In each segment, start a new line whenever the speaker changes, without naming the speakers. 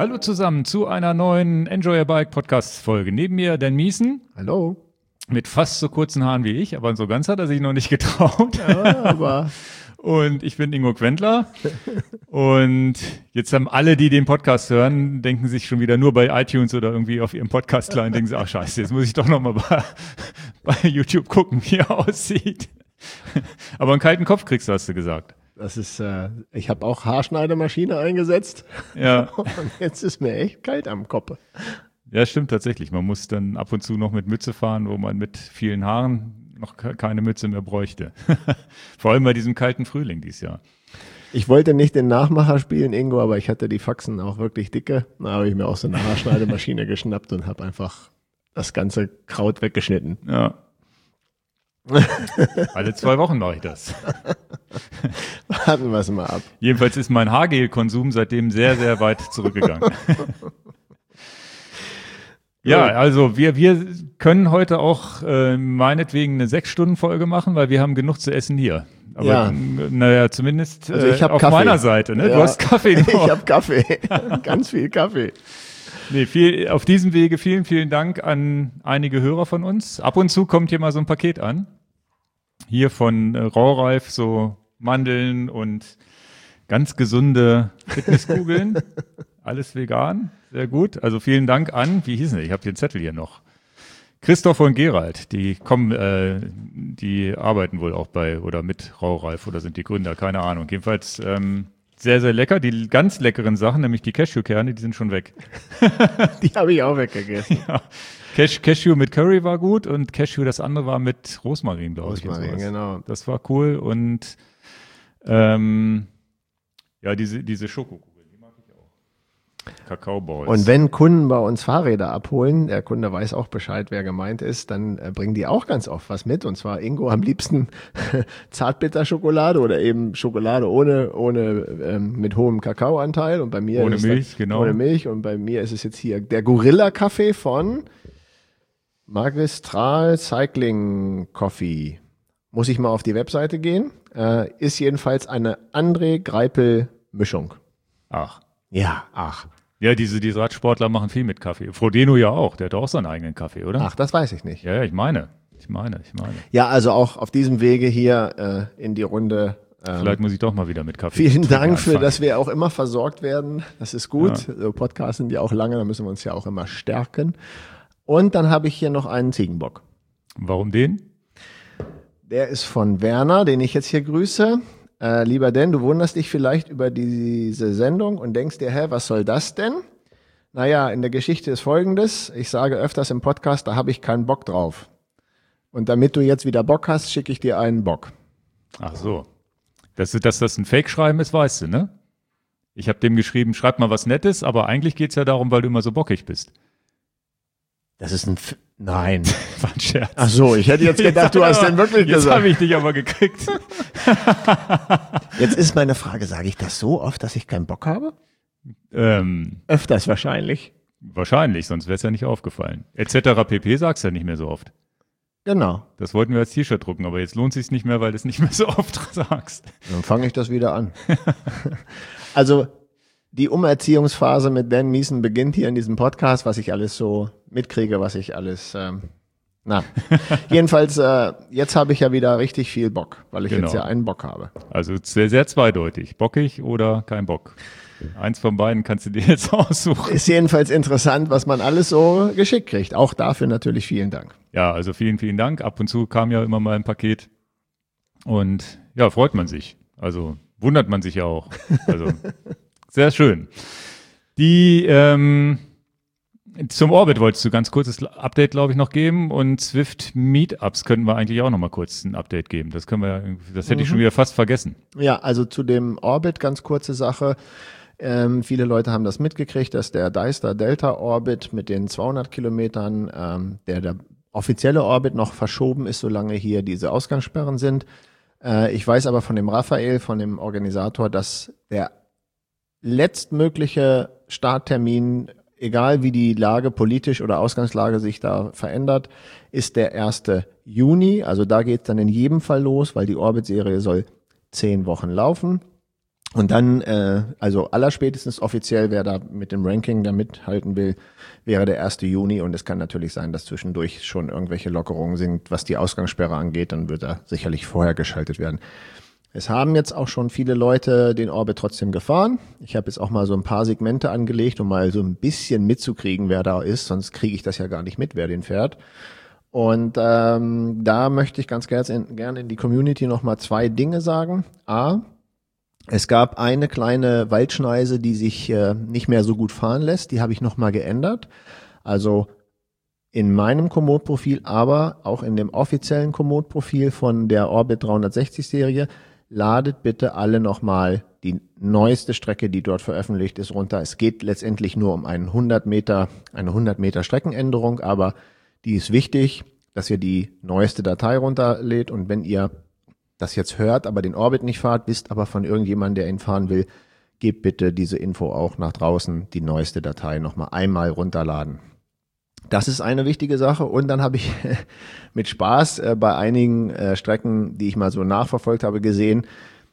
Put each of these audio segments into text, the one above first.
Hallo zusammen zu einer neuen Enjoy Your Bike Podcast Folge. Neben mir Dan Miesen.
Hallo.
Mit fast so kurzen Haaren wie ich, aber so ganz hat er sich noch nicht getraut.
Ja, aber
Und ich bin Ingo Quentler. Und jetzt haben alle, die den Podcast hören, denken sich schon wieder nur bei iTunes oder irgendwie auf ihrem Podcast-Client, denken sie, ach scheiße, jetzt muss ich doch nochmal bei YouTube gucken, wie er aussieht. Aber einen kalten Kopf kriegst du, hast du gesagt.
das ist, ich habe auch Haarschneidemaschine eingesetzt.
Ja.
Und jetzt ist mir echt kalt am Kopf.
Ja, stimmt tatsächlich. Man muss dann ab und zu noch mit Mütze fahren, wo man mit vielen Haaren noch keine Mütze mehr bräuchte. Vor allem bei diesem kalten Frühling dieses Jahr.
Ich wollte nicht den Nachmacher spielen, Ingo, aber ich hatte die Faxen auch wirklich dicke. Da habe ich mir auch so eine Haarschneidemaschine geschnappt und habe einfach das ganze Kraut weggeschnitten.
Ja. Alle 2 Wochen mache ich das.
Warten wir es mal ab.
Jedenfalls ist mein Haargel-Konsum seitdem sehr, sehr weit zurückgegangen. Ja, also wir können heute auch meinetwegen eine 6-Stunden-Folge machen, weil wir haben genug zu essen hier. Aber
Ja.
naja, zumindest
Also ich hab
auf
Kaffee.
meiner Seite. Ne?
Ja.
Du hast Kaffee.
Ich habe Kaffee, ganz viel Kaffee.
Nee, auf diesem Wege vielen, vielen Dank an einige Hörer von uns. Ab und zu kommt hier mal so ein Paket an. Hier von Raureif, so Mandeln und ganz gesunde Fitnesskugeln. Alles vegan, sehr gut. Also vielen Dank an, wie hießen die? Ich habe den Zettel hier noch. Christoph und Gerald, die die arbeiten wohl auch bei oder mit Raureif oder sind die Gründer, keine Ahnung. Jedenfalls sehr, sehr lecker. Die ganz leckeren Sachen, nämlich die Cashewkerne, die sind schon weg.
Die habe ich auch weggegessen.
Ja. Cashew mit Curry war gut und Cashew, das andere war mit Rosmarin, glaube ich.
Rosmarin, genau.
Das war cool und ja, diese Schokokugeln, die mag ich auch. Kakaoballs.
Und wenn Kunden bei uns Fahrräder abholen, der Kunde weiß auch Bescheid, wer gemeint ist, dann bringen die auch ganz oft was mit. Und zwar Ingo am liebsten Zartbitterschokolade oder eben Schokolade ohne mit hohem Kakaoanteil. Und bei mir
Ohne
ist
Milch,
das,
genau.
Ohne Milch. Und bei mir ist es jetzt hier der Gorilla-Kaffee von Magistral Cycling Coffee. Muss ich mal auf die Webseite gehen. Ist jedenfalls eine André Greipel-Mischung.
Ach.
Ja, ach.
Ja, diese Radsportler machen viel mit Kaffee. Frodeno ja auch, der hat auch seinen eigenen Kaffee, oder?
Ach, das weiß ich nicht.
Ja, ich meine.
Ja, also auch auf diesem Wege hier in die Runde.
Vielleicht muss ich doch mal wieder mit Kaffee.
Vielen Dank für,
anfangen.
dass wir auch immer versorgt werden. Das ist gut. So Podcasts sind ja auch lange, da müssen wir uns ja auch immer stärken. Und dann habe ich hier noch einen Ziegenbock.
Warum den?
Der ist von Werner, den ich jetzt hier grüße. Lieber Dan, du wunderst dich vielleicht über diese Sendung und denkst dir, was soll das denn? Naja, in der Geschichte ist Folgendes. Ich sage öfters im Podcast, da habe ich keinen Bock drauf. Und damit du jetzt wieder Bock hast, schicke ich dir einen Bock.
Ach so. Dass das ein Fake-Schreiben ist, weißt du, ne? Ich habe dem geschrieben, schreib mal was Nettes, aber eigentlich geht's ja darum, weil du immer so bockig bist.
Das ist ein Nein.
War ein Scherz.
Ach so, ich hätte jetzt gedacht, du hast den wirklich
Jetzt
gesagt.
habe ich dich aber gekriegt.
Jetzt ist meine Frage, sage ich das so oft, dass ich keinen Bock habe? Öfters wahrscheinlich.
Wahrscheinlich, sonst wäre es ja nicht aufgefallen. Etc. pp. Sagst ja nicht mehr so oft.
Genau.
Das wollten wir als T-Shirt drucken, aber jetzt lohnt sich's nicht mehr, weil du es nicht mehr so oft sagst.
Dann fange ich das wieder an. Also die Umerziehungsphase mit Dan Miesen beginnt hier in diesem Podcast, was ich alles so mitkriege, was ich alles, jedenfalls, jetzt habe ich ja wieder richtig viel Bock, weil ich jetzt ja einen Bock habe.
Also sehr, sehr zweideutig. Bockig oder kein Bock. Eins von beiden kannst du dir jetzt aussuchen.
Ist jedenfalls interessant, was man alles so geschickt kriegt. Auch dafür natürlich vielen Dank.
Ja, also vielen, vielen Dank. Ab und zu kam ja immer mal ein Paket. Und ja, freut man sich. Also wundert man sich ja auch. Also sehr schön. Zum Orbit wolltest du ganz kurzes Update, glaube ich, noch geben. Und Zwift Meetups könnten wir eigentlich auch noch mal kurz ein Update geben. Das hätte ich schon wieder fast vergessen.
Ja, also zu dem Orbit ganz kurze Sache. Viele Leute haben das mitgekriegt, dass der Deister Delta Orbit mit den 200 Kilometern, der offizielle Orbit noch verschoben ist, solange hier diese Ausgangssperren sind. Ich weiß aber von dem Raphael, von dem Organisator, dass der letztmögliche Starttermin, egal wie die Lage politisch oder Ausgangslage sich da verändert, ist der 1. Juni. Also da geht es dann in jedem Fall los, weil die Orbit-Serie soll 10 Wochen laufen. Und dann, also allerspätestens offiziell, wer da mit dem Ranking da mithalten will, wäre der 1. Juni. Und es kann natürlich sein, dass zwischendurch schon irgendwelche Lockerungen sind, was die Ausgangssperre angeht. Dann wird er sicherlich vorher geschaltet werden. Es haben jetzt auch schon viele Leute den Orbit trotzdem gefahren. Ich habe jetzt auch mal so ein paar Segmente angelegt, um mal so ein bisschen mitzukriegen, wer da ist. Sonst kriege ich das ja gar nicht mit, wer den fährt. Und da möchte ich ganz gerne in die Community nochmal 2 Dinge sagen. A, es gab eine kleine Waldschneise, die sich nicht mehr so gut fahren lässt. Die habe ich nochmal geändert. Also in meinem Komoot-Profil, aber auch in dem offiziellen Komoot-Profil von der Orbit 360-Serie, ladet bitte alle nochmal die neueste Strecke, die dort veröffentlicht ist, runter. Es geht letztendlich nur um eine 100 Meter Streckenänderung, aber die ist wichtig, dass ihr die neueste Datei runterlädt. Und wenn ihr das jetzt hört, aber den Orbit nicht fahrt, wisst aber von irgendjemandem, der ihn fahren will, gebt bitte diese Info auch nach draußen, die neueste Datei nochmal einmal runterladen. Das ist eine wichtige Sache. Und dann habe ich mit Spaß bei einigen Strecken, die ich mal so nachverfolgt habe, gesehen,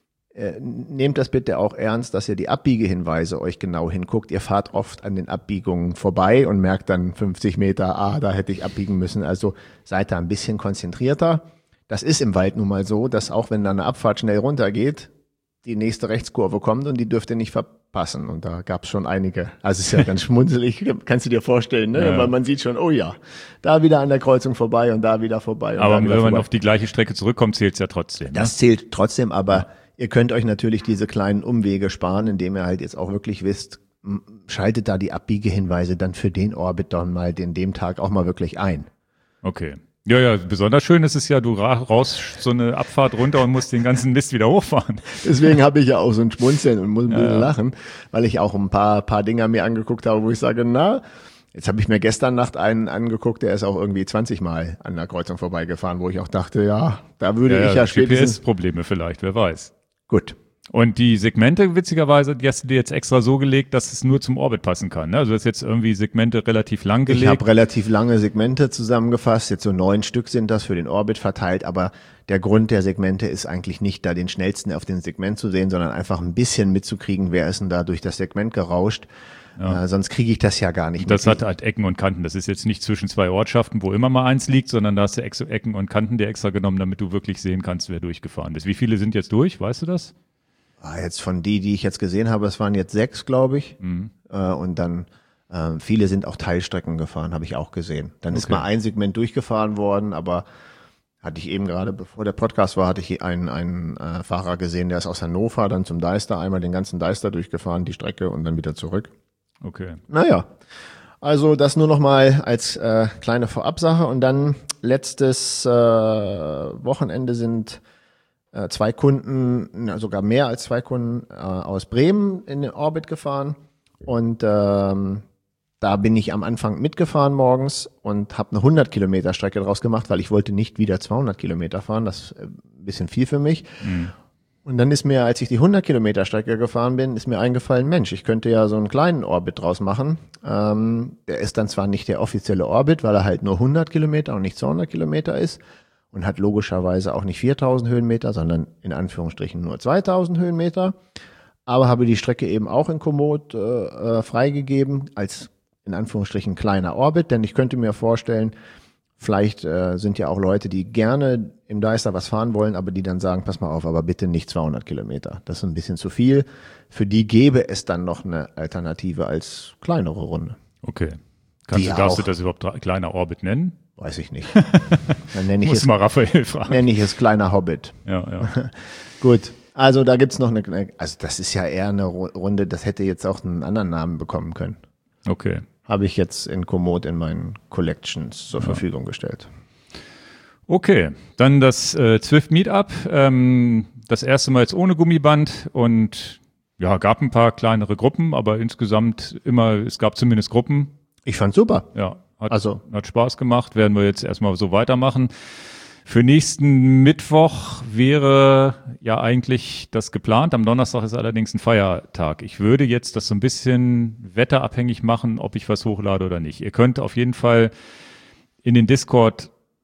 nehmt das bitte auch ernst, dass ihr die Abbiegehinweise euch genau hinguckt. Ihr fahrt oft an den Abbiegungen vorbei und merkt dann 50 Meter, da hätte ich abbiegen müssen. Also seid da ein bisschen konzentrierter. Das ist im Wald nun mal so, dass auch wenn da eine Abfahrt schnell runtergeht, die nächste Rechtskurve kommt und die dürft ihr nicht verpassen. Und da gab es schon einige. Also es ist ja ganz schmunzelig, kannst du dir vorstellen, ne? Ja. Weil man sieht schon, oh ja, da wieder an der Kreuzung vorbei und da wieder vorbei. Und
aber
da wieder
wenn man
vorbei.
auf die gleiche Strecke zurückkommt, zählt es ja trotzdem.
Das zählt trotzdem, aber ihr könnt euch natürlich diese kleinen Umwege sparen, indem ihr halt jetzt auch wirklich wisst, schaltet da die Abbiegehinweise dann für den Orbit dann mal dem Tag auch mal wirklich ein.
Okay. Ja, besonders schön ist es ja, du raus so eine Abfahrt runter und musst den ganzen Mist wieder hochfahren.
Deswegen habe ich ja auch so ein Schmunzeln und muss ein bisschen lachen, weil ich auch ein paar Dinger mir angeguckt habe, wo ich sage, jetzt habe ich mir gestern Nacht einen angeguckt, der ist auch irgendwie 20 Mal an der Kreuzung vorbeigefahren, wo ich auch dachte, da würde ich ja spätestens...
GPS-Probleme vielleicht, wer weiß.
Gut.
Und die Segmente, witzigerweise, die hast du dir jetzt extra so gelegt, dass es nur zum Orbit passen kann. Ne? Also du hast jetzt irgendwie Segmente relativ lang gelegt.
Ich habe relativ lange Segmente zusammengefasst, jetzt so 9 Stück sind das für den Orbit verteilt, aber der Grund der Segmente ist eigentlich nicht da den schnellsten auf dem Segment zu sehen, sondern einfach ein bisschen mitzukriegen, wer ist denn da durch das Segment gerauscht. Ja. Sonst kriege ich das ja gar nicht mit.
Das hat halt Ecken und Kanten. Das ist jetzt nicht zwischen 2 Ortschaften, wo immer mal eins liegt, sondern da hast du Ecken und Kanten dir extra genommen, damit du wirklich sehen kannst, wer durchgefahren ist. Wie viele sind jetzt durch? Weißt du das?
Jetzt von die ich jetzt gesehen habe, es waren jetzt 6, glaube ich. Mhm. Und dann viele sind auch Teilstrecken gefahren, habe ich auch gesehen. Dann ist mal ein Segment durchgefahren worden, aber hatte ich eben gerade, bevor der Podcast war, hatte ich einen Fahrer gesehen, der ist aus Hannover dann zum Deister, einmal den ganzen Deister durchgefahren, die Strecke und dann wieder zurück.
Okay.
Naja, also das nur noch mal als kleine Vorabsache. Und dann letztes Wochenende sind 2 Kunden, sogar mehr als 2 Kunden aus Bremen in den Orbit gefahren. Und da bin ich am Anfang mitgefahren morgens und habe eine 100 Strecke draus gemacht, weil ich wollte nicht wieder 200 Kilometer fahren. Das ist ein bisschen viel für mich. Mhm. Und dann ist mir, als ich die 100 Strecke gefahren bin, ist mir eingefallen, Mensch, ich könnte ja so einen kleinen Orbit draus machen. Der ist dann zwar nicht der offizielle Orbit, weil er halt nur 100 Kilometer und nicht 200 Kilometer ist und hat logischerweise auch nicht 4000 Höhenmeter, sondern in Anführungsstrichen nur 2000 Höhenmeter. Aber habe die Strecke eben auch in Komoot freigegeben als in Anführungsstrichen kleiner Orbit, denn ich könnte mir vorstellen, vielleicht sind ja auch Leute, die gerne im Deister was fahren wollen, aber die dann sagen, pass mal auf, aber bitte nicht 200 Kilometer. Das ist ein bisschen zu viel. Für die gäbe es dann noch eine Alternative als kleinere Runde.
Okay. Darfst du das überhaupt kleiner Orbit nennen?
Weiß ich nicht. Dann nenne ich
Muss mal Raphael fragen.
Nenne ich es kleiner Hobbit.
Ja.
Gut. Also da gibt's noch also das ist ja eher eine Runde, das hätte jetzt auch einen anderen Namen bekommen können.
Okay.
Habe ich jetzt in Komoot in meinen Collections zur Verfügung gestellt.
Okay, dann das Zwift Meetup. Das erste Mal jetzt ohne Gummiband und ja, gab ein paar kleinere Gruppen, aber insgesamt es gab zumindest Gruppen.
Ich fand's super.
Ja, hat Spaß gemacht, werden wir jetzt erstmal so weitermachen. Für nächsten Mittwoch wäre ja eigentlich das geplant. Am Donnerstag ist allerdings ein Feiertag. Ich würde jetzt das so ein bisschen wetterabhängig machen, ob ich was hochlade oder nicht. Ihr könnt auf jeden Fall in den Discord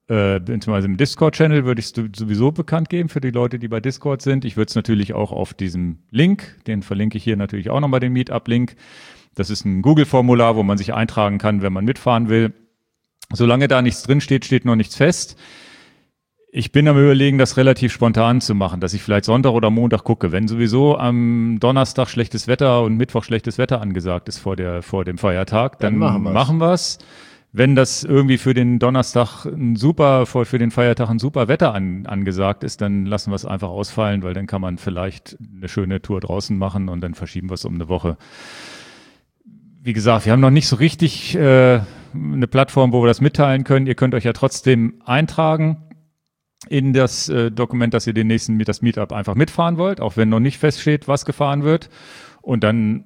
beziehungsweise im Discord-Channel würde ich es sowieso bekannt geben für die Leute, die bei Discord sind. Ich würde es natürlich auch auf diesem Link, den verlinke ich hier natürlich auch nochmal, den Meetup-Link. Das ist ein Google-Formular, wo man sich eintragen kann, wenn man mitfahren will. Solange da nichts drin steht, steht noch nichts fest. Ich bin am Überlegen, das relativ spontan zu machen, dass ich vielleicht Sonntag oder Montag gucke. Wenn sowieso am Donnerstag schlechtes Wetter und Mittwoch schlechtes Wetter angesagt ist vor dem Feiertag, dann machen wir's. Wenn das irgendwie für den Donnerstag für den Feiertag ein super Wetter angesagt ist, dann lassen wir es einfach ausfallen, weil dann kann man vielleicht eine schöne Tour draußen machen und dann verschieben wir es um eine Woche. Wie gesagt, wir haben noch nicht so richtig eine Plattform, wo wir das mitteilen können. Ihr könnt euch ja trotzdem eintragen in das Dokument, dass ihr das Meetup einfach mitfahren wollt, auch wenn noch nicht feststeht, was gefahren wird. Und dann,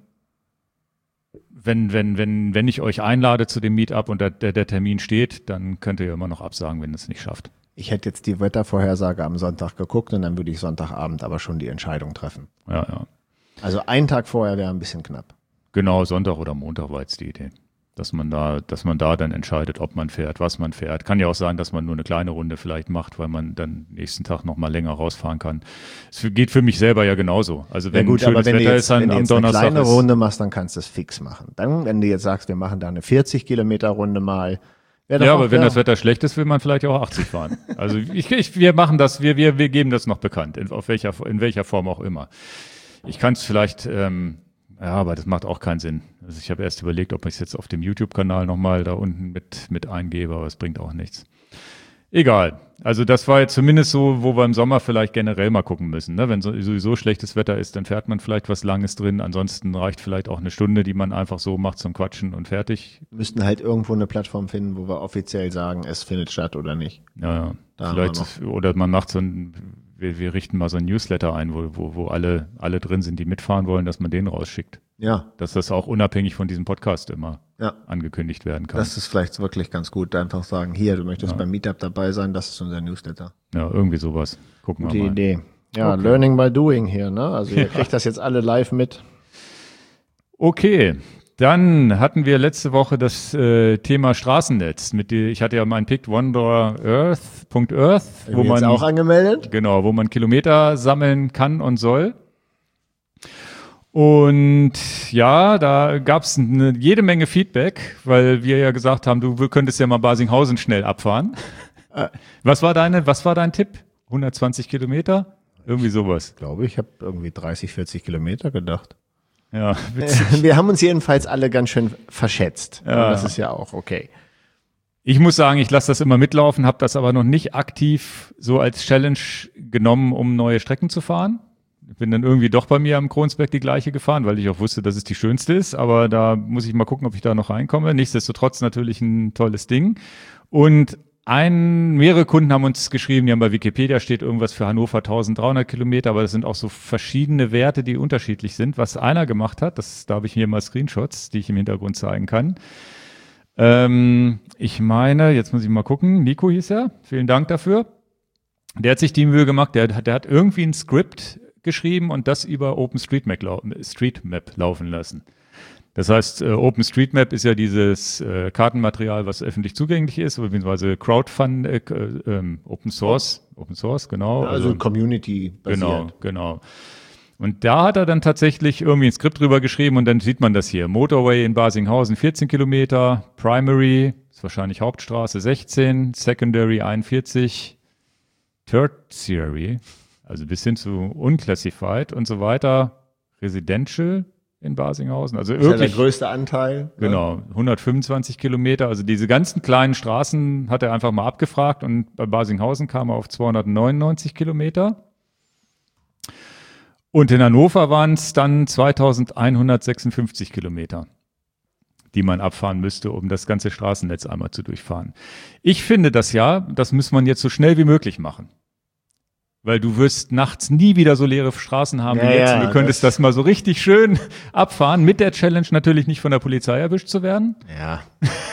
wenn ich euch einlade zu dem Meetup und der Termin steht, dann könnt ihr immer noch absagen, wenn ihr es nicht schafft.
Ich hätte jetzt die Wettervorhersage am Sonntag geguckt und dann würde ich Sonntagabend aber schon die Entscheidung treffen.
Ja.
Also einen Tag vorher wäre ein bisschen knapp.
Genau, Sonntag oder Montag war jetzt die Idee. Dass man da dann entscheidet, ob man fährt, was man fährt. Kann ja auch sein, dass man nur eine kleine Runde vielleicht macht, weil man dann nächsten Tag noch mal länger rausfahren kann. Es geht für mich selber ja genauso. Also wenn schönes Wetter ist am Donnerstag. Wenn du eine kleine
Runde machst, dann kannst du es fix machen. Dann, wenn du jetzt sagst, wir machen da eine 40-Kilometer-Runde mal.
Ja, aber wenn das Wetter schlecht ist, will man vielleicht auch 80 fahren. Also wir machen das, wir geben das noch bekannt, in welcher Form auch immer. Ich kann es vielleicht ja, aber das macht auch keinen Sinn. Also ich habe erst überlegt, ob ich es jetzt auf dem YouTube-Kanal nochmal da unten mit eingebe, aber es bringt auch nichts. Egal. Also das war jetzt zumindest so, wo wir im Sommer vielleicht generell mal gucken müssen. Ne? Wenn sowieso schlechtes Wetter ist, dann fährt man vielleicht was Langes drin. Ansonsten reicht vielleicht auch eine Stunde, die man einfach so macht zum Quatschen und fertig.
Wir müssten halt irgendwo eine Plattform finden, wo wir offiziell sagen, es findet statt oder nicht.
Ja. Vielleicht, oder man macht wir richten mal so ein Newsletter ein, wo alle drin sind, die mitfahren wollen, dass man den rausschickt.
Ja.
Dass das auch unabhängig von diesem Podcast immer angekündigt werden kann.
Das ist vielleicht wirklich ganz gut, einfach sagen, hier, du möchtest beim Meetup dabei sein, das ist unser Newsletter.
Ja, irgendwie sowas. Gucken wir mal.
Gute Idee. Ja, okay. Learning by doing hier, ne? Also ihr kriegt das jetzt alle live mit.
Okay. Dann hatten wir letzte Woche das Thema Straßennetz. Ich hatte ja meinen Pick wanderearth.earth,
wo man auch angemeldet.
Genau, wo man Kilometer sammeln kann und soll. Und ja, da gab es jede Menge Feedback, weil wir ja gesagt haben, du könntest ja mal Basinghausen schnell abfahren. Was war dein Tipp? 120 Kilometer? Irgendwie sowas.
Ich glaube, ich habe irgendwie 30, 40 Kilometer gedacht.
Ja, witzig.
Wir haben uns jedenfalls alle ganz schön verschätzt. Ja. Das ist ja auch okay.
Ich muss sagen, ich lasse das immer mitlaufen, habe das aber noch nicht aktiv so als Challenge genommen, um neue Strecken zu fahren. Ich bin dann irgendwie doch bei mir am Kronsberg die gleiche gefahren, weil ich auch wusste, dass es die schönste ist. Aber da muss ich mal gucken, ob ich da noch reinkomme. Nichtsdestotrotz natürlich ein tolles Ding. Und mehrere Kunden haben uns geschrieben, die haben bei Wikipedia steht irgendwas für Hannover 1300 Kilometer, aber das sind auch so verschiedene Werte, die unterschiedlich sind. Was einer gemacht hat, da habe ich hier mal Screenshots, die ich im Hintergrund zeigen kann. Ich meine, jetzt muss ich mal gucken, Nico hieß er, vielen Dank dafür. Der hat sich die Mühe gemacht, der hat irgendwie ein Skript geschrieben und das über OpenStreetMap laufen lassen. Das heißt, OpenStreetMap ist ja dieses Kartenmaterial, was öffentlich zugänglich ist, beziehungsweise Open Source, genau.
Also Community-basiert.
Genau. Und da hat er dann tatsächlich irgendwie ein Skript drüber geschrieben und dann sieht man das hier. Motorway in Basinghausen 14 Kilometer, Primary, ist wahrscheinlich Hauptstraße 16, Secondary 41, Tertiary, also bis hin zu Unclassified und so weiter, Residential in Basinghausen. Also
das ist ja der größte Anteil.
Genau, 125 Kilometer. Also diese ganzen kleinen Straßen hat er einfach mal abgefragt und bei Basinghausen kam er auf 299 Kilometer. Und in Hannover waren es dann 2156 Kilometer, die man abfahren müsste, um das ganze Straßennetz einmal zu durchfahren. Ich finde das muss man jetzt so schnell wie möglich machen. Weil du wirst nachts nie wieder so leere Straßen haben wie jetzt. Und du könntest das mal so richtig schön abfahren, mit der Challenge natürlich nicht von der Polizei erwischt zu werden.
Ja.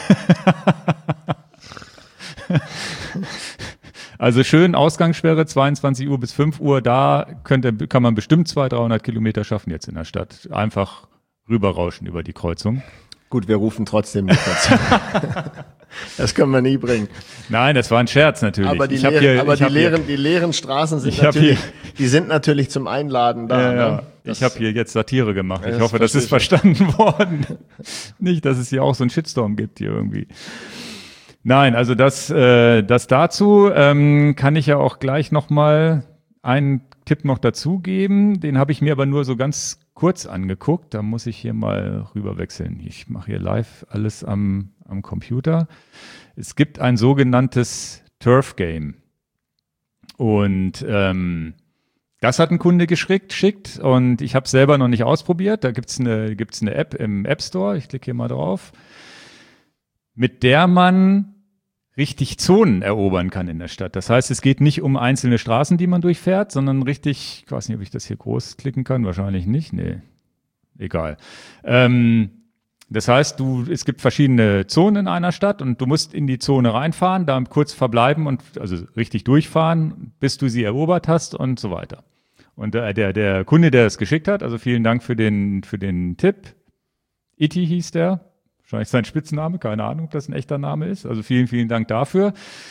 Also schön Ausgangssperre, 22 Uhr bis 5 Uhr, da kann man bestimmt 200-300 Kilometer schaffen jetzt in der Stadt. Einfach rüberrauschen über die Kreuzung.
Gut, wir rufen trotzdem nicht dazu. Das können wir nie bringen.
Nein, das war ein Scherz natürlich.
Aber die leeren Straßen sind natürlich zum Einladen da.
Ja.
Ne?
Ich habe hier jetzt Satire gemacht. Ich hoffe, das ist verstanden worden. Nicht, dass es hier auch so einen Shitstorm gibt hier irgendwie. Nein, also das dazu kann ich ja auch gleich nochmal einen Tipp noch dazugeben. Den habe ich mir aber nur so ganz kurz angeguckt. Da muss ich hier mal rüber wechseln. Ich mache hier live alles am Computer. Es gibt ein sogenanntes Turf Game. Und das hat ein Kunde geschickt und ich habe es selber noch nicht ausprobiert. Da gibt's eine App im App Store. Ich klicke hier mal drauf, mit der man richtig Zonen erobern kann in der Stadt. Das heißt, es geht nicht um einzelne Straßen, die man durchfährt, sondern richtig, ich weiß nicht, ob ich das hier groß klicken kann, wahrscheinlich nicht, nee, egal. Das heißt, es gibt verschiedene Zonen in einer Stadt und du musst in die Zone reinfahren, da kurz verbleiben und also richtig durchfahren, bis du sie erobert hast und so weiter. Und der Kunde, der es geschickt hat, also vielen Dank für den Tipp. Iti hieß der. Wahrscheinlich sein Spitzname, keine Ahnung, ob das ein echter Name ist. Also vielen, vielen Dank dafür.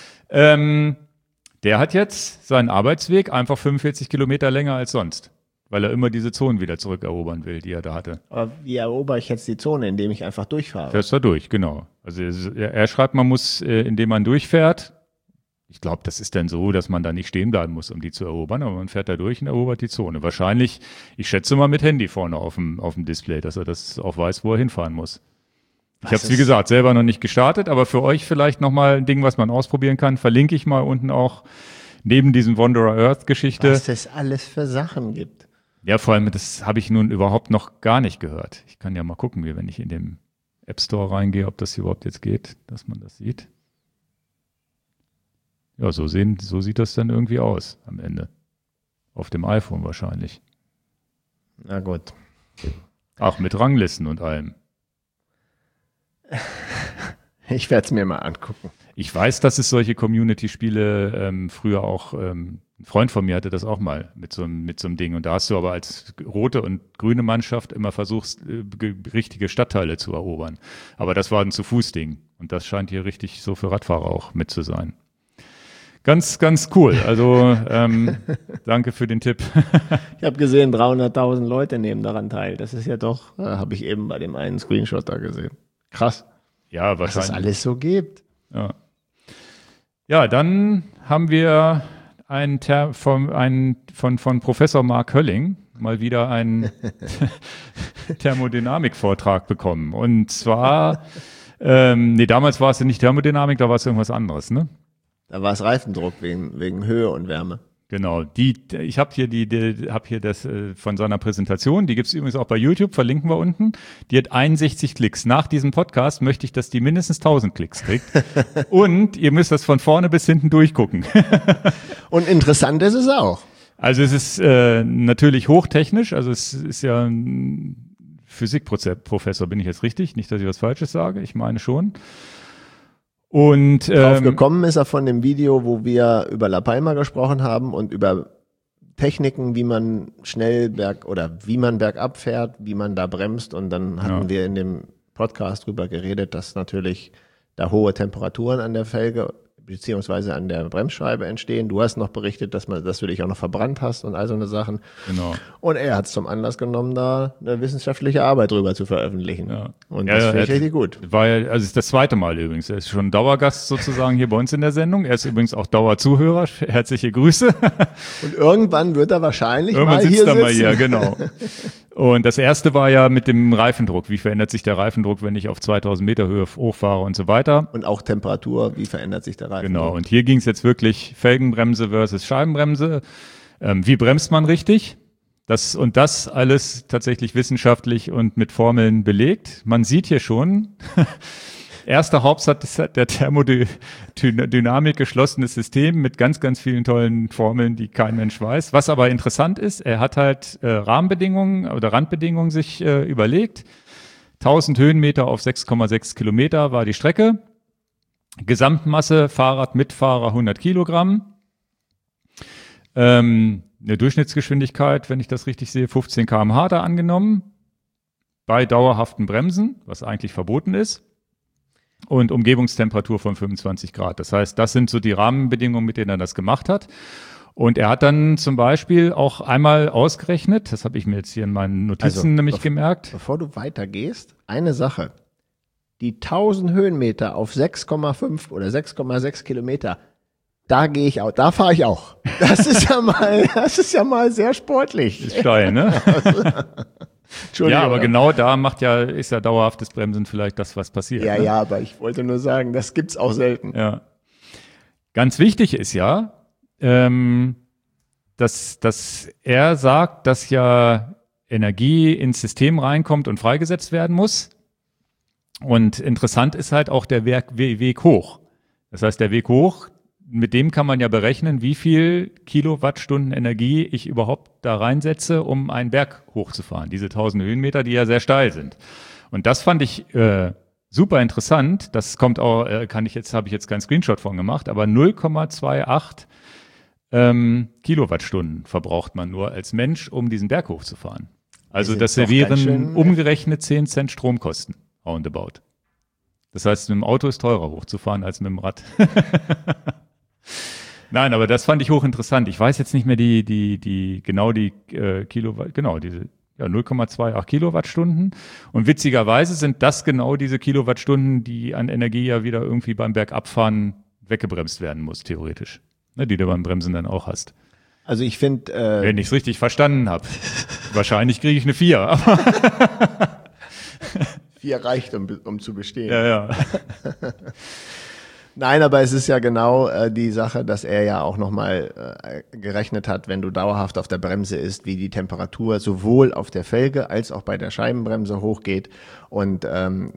Der hat jetzt seinen Arbeitsweg einfach 45 Kilometer länger als sonst, weil er immer diese Zonen wieder zurückerobern will, die er da hatte.
Aber wie erobere ich jetzt die Zone, indem ich einfach durchfahre?
Fährst da durch, genau. Also er schreibt, man muss, indem man durchfährt, ich glaube, das ist dann so, dass man da nicht stehen bleiben muss, um die zu erobern, aber man fährt da durch und erobert die Zone. Wahrscheinlich, ich schätze mal mit Handy vorne auf dem Display, dass er das auch weiß, wo er hinfahren muss. Ich habe es, wie gesagt, selber noch nicht gestartet, aber für euch vielleicht nochmal ein Ding, was man ausprobieren kann. Verlinke ich mal unten auch neben diesem Wanderer Earth-Geschichte.
Was es alles für Sachen gibt.
Ja, vor allem, das habe ich nun überhaupt noch gar nicht gehört. Ich kann ja mal gucken, wenn ich in den App Store reingehe, ob das hier überhaupt jetzt geht, dass man das sieht. Ja, so sieht das dann irgendwie aus am Ende. Auf dem iPhone wahrscheinlich.
Na gut.
Ach, mit Ranglisten und allem.
Ich werde es mir mal angucken.
Ich weiß, dass es solche Community-Spiele früher auch, ein Freund von mir hatte das auch mal mit so einem Ding. Und da hast du aber als rote und grüne Mannschaft immer versucht, richtige Stadtteile zu erobern. Aber das war ein Zu-Fuß-Ding. Und das scheint hier richtig so für Radfahrer auch mit zu sein. Ganz, ganz cool. Also danke für den Tipp.
Ich habe gesehen, 300.000 Leute nehmen daran teil. Das ist ja doch, habe ich eben bei dem einen Screenshot da gesehen. Krass.
Ja, wahrscheinlich.
Was es alles so gibt.
Ja, dann haben wir von Professor Mark Hölling mal wieder einen Thermodynamik-Vortrag bekommen. Und zwar, damals war es ja nicht Thermodynamik, da war es irgendwas anderes, ne?
Da war es Reifendruck wegen Höhe und Wärme.
Genau, ich habe hier das von seiner Präsentation, die gibt's übrigens auch bei YouTube, verlinken wir unten. Die hat 61 Klicks. Nach diesem Podcast möchte ich, dass die mindestens 1000 Klicks kriegt. Und ihr müsst das von vorne bis hinten durchgucken.
Und interessant ist es auch.
Also es ist natürlich hochtechnisch, also es ist ja ein Physikprofessor, bin ich jetzt richtig? Nicht, dass ich was Falsches sage, ich meine schon. Und
drauf gekommen ist er von dem Video, wo wir über La Palma gesprochen haben und über Techniken, wie man wie man bergab fährt, wie man da bremst. Und dann hatten wir in dem Podcast drüber geredet, dass natürlich da hohe Temperaturen an der Felge beziehungsweise an der Bremsscheibe entstehen. Du hast noch berichtet, dass du dich auch noch verbrannt hast und all so eine Sachen.
Genau.
Und er hat es zum Anlass genommen, da eine wissenschaftliche Arbeit drüber zu veröffentlichen.
Ja.
Und das finde ich richtig gut.
Also ist das zweite Mal übrigens. Er ist schon Dauergast sozusagen hier bei uns in der Sendung. Er ist übrigens auch Dauerzuhörer. Herzliche Grüße.
Und irgendwann wird er wahrscheinlich
irgendwann
mal hier sitzen.
Mal hier, genau. Und das erste war ja mit dem Reifendruck. Wie verändert sich der Reifendruck, wenn ich auf 2000 Meter Höhe hochfahre und so weiter?
Und auch Temperatur, wie verändert sich der Reifendruck?
Genau. Und hier ging es jetzt wirklich Felgenbremse versus Scheibenbremse. Wie bremst man richtig? Das alles tatsächlich wissenschaftlich und mit Formeln belegt. Man sieht hier schon, erster Hauptsatz der Thermodynamik geschlossenes System mit ganz, ganz vielen tollen Formeln, die kein Mensch weiß. Was aber interessant ist, er hat halt Rahmenbedingungen oder Randbedingungen sich überlegt. 1000 Höhenmeter auf 6,6 Kilometer war die Strecke. Gesamtmasse Fahrrad mit Fahrer 100 Kilogramm. Eine Durchschnittsgeschwindigkeit, wenn ich das richtig sehe, 15 km/h da angenommen. Bei dauerhaften Bremsen, was eigentlich verboten ist. und Umgebungstemperatur von 25 Grad. Das heißt, das sind so die Rahmenbedingungen, mit denen er das gemacht hat. Und er hat dann zum Beispiel auch einmal ausgerechnet, das habe ich mir jetzt hier in meinen Notizen nämlich gemerkt.
Bevor du weitergehst, eine Sache. Die 1000 Höhenmeter auf 6,5 oder 6,6 Kilometer, da gehe ich auch, da fahre ich auch. Das ist ja mal sehr sportlich.
Ist steil, ne? Ja, aber genau da ist ja dauerhaftes Bremsen vielleicht das, was passiert.
Ja,
ne?
ja, aber ich wollte nur sagen, das gibt's auch selten.
Ja. Ganz wichtig ist ja, dass er sagt, dass ja Energie ins System reinkommt und freigesetzt werden muss. Und interessant ist halt auch der Weg hoch. Das heißt, der Weg hoch, mit dem kann man ja berechnen, wie viel Kilowattstunden Energie ich überhaupt da reinsetze, um einen Berg hochzufahren. Diese 1000 Höhenmeter, die ja sehr steil sind. Und das fand ich super interessant. Das kommt auch, habe ich jetzt keinen Screenshot von gemacht, aber 0,28 Kilowattstunden verbraucht man nur als Mensch, um diesen Berg hochzufahren. Also das wären umgerechnet 10 Cent Stromkosten, roundabout. Das heißt, mit dem Auto ist teurer hochzufahren als mit dem Rad. Nein, aber das fand ich hochinteressant. Ich weiß jetzt nicht mehr die Kilowatt, genau, diese 0,28 Kilowattstunden. Und witzigerweise sind das genau diese Kilowattstunden, die an Energie ja wieder irgendwie beim Bergabfahren weggebremst werden muss, theoretisch. Ne, die du beim Bremsen dann auch hast.
Also ich finde...
wenn ich es richtig verstanden habe. Wahrscheinlich kriege ich eine 4.
4 reicht, um zu bestehen.
Ja.
Nein, aber es ist ja genau die Sache, dass er ja auch nochmal gerechnet hat, wenn du dauerhaft auf der Bremse ist, wie die Temperatur sowohl auf der Felge als auch bei der Scheibenbremse hochgeht. Und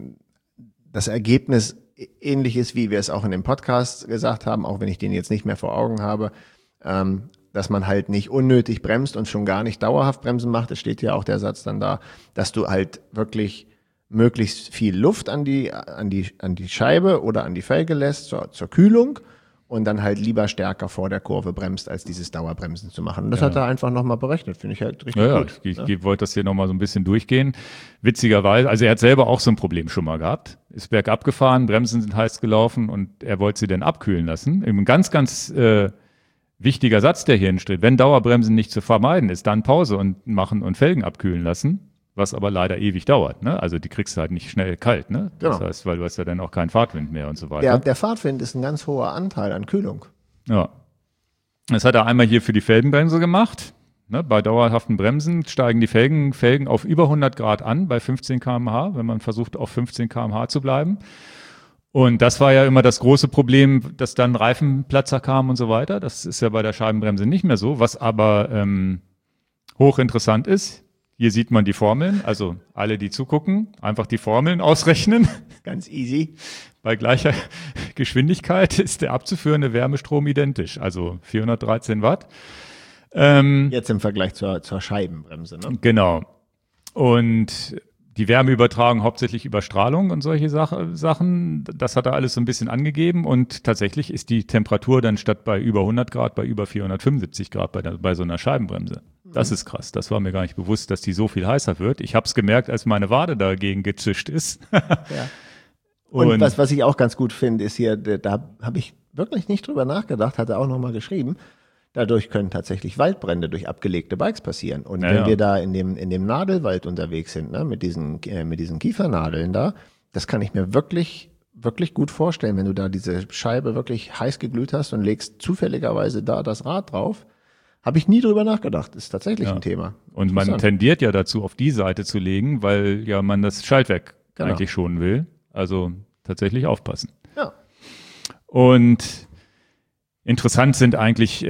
das Ergebnis ähnlich ist, wie wir es auch in dem Podcast gesagt haben, auch wenn ich den jetzt nicht mehr vor Augen habe, dass man halt nicht unnötig bremst und schon gar nicht dauerhaft bremsen macht. Es steht ja auch der Satz dann da, dass du halt wirklich möglichst viel Luft an die Scheibe oder an die Felge lässt zur Kühlung und dann halt lieber stärker vor der Kurve bremst, als dieses Dauerbremsen zu machen. Und das hat er einfach nochmal berechnet, finde ich halt richtig gut.
Ich wollte das hier nochmal so ein bisschen durchgehen. Witzigerweise, also er hat selber auch so ein Problem schon mal gehabt. Ist bergab gefahren, Bremsen sind heiß gelaufen und er wollte sie dann abkühlen lassen. Ein ganz, ganz wichtiger Satz, der hier steht. Wenn Dauerbremsen nicht zu vermeiden ist, dann Pause und machen und Felgen abkühlen lassen. Was aber leider ewig dauert, ne? Also die kriegst du halt nicht schnell kalt, ne?
Genau.
Das heißt, weil du hast ja dann auch keinen Fahrtwind mehr und so weiter.
Der Fahrtwind ist ein ganz hoher Anteil an Kühlung.
Ja. Das hat er einmal hier für die Felgenbremse gemacht. Ne? Bei dauerhaften Bremsen steigen die Felgen auf über 100 Grad an bei 15 km/h, wenn man versucht, auf 15 km/h zu bleiben. Und das war ja immer das große Problem, dass dann Reifenplatzer kamen und so weiter. Das ist ja bei der Scheibenbremse nicht mehr so, was aber hochinteressant ist. Hier sieht man die Formeln, also alle, die zugucken, einfach die Formeln ausrechnen.
Ganz easy.
Bei gleicher Geschwindigkeit ist der abzuführende Wärmestrom identisch, also 413 Watt.
Jetzt im Vergleich zur Scheibenbremse, ne?
Genau. Und die Wärmeübertragung hauptsächlich über Strahlung und solche Sachen, das hat er alles so ein bisschen angegeben und tatsächlich ist die Temperatur dann statt bei über 100 Grad bei über 475 Grad bei so einer Scheibenbremse. Das ist krass, das war mir gar nicht bewusst, dass die so viel heißer wird. Ich habe es gemerkt, als meine Wade dagegen gezischt ist.
Ja. Und was ich auch ganz gut finde, ist hier, da habe ich wirklich nicht drüber nachgedacht, hat er auch nochmal geschrieben, dadurch können tatsächlich Waldbrände durch abgelegte Bikes passieren. Und wenn wir da in dem Nadelwald unterwegs sind, ne, mit diesen Kiefernadeln da, das kann ich mir wirklich, wirklich gut vorstellen, wenn du da diese Scheibe wirklich heiß geglüht hast und legst zufälligerweise da das Rad drauf. Habe ich nie drüber nachgedacht. Ist tatsächlich ein Thema.
Und man tendiert ja dazu, auf die Seite zu legen, weil ja man das Schaltwerk eigentlich schonen will. Also tatsächlich aufpassen.
Ja.
Und interessant sind eigentlich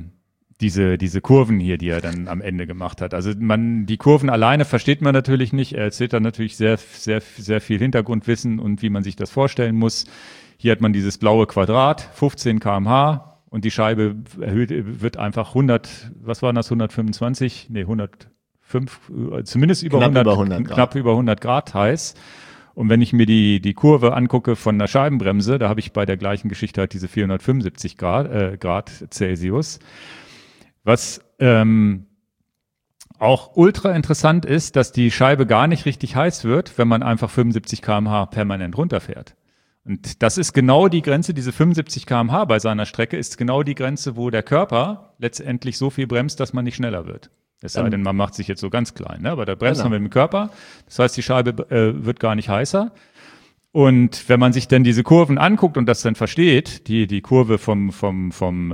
diese Kurven hier, die er dann am Ende gemacht hat. Also die Kurven alleine versteht man natürlich nicht. Er erzählt dann natürlich sehr, sehr, sehr viel Hintergrundwissen und wie man sich das vorstellen muss. Hier hat man dieses blaue Quadrat, 15 km/h. Und die Scheibe wird einfach 125, 105, zumindest knapp über 100 Grad heiß. Und wenn ich mir die Kurve angucke von einer Scheibenbremse, da habe ich bei der gleichen Geschichte halt diese 475 Grad Celsius. Was auch ultra interessant ist, dass die Scheibe gar nicht richtig heiß wird, wenn man einfach 75 km/h permanent runterfährt. Und das ist genau die Grenze, diese 75 km/h bei seiner Strecke ist genau die Grenze, wo der Körper letztendlich so viel bremst, dass man nicht schneller wird. Es sei denn, man macht sich jetzt so ganz klein, ne? Aber da bremst man mit dem Körper. Das heißt, die Scheibe wird gar nicht heißer. Und wenn man sich dann diese Kurven anguckt und das dann versteht, die Kurve von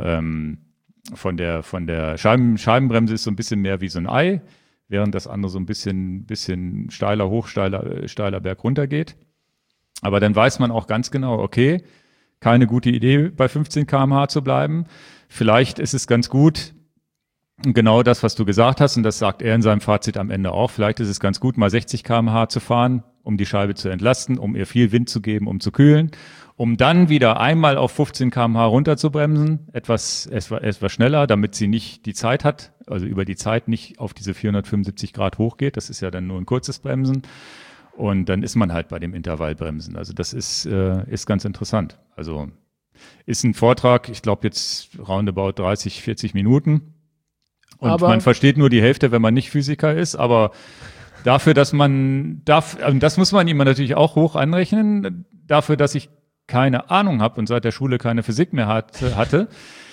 der Scheibenbremse ist so ein bisschen mehr wie so ein Ei, während das andere so ein bisschen steiler hoch, steiler berg runter geht. Aber dann weiß man auch ganz genau, okay, keine gute Idee, bei 15 km/h zu bleiben. Vielleicht ist es ganz gut, genau das, was du gesagt hast, und das sagt er in seinem Fazit am Ende auch, vielleicht ist es ganz gut, mal 60 km/h zu fahren, um die Scheibe zu entlasten, um ihr viel Wind zu geben, um zu kühlen, um dann wieder einmal auf 15 km/h runter zu bremsen, etwas schneller, damit sie nicht die Zeit hat, also über die Zeit nicht auf diese 475 Grad hochgeht. Das ist ja dann nur ein kurzes Bremsen. Und dann ist man halt bei dem Intervallbremsen. Also das ist ganz interessant. Also ist ein Vortrag, ich glaube jetzt roundabout 30, 40 Minuten. Und aber man versteht nur die Hälfte, wenn man nicht Physiker ist. Aber dafür, dass man das muss man ihm natürlich auch hoch anrechnen, dafür, dass ich keine Ahnung habe und seit der Schule keine Physik mehr hatte,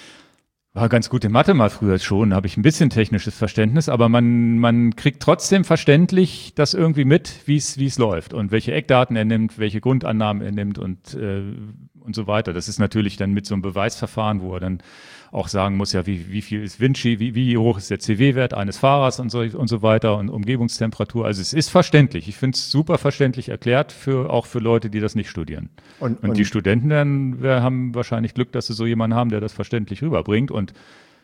war ganz gut in Mathe mal früher schon, habe ich ein bisschen technisches Verständnis, aber man kriegt trotzdem verständlich das irgendwie mit, wie es läuft und welche Eckdaten er nimmt, welche Grundannahmen er nimmt und so weiter. Das ist natürlich dann mit so einem Beweisverfahren, wo er dann auch sagen muss, ja, wie viel ist Vinci, wie hoch ist der CW-Wert eines Fahrers und so weiter und Umgebungstemperatur. Also es ist verständlich. Ich finde es super verständlich erklärt, auch für Leute, die das nicht studieren. Und die Studenten dann haben wahrscheinlich Glück, dass sie so jemanden haben, der das verständlich rüberbringt. Und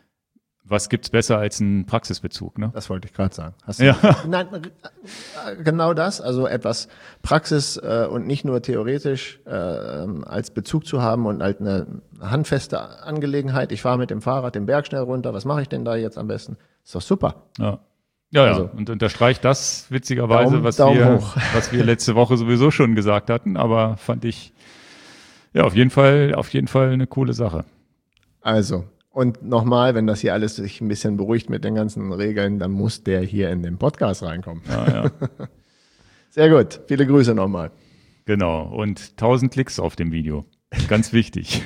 was gibt's besser als einen Praxisbezug, ne?
Das wollte ich gerade sagen.
Ja.
Nein, genau das, also etwas Praxis und nicht nur theoretisch als Bezug zu haben und halt eine handfeste Angelegenheit. Ich fahre mit dem Fahrrad den Berg schnell runter, was mache ich denn da jetzt am besten? Ist doch super.
Ja.
Also,
und unterstreicht das witzigerweise, was wir letzte Woche sowieso schon gesagt hatten, aber fand ich ja auf jeden Fall eine coole Sache.
Also, und nochmal, wenn das hier alles sich ein bisschen beruhigt mit den ganzen Regeln, dann muss der hier in den Podcast reinkommen.
Ja.
Sehr gut. Viele Grüße nochmal.
Genau. Und 1000 Klicks auf dem Video. Ganz wichtig.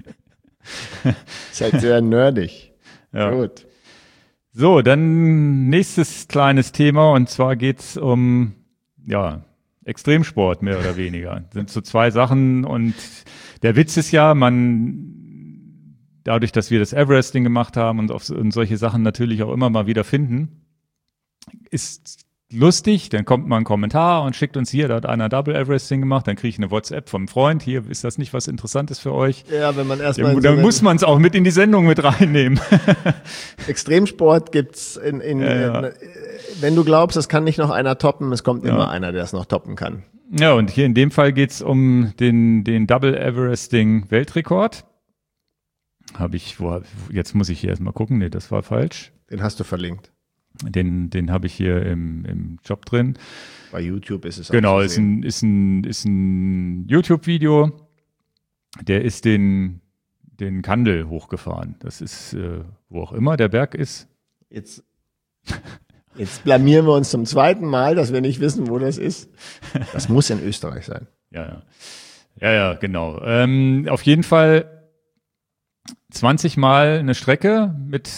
Ist halt sehr nerdig.
Ja.
Gut.
So, dann nächstes kleines Thema und zwar geht's um, Extremsport mehr oder weniger. Das sind so zwei Sachen und der Witz ist ja, dadurch, dass wir das Everesting gemacht haben und solche Sachen natürlich auch immer mal wieder finden, ist lustig, dann kommt mal ein Kommentar und schickt uns hier, da hat einer Double Everesting gemacht, dann kriege ich eine WhatsApp vom Freund, hier, ist das nicht was Interessantes für euch?
Ja, wenn man erstmal...
Dann muss man es auch mit in die Sendung mit reinnehmen.
Extremsport gibt's wenn du glaubst, es kann nicht noch einer toppen, es kommt immer einer, der es noch toppen kann.
Ja, und hier in dem Fall geht's um den Double Everesting Weltrekord. Jetzt muss ich hier erstmal gucken. Nee, das war falsch.
Den hast du verlinkt.
Den habe ich hier im Job drin.
Bei YouTube ist es auch
genau, ist ein YouTube-Video. Der ist den Kandel hochgefahren. Das ist, wo auch immer der Berg ist.
Jetzt blamieren wir uns zum zweiten Mal, dass wir nicht wissen, wo das ist. Das muss in Österreich sein.
Ja, genau. Auf jeden Fall 20 Mal eine Strecke mit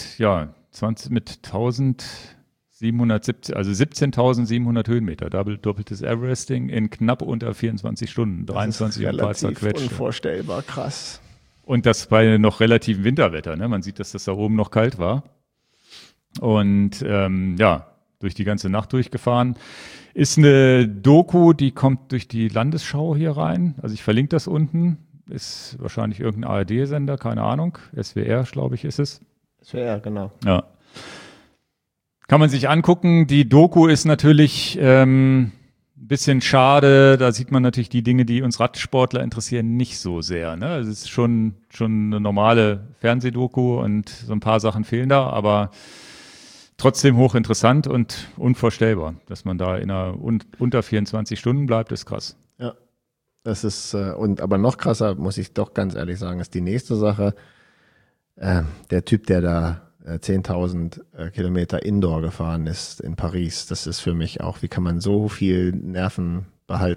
1770, also 17.700 Höhenmeter, doppeltes Everesting in knapp unter 24 Stunden, 23 und ein paar zerquetscht.
Unvorstellbar krass.
Und das bei noch relativem Winterwetter, ne? Man sieht, dass das da oben noch kalt war. Und durch die ganze Nacht durchgefahren. Ist eine Doku, die kommt durch die Landesschau hier rein. Also ich verlinke das unten. Ist wahrscheinlich irgendein ARD-Sender, keine Ahnung. SWR, glaube ich, ist es.
SWR, genau.
Ja. Kann man sich angucken. Die Doku ist natürlich ein bisschen schade. Da sieht man natürlich die Dinge, die uns Radsportler interessieren, nicht so sehr. Ne? Also es ist schon eine normale Fernsehdoku und so ein paar Sachen fehlen da, aber trotzdem hochinteressant und unvorstellbar, dass man da unter 24 Stunden bleibt, ist krass.
Ja. Das ist, aber noch krasser, muss ich doch ganz ehrlich sagen, ist die nächste Sache. Der Typ, der da 10.000 Kilometer Indoor gefahren ist in Paris, das ist für mich auch, wie kann man so viel Nerven behalten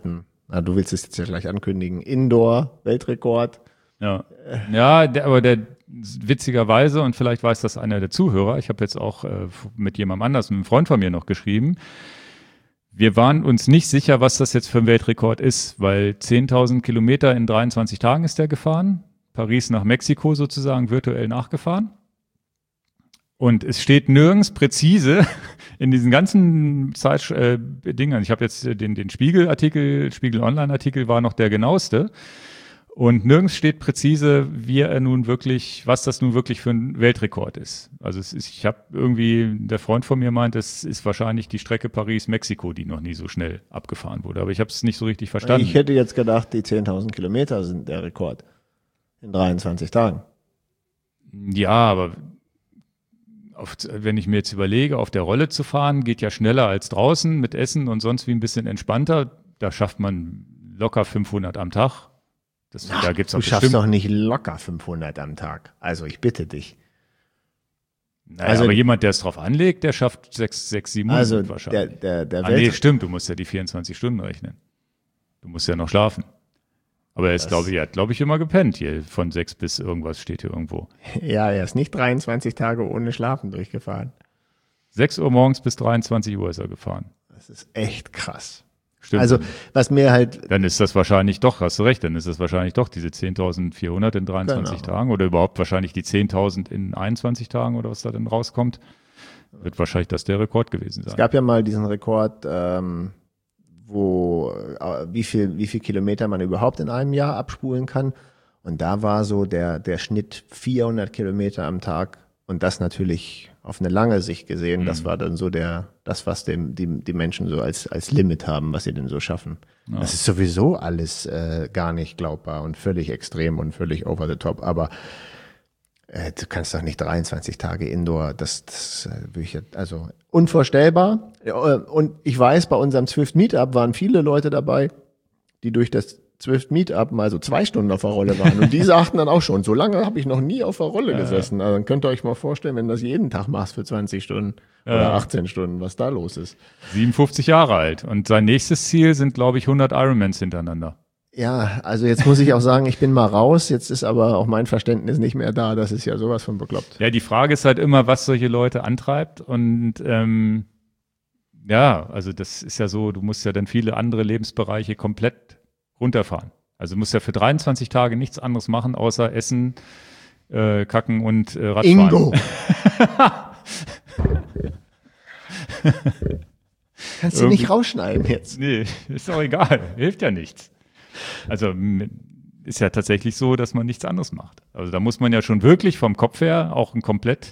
Na, du willst es jetzt ja gleich ankündigen. Indoor-Weltrekord.
Ja, witzigerweise, und vielleicht weiß das einer der Zuhörer, ich habe jetzt auch mit jemandem anders, mit einem Freund von mir noch geschrieben, wir waren uns nicht sicher, was das jetzt für ein Weltrekord ist, weil 10.000 Kilometer in 23 Tagen ist der gefahren, Paris nach Mexiko sozusagen virtuell nachgefahren. Und es steht nirgends präzise in diesen ganzen Dingern. Ich habe jetzt den Spiegel-Artikel, Spiegel-Online-Artikel war noch der genaueste. Und nirgends steht präzise, was das nun wirklich für ein Weltrekord ist. Also ich habe irgendwie, der Freund von mir meint, es ist wahrscheinlich die Strecke Paris-Mexiko, die noch nie so schnell abgefahren wurde. Aber ich habe es nicht so richtig verstanden.
Ich hätte jetzt gedacht, die 10.000 Kilometer sind der Rekord in 23 Tagen.
Ja, aber wenn ich mir jetzt überlege, auf der Rolle zu fahren, geht ja schneller als draußen mit Essen und sonst wie ein bisschen entspannter. Da schafft man locker 500 am Tag. Da gibt's auch
du schaffst doch nicht locker 500 am Tag. Also ich bitte dich.
Naja, also, aber jemand, der es drauf anlegt, der schafft 600, 700
also
wahrscheinlich.
Nee,
stimmt, du musst ja die 24 Stunden rechnen. Du musst ja noch schlafen. Aber er ist, glaube ich, immer gepennt hier. Von 6 bis irgendwas steht hier irgendwo.
Ja, er ist nicht 23 Tage ohne Schlafen durchgefahren.
6 Uhr morgens bis 23 Uhr ist er gefahren.
Das ist echt krass.
Stimmt.
Also, was mir halt.
Dann ist das wahrscheinlich doch, hast du recht, dann ist das wahrscheinlich doch diese 10.400 in 23 Tagen oder überhaupt wahrscheinlich die 10.000 in 21 Tagen oder was da dann rauskommt. Wird wahrscheinlich das der Rekord gewesen sein.
Es gab ja mal diesen Rekord, wie viel Kilometer man überhaupt in einem Jahr abspulen kann. Und da war so der Schnitt 400 Kilometer am Tag. Und das natürlich auf eine lange Sicht gesehen, das war dann so was die Menschen so als Limit haben, was sie denn so schaffen. Ja. Das ist sowieso alles gar nicht glaubbar und völlig extrem und völlig over the top. Aber du kannst doch nicht 23 Tage Indoor, das also unvorstellbar. Und ich weiß, bei unserem Zwift Meetup waren viele Leute dabei, die durch das Zwift Meetup mal so 2 Stunden auf der Rolle waren. Und die sagten dann auch schon, so lange habe ich noch nie auf der Rolle gesessen. Also dann könnt ihr euch mal vorstellen, wenn du das jeden Tag machst für 20 Stunden oder 18 Stunden, was da los ist.
57 Jahre alt. Und sein nächstes Ziel sind, glaube ich, 100 Ironmans hintereinander.
Ja, also jetzt muss ich auch sagen, ich bin mal raus. Jetzt ist aber auch mein Verständnis nicht mehr da. Das ist ja sowas von bekloppt.
Ja, die Frage ist halt immer, was solche Leute antreibt. Und also das ist ja so, du musst ja dann viele andere Lebensbereiche komplett runterfahren. Also du musst ja für 23 Tage nichts anderes machen, außer essen, kacken und Radfahren.
Ingo! Kannst du nicht rausschneiden jetzt?
Nee, ist doch egal. Hilft ja nichts. Also ist ja tatsächlich so, dass man nichts anderes macht. Also da muss man ja schon wirklich vom Kopf her auch ein komplett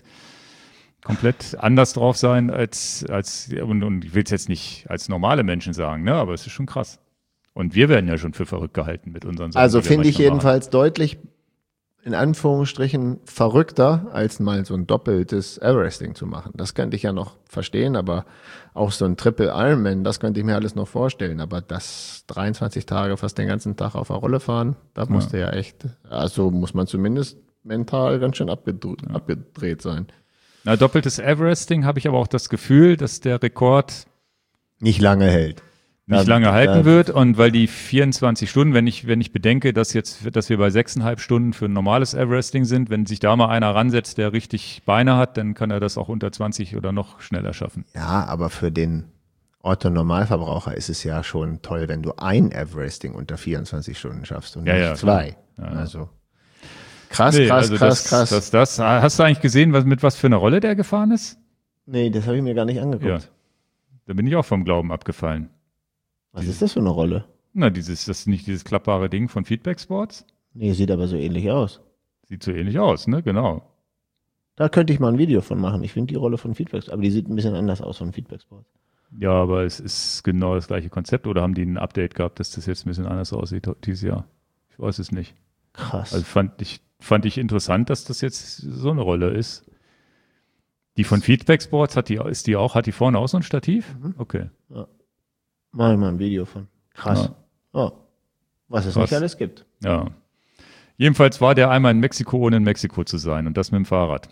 anders drauf sein und ich will es jetzt nicht als normale Menschen sagen, ne, aber es ist schon krass. Und wir werden ja schon für verrückt gehalten mit unseren Sachen.
Also finde ich jedenfalls deutlich, in Anführungsstrichen, verrückter, als mal so ein doppeltes Everesting zu machen. Das könnte ich ja noch verstehen, aber auch so ein Triple Ironman, das könnte ich mir alles noch vorstellen. Aber das 23 Tage fast den ganzen Tag auf der Rolle fahren, da musste ja echt, also muss man zumindest mental ganz schön abgedreht sein.
Na, doppeltes Everesting habe ich aber auch das Gefühl, dass der Rekord
nicht lange hält.
Nicht lange halten wird, und weil die 24 Stunden, wenn ich bedenke, dass wir bei 6,5 Stunden für ein normales Everesting sind, wenn sich da mal einer ransetzt, der richtig Beine hat, dann kann er das auch unter 20 oder noch schneller schaffen.
Ja, aber für den Otto-Normalverbraucher ist es ja schon toll, wenn du ein Everesting unter 24 Stunden schaffst und nicht 2. Ja. Also krass.
Hast du eigentlich gesehen, mit was für einer Rolle der gefahren ist?
Nee, das habe ich mir gar nicht angeguckt.
Ja. Da bin ich auch vom Glauben abgefallen.
Was ist das für eine Rolle?
Na, das ist nicht dieses klappbare Ding von Feedback Sports?
Nee, sieht aber so ähnlich aus.
Sieht so ähnlich aus, ne? Genau.
Da könnte ich mal ein Video von machen. Ich finde die Rolle von Feedback, aber die sieht ein bisschen anders aus von Feedback Sports.
Ja, aber es ist genau das gleiche Konzept, oder haben die ein Update gehabt, dass das jetzt ein bisschen anders aussieht dieses Jahr? Ich weiß es nicht.
Krass.
Also fand ich interessant, dass das jetzt so eine Rolle ist. Die von Feedback Sports, hat die vorne auch so ein Stativ?
Mhm.
Okay.
Ja. Mach ich mal ein Video von. Krass. Ja. Oh. Was es nicht alles gibt.
Ja. Jedenfalls war der einmal in Mexiko, ohne in Mexiko zu sein, und das mit dem Fahrrad.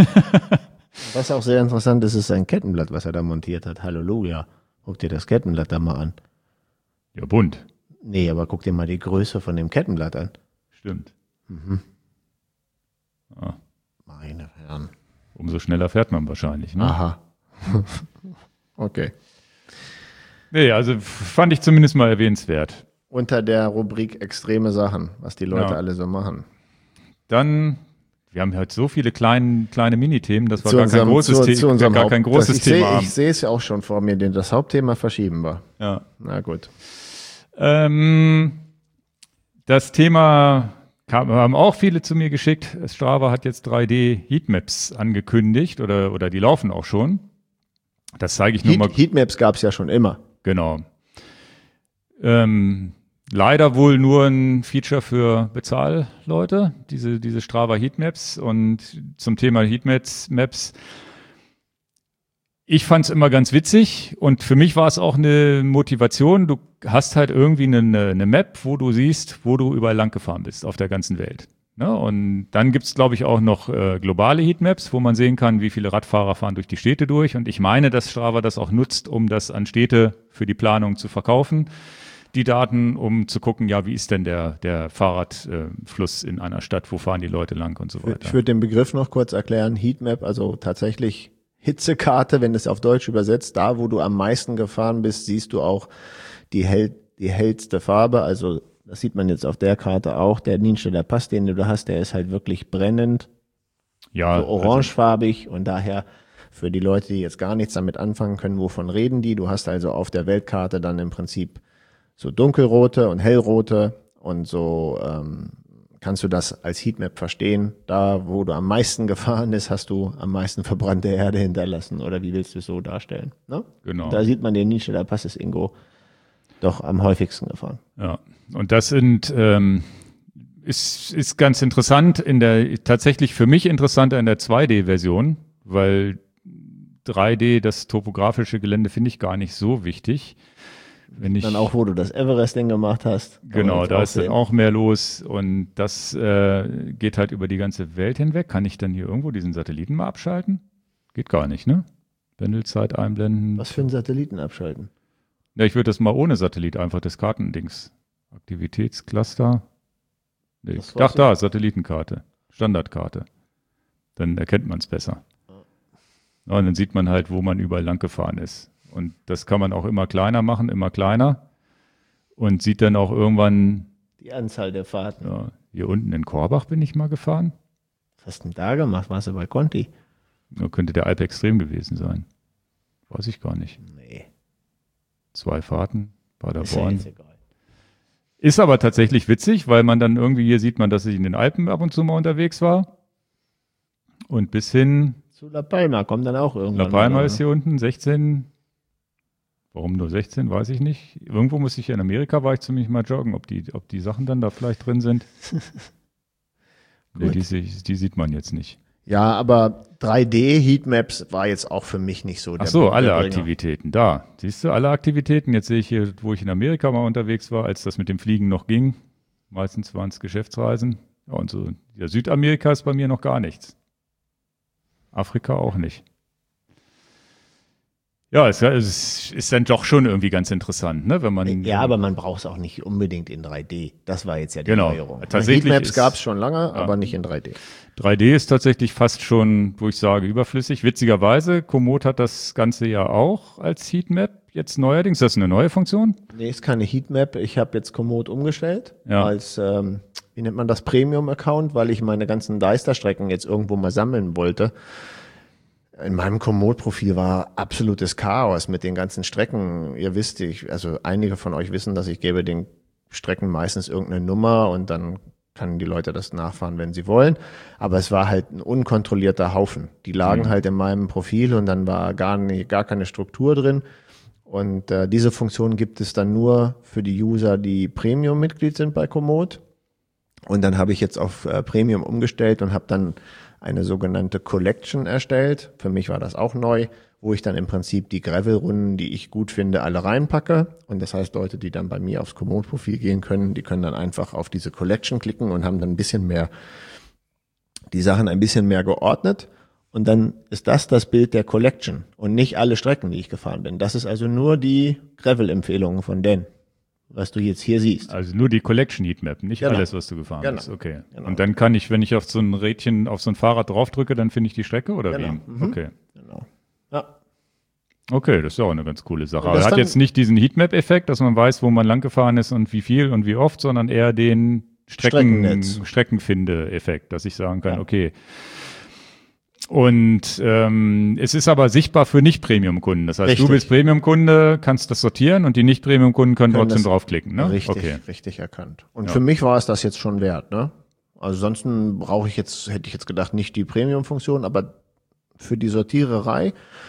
Was auch sehr interessant ist, ist sein Kettenblatt, was er da montiert hat. Halleluja. Guck dir das Kettenblatt da mal an.
Ja, bunt.
Nee, aber guck dir mal die Größe von dem Kettenblatt an.
Stimmt. Ja.
Meine Herren.
Umso schneller fährt man wahrscheinlich. Ne?
Aha. Okay.
Nee, also fand ich zumindest mal erwähnenswert.
Unter der Rubrik extreme Sachen, was die Leute
Ja.
alle so machen.
Dann, wir haben heute so viele kleine Minithemen, dass wir
Zu
gar kein
unserem-
großes,
zu- zu unserem
gar kein
Haupt-
großes
ich
Thema
seh-
haben.
Ich sehe es ja auch schon vor mir, denn das Hauptthema verschieben wir.
Ja.
Na gut.
Das Thema haben auch viele zu mir geschickt. Strava hat jetzt 3D-Heatmaps angekündigt oder die laufen auch schon. Das zeige ich nur mal.
Heatmaps gab es ja schon immer.
Genau. Leider wohl nur ein Feature für Bezahlleute, diese Strava Heatmaps. Und zum Thema Heatmaps, ich fand es immer ganz witzig und für mich war es auch eine Motivation. Du hast halt irgendwie eine Map, wo du siehst, wo du überall lang gefahren bist auf der ganzen Welt. Ne? Und dann gibt es, glaube ich, auch noch globale Heatmaps, wo man sehen kann, wie viele Radfahrer fahren durch die Städte durch. Und ich meine, dass Strava das auch nutzt, um das an Städte für die Planung zu verkaufen. Die Daten, um zu gucken, ja, wie ist denn der Fahrradfluss in einer Stadt, wo fahren die Leute lang und so weiter.
Ich würde den Begriff noch kurz erklären. Heatmap, also tatsächlich Hitzekarte, wenn es auf Deutsch übersetzt, da wo du am meisten gefahren bist, siehst du auch die hellste Farbe. Also das sieht man jetzt auf der Karte auch. Der Nienstedter Pass, den du da hast, der ist halt wirklich brennend,
Ja,
so orangefarbig und daher für die Leute, die jetzt gar nichts damit anfangen können, wovon reden die? Du hast also auf der Weltkarte dann im Prinzip so dunkelrote und hellrote und so kannst du das als Heatmap verstehen. Da, wo du am meisten gefahren bist, hast du am meisten verbrannte Erde hinterlassen. Oder wie willst du es so darstellen? Ne?
Genau.
Da sieht man den Nienstedter Pass ist Ingo doch am häufigsten gefahren.
Ja, und das ist ganz interessant tatsächlich für mich interessanter in der 2D-Version, weil 3D, das topografische Gelände, finde ich gar nicht so wichtig. Wenn ich,
Dann auch, wo du das Everesting gemacht hast. kann man
genau,
jetzt
da
auch
ist dann
sehen.
auch mehr los und das geht halt über die ganze Welt hinweg. Kann ich dann hier irgendwo diesen Satelliten mal abschalten? Geht gar nicht, ne? Pendelzeit einblenden.
Was für einen Satelliten abschalten?
Ja, ich würde das mal ohne Satellit einfach das Kartendings. Aktivitätscluster. Nee,
Das war's
ach da, Satellitenkarte. Standardkarte. Dann erkennt man es besser. Ja, und dann sieht man halt, wo man überall lang gefahren ist. Und das kann man auch immer kleiner machen, immer kleiner. Und sieht dann auch irgendwann,
Die Anzahl der Fahrten.
ja, hier unten in Korbach bin ich mal gefahren.
Was hast du denn da gemacht? Warst du bei Conti?
Da könnte der Alp extrem gewesen sein. Weiß ich gar nicht.
Nee.
2 Fahrten,
Ist ja
Paderborn.
jetzt egal.
Ist aber tatsächlich witzig, weil man dann irgendwie hier sieht man, dass ich in den Alpen ab und zu mal unterwegs war. Und bis hin,
Zu La Palma kommt dann auch irgendwann.
La Palma
mal,
ist hier unten, 16. Warum nur 16, weiß ich nicht. Irgendwo muss ich, in Amerika war ich zumindest mal joggen, ob die Sachen dann da vielleicht drin sind. Nee,
Gut.
die sieht man jetzt nicht.
Ja, aber 3D-Heatmaps war jetzt auch für mich nicht so
Ach so, alle
der Bringer.
Aktivitäten, da. Siehst du, alle Aktivitäten. Jetzt sehe ich hier, wo ich in Amerika mal unterwegs war, als das mit dem Fliegen noch ging. Meistens waren es Geschäftsreisen. Ja, und so. Ja, Südamerika ist bei mir noch gar nichts. Afrika auch nicht. Ja, es ist dann doch schon irgendwie ganz interessant, ne? Wenn man.
Ja, aber man braucht es auch nicht unbedingt in 3D. Das war jetzt ja die
Genau.
Neuerung.
Tatsächlich
Heatmaps
ist-
gab es schon lange, aber nicht in 3D.
3D ist tatsächlich fast schon, wo ich sage, überflüssig. Witzigerweise, Komoot hat das Ganze ja auch als Heatmap jetzt neuerdings. Das ist eine neue Funktion.
Nee, ist keine Heatmap. Ich habe jetzt Komoot umgestellt
Ja.
als, wie nennt man das, Premium-Account, weil ich meine ganzen Deister-Strecken jetzt irgendwo mal sammeln wollte. In meinem Komoot-Profil war absolutes Chaos mit den ganzen Strecken. Ihr wisst, also einige von euch wissen, dass ich gebe den Strecken meistens irgendeine Nummer und dann können die Leute das nachfahren, wenn sie wollen. Aber es war halt ein unkontrollierter Haufen. Die lagen halt in meinem Profil und dann war gar keine Struktur drin. Und diese Funktion gibt es dann nur für die User, die Premium-Mitglied sind bei Komoot. Und dann habe ich jetzt auf Premium umgestellt und habe dann eine sogenannte Collection erstellt. Für mich war das auch neu, wo ich dann im Prinzip die Gravel-Runden, die ich gut finde, alle reinpacke. Und das heißt, Leute, die dann bei mir aufs Komoot-Profil gehen können, die können dann einfach auf diese Collection klicken und haben dann ein bisschen mehr, die Sachen ein bisschen mehr geordnet. Und dann ist das Bild der Collection und nicht alle Strecken, die ich gefahren bin. Das ist also nur die Gravel-Empfehlungen von Dan. was du jetzt hier siehst.
Also nur die Collection Heatmap, nicht
Genau.
alles, was du gefahren bist. Okay.
Genau.
Und dann kann ich, wenn ich auf so ein Rädchen, auf so ein Fahrrad draufdrücke, dann finde ich die Strecke oder
Genau.
wie?
Mhm.
Okay.
Genau. Ja.
Okay, das ist ja auch eine ganz coole Sache.
Und
Aber
das
hat
dann-
jetzt nicht diesen Heatmap-Effekt, dass man weiß, wo man lang gefahren ist und wie viel und wie oft, sondern eher den
Streckennetz.
Streckenfinde-Effekt, dass ich sagen kann,
Ja.
okay. Und es ist aber sichtbar für Nicht-Premium-Kunden. Das heißt,
Richtig.
du bist Premium-Kunde, kannst das sortieren und die Nicht-Premium-Kunden können
Können
trotzdem
das
draufklicken. Ne?
Richtig erkannt. Und
Ja.
für mich war es das jetzt schon wert, ne? Also ansonsten hätte ich jetzt gedacht, nicht die Premium-Funktion, aber für die Sortiererei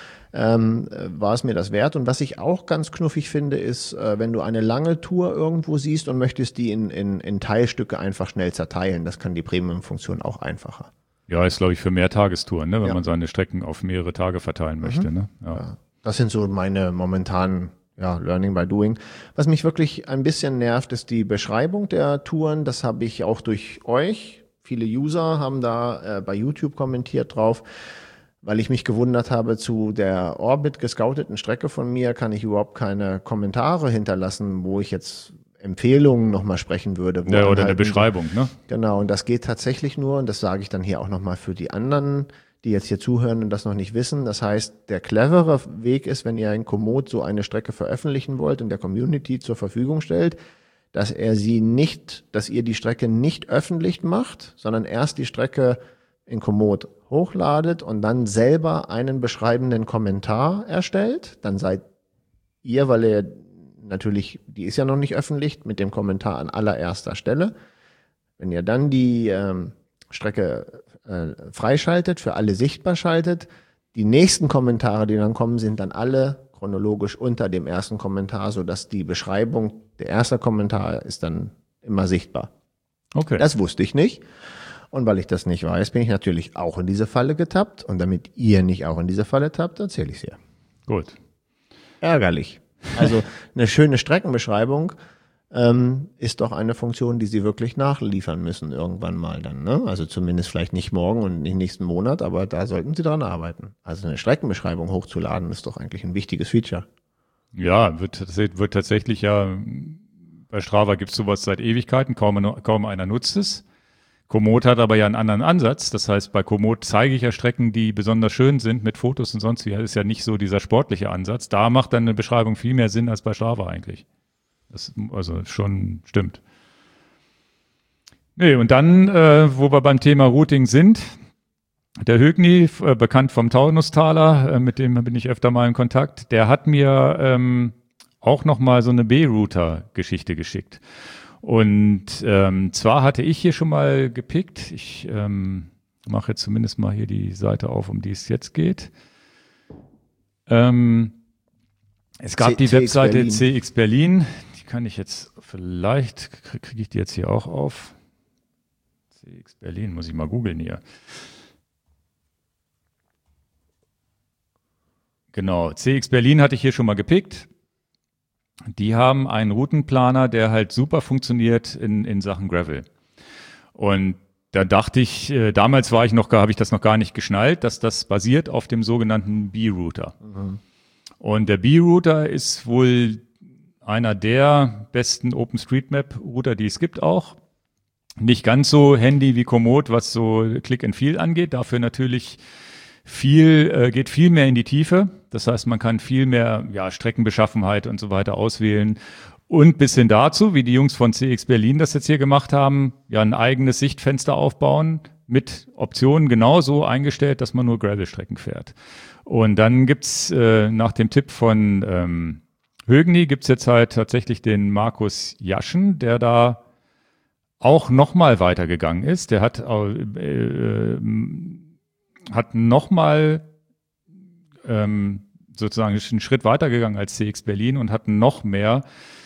war es mir das wert. Und was ich auch ganz knuffig finde, ist, wenn du eine lange Tour irgendwo siehst und möchtest die in Teilstücke einfach schnell zerteilen. Das kann die Premium-Funktion auch einfacher.
Ja, ist, glaube ich, für mehr Tagestouren, ne? Wenn
Ja.
man seine Strecken auf mehrere Tage verteilen möchte. Ne? Ja.
Ja. Das sind so meine momentanen Learning by Doing. Was mich wirklich ein bisschen nervt, ist die Beschreibung der Touren. Das habe ich auch durch euch. Viele User haben da bei YouTube kommentiert drauf, weil ich mich gewundert habe, zu der Orbit gescouteten Strecke von mir kann ich überhaupt keine Kommentare hinterlassen, wo ich jetzt Empfehlungen nochmal sprechen würde. wo
Ja, oder eine
anhalten-
Beschreibung, ne?
Genau, und das geht tatsächlich nur, und das sage ich dann hier auch nochmal für die anderen, die jetzt hier zuhören und das noch nicht wissen. Das heißt, der clevere Weg ist, wenn ihr in Komoot so eine Strecke veröffentlichen wollt und der Community zur Verfügung stellt, dass ihr die Strecke nicht öffentlich macht, sondern erst die Strecke in Komoot hochladet und dann selber einen beschreibenden Kommentar erstellt. Dann seid ihr, weil ihr natürlich, die ist ja noch nicht öffentlich, mit dem Kommentar an allererster Stelle. Wenn ihr dann die Strecke freischaltet, für alle sichtbar schaltet, die nächsten Kommentare, die dann kommen, sind dann alle chronologisch unter dem ersten Kommentar, sodass die Beschreibung, der erste Kommentar ist dann immer sichtbar.
Okay.
Das wusste ich nicht. Und weil ich das nicht weiß, bin ich natürlich auch in diese Falle getappt. Und damit ihr nicht auch in diese Falle tappt, erzähle ich es hier.
Gut.
Ärgerlich. Also eine schöne Streckenbeschreibung ist doch eine Funktion, die sie wirklich nachliefern müssen irgendwann mal dann. Ne? Also zumindest vielleicht nicht morgen und nicht nächsten Monat, aber da sollten sie dran arbeiten. Also eine Streckenbeschreibung hochzuladen ist doch eigentlich ein wichtiges Feature.
Ja, wird tatsächlich ja, bei Strava gibt es sowas seit Ewigkeiten, kaum einer nutzt es. Komoot hat aber ja einen anderen Ansatz. Das heißt, bei Komoot zeige ich ja Strecken, die besonders schön sind mit Fotos und sonst wie. Das ist ja nicht so dieser sportliche Ansatz. Da macht dann eine Beschreibung viel mehr Sinn als bei Strava eigentlich. Das also schon stimmt. Nee, und dann, wo wir beim Thema Routing sind, der Högni, bekannt vom Taunustaler, mit dem bin ich öfter mal in Kontakt, der hat mir auch nochmal so eine B-Router-Geschichte geschickt. Und zwar hatte ich hier schon mal gepickt, ich mache jetzt zumindest mal hier die Seite auf, um die es jetzt geht. Es gab die
CX
Webseite
Berlin.
CX Berlin, die kann ich jetzt, vielleicht kriege ich die jetzt hier auch auf. CX Berlin, muss ich mal googeln hier. Genau, CX Berlin hatte ich hier schon mal gepickt. Die haben einen Routenplaner, der halt super funktioniert in Sachen Gravel. Und da dachte ich, damals habe ich das noch gar nicht geschnallt, dass das basiert auf dem sogenannten B-Router.
Mhm.
Und der B-Router ist wohl einer der besten OpenStreetMap-Router, die es gibt auch. Nicht ganz so handy wie Komoot, was so Click and Feel angeht. Dafür natürlich geht viel mehr in die Tiefe. Das heißt, man kann viel mehr Streckenbeschaffenheit und so weiter auswählen. Und bis hin dazu, wie die Jungs von CX Berlin das jetzt hier gemacht haben, ja ein eigenes Sichtfenster aufbauen mit Optionen genauso eingestellt, dass man nur Gravel-Strecken fährt. Und dann gibt's nach dem Tipp von Högni gibt's jetzt halt tatsächlich den Markus Jaschen, der da auch nochmal weitergegangen ist. Der hat nochmal sozusagen einen Schritt weitergegangen als CX Berlin und hat noch mehr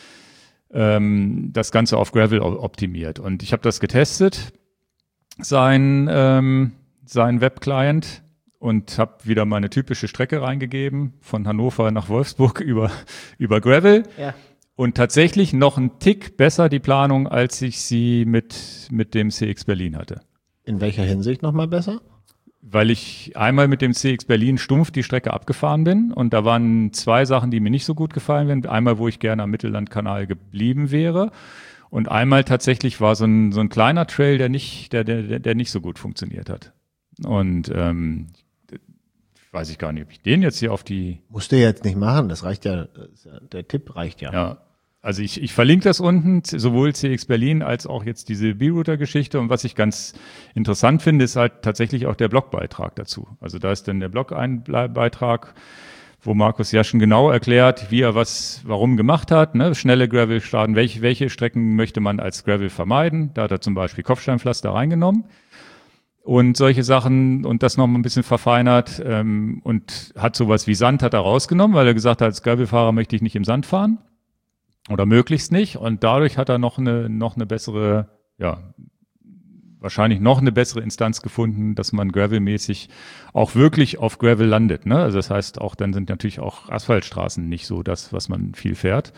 das Ganze auf Gravel optimiert. Und ich habe das getestet, sein Webclient, und habe wieder meine typische Strecke reingegeben, von Hannover nach Wolfsburg über Gravel.
Ja.
Und tatsächlich noch einen Tick besser die Planung, als ich sie mit dem CX Berlin hatte.
In welcher Hinsicht nochmal besser?
weil ich einmal mit dem CX Berlin stumpf die Strecke abgefahren bin und da waren 2 Sachen, die mir nicht so gut gefallen wären. Einmal, wo ich gerne am Mittellandkanal geblieben wäre und einmal tatsächlich war so ein kleiner Trail, der nicht so gut funktioniert hat. Und weiß ich gar nicht, ob ich den jetzt hier auf die...
Musst du jetzt nicht machen, das reicht ja, der Tipp reicht ja.
Ja, also ich verlinke das unten, sowohl CX Berlin als auch jetzt diese B-Router-Geschichte. Und was ich ganz interessant finde, ist halt tatsächlich auch der Blogbeitrag dazu. Also da ist dann der Blog-Beitrag, wo Markus Jaschen genau erklärt, wie er warum gemacht hat. Ne? Schnelle Gravel starten, welche Strecken möchte man als Gravel vermeiden. Da hat er zum Beispiel Kopfsteinpflaster reingenommen. Und solche Sachen und das noch mal ein bisschen verfeinert und hat sowas wie Sand hat er rausgenommen, weil er gesagt hat, als Gravelfahrer möchte ich nicht im Sand fahren. Oder möglichst nicht. Und dadurch hat er noch eine bessere, wahrscheinlich noch eine bessere Instanz gefunden, dass man gravelmäßig auch wirklich auf Gravel landet. Ne? Also das heißt, auch dann sind natürlich auch Asphaltstraßen nicht so das, was man viel fährt.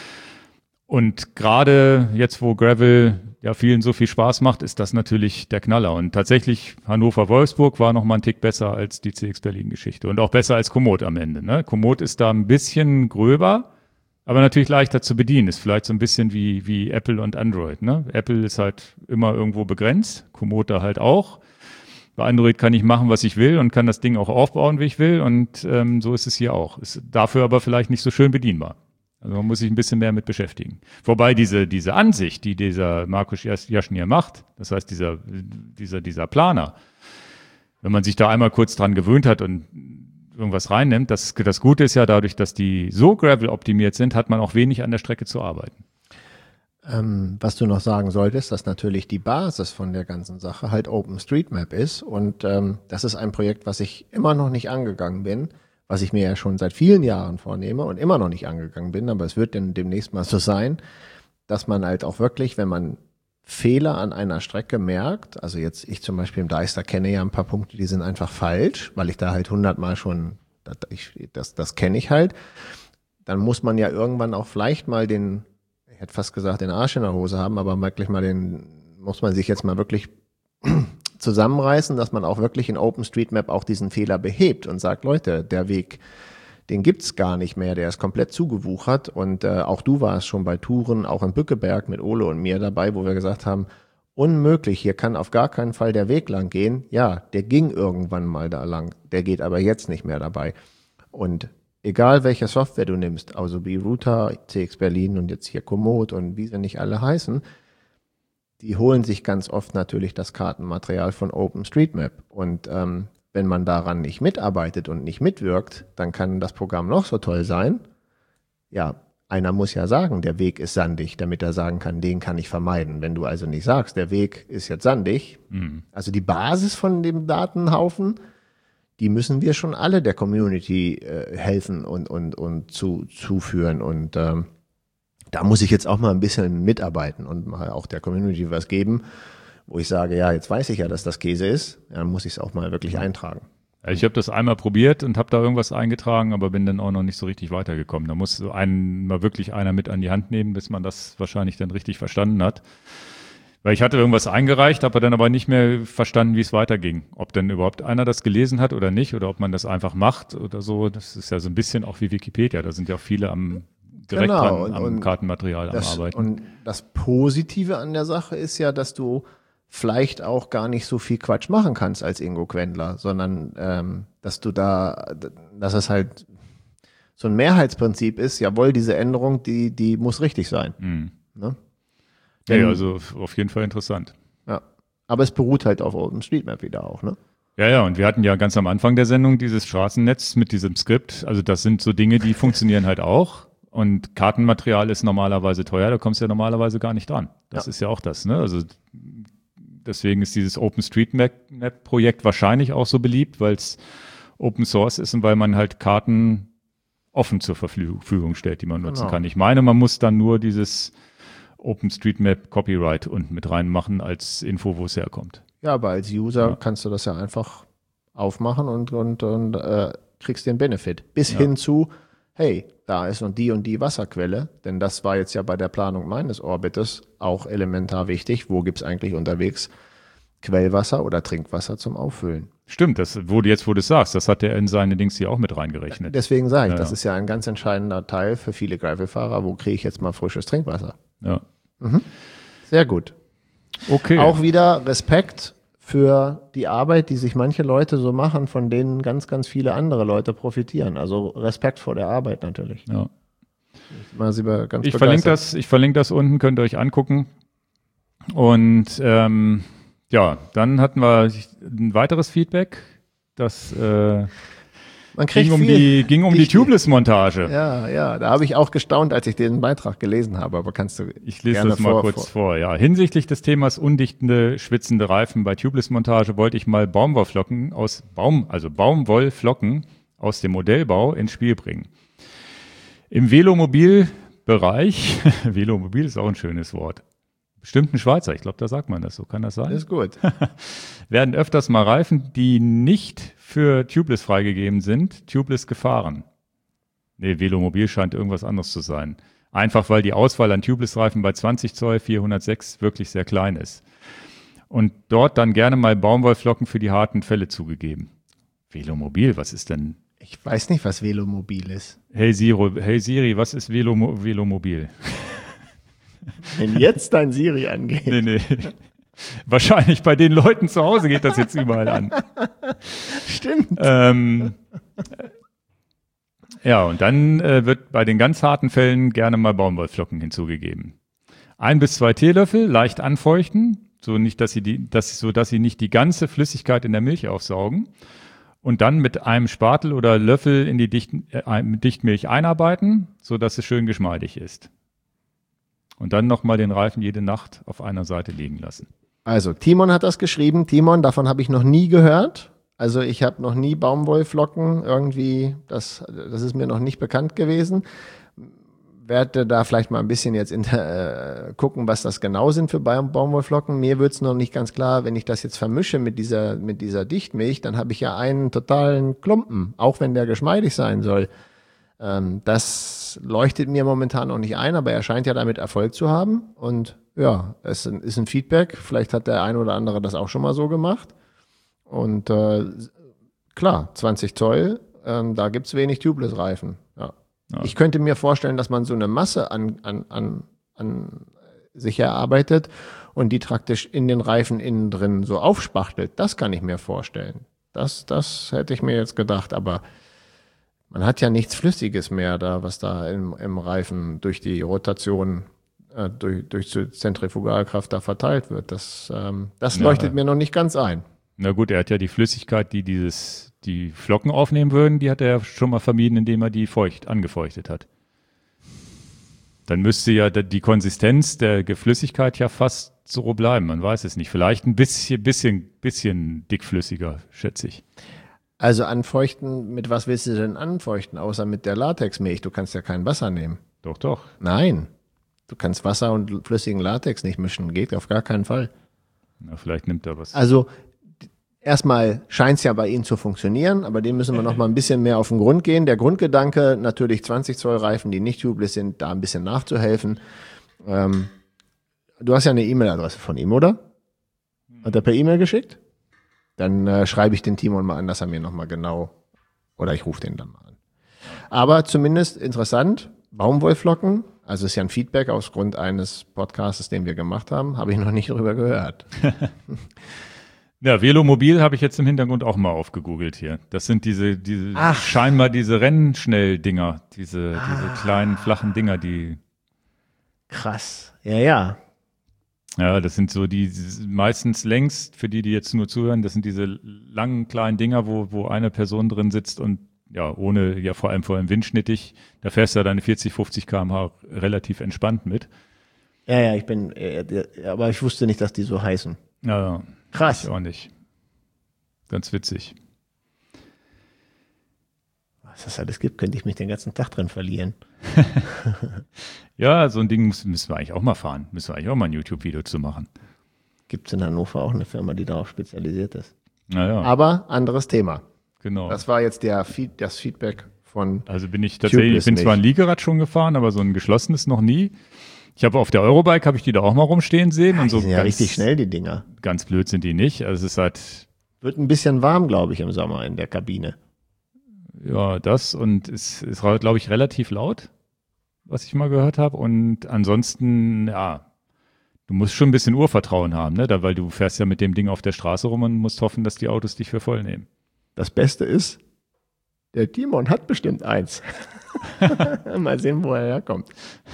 Und gerade jetzt, wo Gravel ja vielen so viel Spaß macht, ist das natürlich der Knaller. Und tatsächlich Hannover-Wolfsburg war noch mal ein Tick besser als die CX Berlin-Geschichte und auch besser als Komoot am Ende. Ne? Komoot ist da ein bisschen gröber, aber natürlich leichter zu bedienen. Ist vielleicht so ein bisschen wie Apple und Android. Ne? Apple ist halt immer irgendwo begrenzt, Komoot da halt auch. Bei Android kann ich machen, was ich will und kann das Ding auch aufbauen, wie ich will. Und so ist es hier auch. Ist dafür aber vielleicht nicht so schön bedienbar. Also man muss sich ein bisschen mehr mit beschäftigen. Wobei diese Ansicht, die dieser Markus Jaschen hier macht, das heißt dieser Planer, wenn man sich da einmal kurz dran gewöhnt hat und irgendwas reinnimmt, das Gute ist ja dadurch, dass die so Gravel optimiert sind, hat man auch wenig an der Strecke zu arbeiten.
Was du noch sagen solltest, dass natürlich die Basis von der ganzen Sache halt OpenStreetMap ist und das ist ein Projekt, was ich immer noch nicht angegangen bin, was ich mir ja schon seit vielen Jahren vornehme und immer noch nicht angegangen bin, aber es wird denn demnächst mal so sein, dass man halt auch wirklich, wenn man Fehler an einer Strecke merkt, also jetzt ich zum Beispiel im Deister kenne ja ein paar Punkte, die sind einfach falsch, weil ich da halt 100-mal schon, das kenne ich halt, dann muss man ja irgendwann auch vielleicht mal ich hätte fast gesagt, den Arsch in der Hose haben, aber wirklich mal muss man sich jetzt mal wirklich zusammenreißen, dass man auch wirklich in OpenStreetMap auch diesen Fehler behebt und sagt, Leute, der Weg, den gibt's gar nicht mehr, der ist komplett zugewuchert und auch du warst schon bei Touren, auch in Bückeberg mit Ole und mir dabei, wo wir gesagt haben, unmöglich, hier kann auf gar keinen Fall der Weg lang gehen. Ja, der ging irgendwann mal da lang, der geht aber jetzt nicht mehr dabei. Und egal welche Software du nimmst, also wie Router, CX Berlin und jetzt hier Komoot und wie sie nicht alle heißen, die holen sich ganz oft natürlich das Kartenmaterial von OpenStreetMap. Und wenn man daran nicht mitarbeitet und nicht mitwirkt, dann kann das Programm noch so toll sein. Ja, einer muss ja sagen, der Weg ist sandig, damit er sagen kann, den kann ich vermeiden. Wenn du also nicht sagst, der Weg ist jetzt sandig, also die Basis von dem Datenhaufen, die müssen wir schon alle der Community helfen und zuführen. Und da muss ich jetzt auch mal ein bisschen mitarbeiten und mal auch der Community was geben, wo ich sage, ja, jetzt weiß ich ja, dass das Käse ist, dann muss ich es auch mal wirklich eintragen.
Ich habe das einmal probiert und habe da irgendwas eingetragen, aber bin dann auch noch nicht so richtig weitergekommen. Da muss mal wirklich einer mit an die Hand nehmen, bis man das wahrscheinlich dann richtig verstanden hat. Weil ich hatte irgendwas eingereicht, habe dann aber nicht mehr verstanden, wie es weiterging. Ob denn überhaupt einer das gelesen hat oder nicht, oder ob man das einfach macht oder so. Das ist ja so ein bisschen auch wie Wikipedia. Da sind ja auch viele direkt dran am Kartenmaterial am Arbeiten.
Und das Positive an der Sache ist ja, dass du vielleicht auch gar nicht so viel Quatsch machen kannst als Ingo Quendler, sondern dass es halt so ein Mehrheitsprinzip ist, jawohl, diese Änderung, die muss richtig sein. Ne?
Ja, also auf jeden Fall interessant.
Ja, aber es beruht halt auf OpenStreetMap wieder auch, ne?
Ja, und wir hatten ja ganz am Anfang der Sendung dieses Straßennetz mit diesem Skript. Also das sind so Dinge, die funktionieren halt auch. Und Kartenmaterial ist normalerweise teuer, da kommst du ja normalerweise gar nicht dran. Das ist ja auch das, ne? Also deswegen ist dieses OpenStreetMap-Projekt wahrscheinlich auch so beliebt, weil es Open Source ist und weil man halt Karten offen zur Verfügung stellt, die man nutzen kann. Ich meine, man muss dann nur dieses OpenStreetMap Copyright unten mit reinmachen als Info, wo es herkommt.
Ja, aber als User kannst du das ja einfach aufmachen und kriegst den Benefit. Bis hin zu, hey, da ist und die Wasserquelle, denn das war jetzt ja bei der Planung meines Orbites auch elementar wichtig. Wo gibt's eigentlich unterwegs Quellwasser oder Trinkwasser zum Auffüllen.
Stimmt, wo du es sagst, das hat er in seine Dings hier auch mit reingerechnet.
Deswegen sage ich, das ist ja ein ganz entscheidender Teil für viele Gravelfahrer. Wo kriege ich jetzt mal frisches Trinkwasser?
Ja.
Sehr gut.
Okay.
Auch wieder Respekt für die Arbeit, die sich manche Leute so machen, von denen ganz, ganz viele andere Leute profitieren. Also Respekt vor der Arbeit natürlich.
Ja.
Ich
verlinke das unten, könnt ihr euch angucken. Und ja, dann hatten wir ein weiteres Feedback, das ging um die Tubeless-Montage.
Ja, da habe ich auch gestaunt, als ich den Beitrag gelesen habe, aber kannst du
Ich lese das mal kurz vor. Ja, hinsichtlich des Themas undichtende, schwitzende Reifen bei Tubeless-Montage wollte ich mal Baumwollflocken aus dem Modellbau ins Spiel bringen. Im Velomobil-Bereich, Velomobil ist auch ein schönes Wort, bestimmt ein Schweizer, ich glaube, da sagt man das so, kann das sein?
Ist gut.
Werden öfters mal Reifen, die nicht für Tubeless freigegeben sind, Tubeless gefahren. Nee, Velomobil scheint irgendwas anderes zu sein. Einfach, weil die Auswahl an Tubeless-Reifen bei 20 Zoll 406 wirklich sehr klein ist. Und dort dann gerne mal Baumwollflocken für die harten Fälle zugegeben. Velomobil, was ist denn?
Ich weiß nicht, was Velomobil ist.
Hey Siri, was ist Velomobil?
Wenn jetzt dein Siri angeht.
Nee. Wahrscheinlich bei den Leuten zu Hause geht das jetzt überall an.
Stimmt.
Ja, und dann wird bei den ganz harten Fällen gerne mal Baumwollflocken hinzugegeben. 1 bis 2 Teelöffel leicht anfeuchten, dass sie nicht die ganze Flüssigkeit in der Milch aufsaugen. Und dann mit einem Spatel oder Löffel in die Dichtmilch einarbeiten, sodass es schön geschmeidig ist. Und dann nochmal den Reifen jede Nacht auf einer Seite liegen lassen.
Also, Timon hat das geschrieben. Timon, davon habe ich noch nie gehört. Also, ich habe noch nie Baumwollflocken irgendwie, das ist mir noch nicht bekannt gewesen. Werde da vielleicht mal ein bisschen jetzt gucken, was das genau sind für Baumwollflocken. Mir wird es noch nicht ganz klar, wenn ich das jetzt vermische mit dieser Dichtmilch, dann habe ich ja einen totalen Klumpen, auch wenn der geschmeidig sein soll. Das leuchtet mir momentan noch nicht ein, aber er scheint ja damit Erfolg zu haben. Und ja, es ist ein Feedback. Vielleicht hat der ein oder andere das auch schon mal so gemacht. Und klar, 20 Zoll, da gibt es wenig Tubeless-Reifen. Ja. Ich könnte mir vorstellen, dass man so eine Masse an sich erarbeitet und die praktisch in den Reifen innen drin so aufspachtelt. Das kann ich mir vorstellen. Das hätte ich mir jetzt gedacht, aber man hat ja nichts Flüssiges mehr da, was da im Reifen durch die Rotation, durch die Zentrifugalkraft da verteilt wird. Das leuchtet mir noch nicht ganz ein.
Na gut, er hat ja die Flüssigkeit, die Flocken aufnehmen würden, die hat er schon mal vermieden, indem er die angefeuchtet hat. Dann müsste ja die Konsistenz der Flüssigkeit ja fast so bleiben. Man weiß es nicht. Vielleicht ein bisschen dickflüssiger, schätze ich.
Also anfeuchten, mit was willst du denn anfeuchten, außer mit der Latexmilch? Du kannst ja kein Wasser nehmen.
Doch.
Nein, du kannst Wasser und flüssigen Latex nicht mischen. Geht auf gar keinen Fall.
Na, vielleicht nimmt er was.
Also erstmal scheint es ja bei Ihnen zu funktionieren, aber dem müssen wir noch mal ein bisschen mehr auf den Grund gehen. Der Grundgedanke, natürlich 20 Zoll Reifen, die nicht tubeless sind, da ein bisschen nachzuhelfen. Du hast ja eine E-Mail-Adresse von ihm, oder? Hat er per E-Mail geschickt? Dann schreibe ich den Timon mal an, dass er mir noch mal genau, oder ich rufe den dann mal an. Aber zumindest interessant, Baumwollflocken, also ist ja ein Feedback aus Grund eines Podcasts, den wir gemacht haben, habe ich noch nicht drüber gehört.
Ja, Velomobil habe ich jetzt im Hintergrund auch mal aufgegoogelt hier. Das sind scheinbar diese Rennschnell-Dinger, diese kleinen, flachen Dinger, die.
Krass. Ja.
Ja, das sind so die meistens längst, für die jetzt nur zuhören, das sind diese langen, kleinen Dinger, wo eine Person drin sitzt und vor allem vor allem windschnittig, da fährst du ja deine 40, 50 km/h relativ entspannt mit.
Ja, aber ich wusste nicht, dass die so heißen.
Ja.
Krass.
Ich auch nicht. Ganz witzig.
Was das alles gibt, könnte ich mich den ganzen Tag drin verlieren.
Ja, so ein Ding müssen wir eigentlich auch mal fahren. Müssen wir eigentlich auch mal ein YouTube-Video zu machen.
Gibt es in Hannover auch eine Firma, die darauf spezialisiert ist.
Naja.
Aber anderes Thema.
Genau.
Das war jetzt das Feedback von.
Also ich bin zwar ein Liegerad schon gefahren, aber so ein geschlossenes noch nie. Ich habe auf der Eurobike, habe ich die da auch mal rumstehen sehen.
Ja,
und so
die sind ja richtig schnell, die Dinger.
Ganz blöd sind die nicht. Also es ist halt...
Wird ein bisschen warm, glaube ich, im Sommer in der Kabine.
Ja, das und es ist, glaube ich, relativ laut, was ich mal gehört habe. Und ansonsten, ja, du musst schon ein bisschen Urvertrauen haben, ne? Weil du fährst ja mit dem Ding auf der Straße rum und musst hoffen, dass die Autos dich für voll nehmen.
Das Beste ist, der Timon hat bestimmt eins. Mal sehen, wo er herkommt.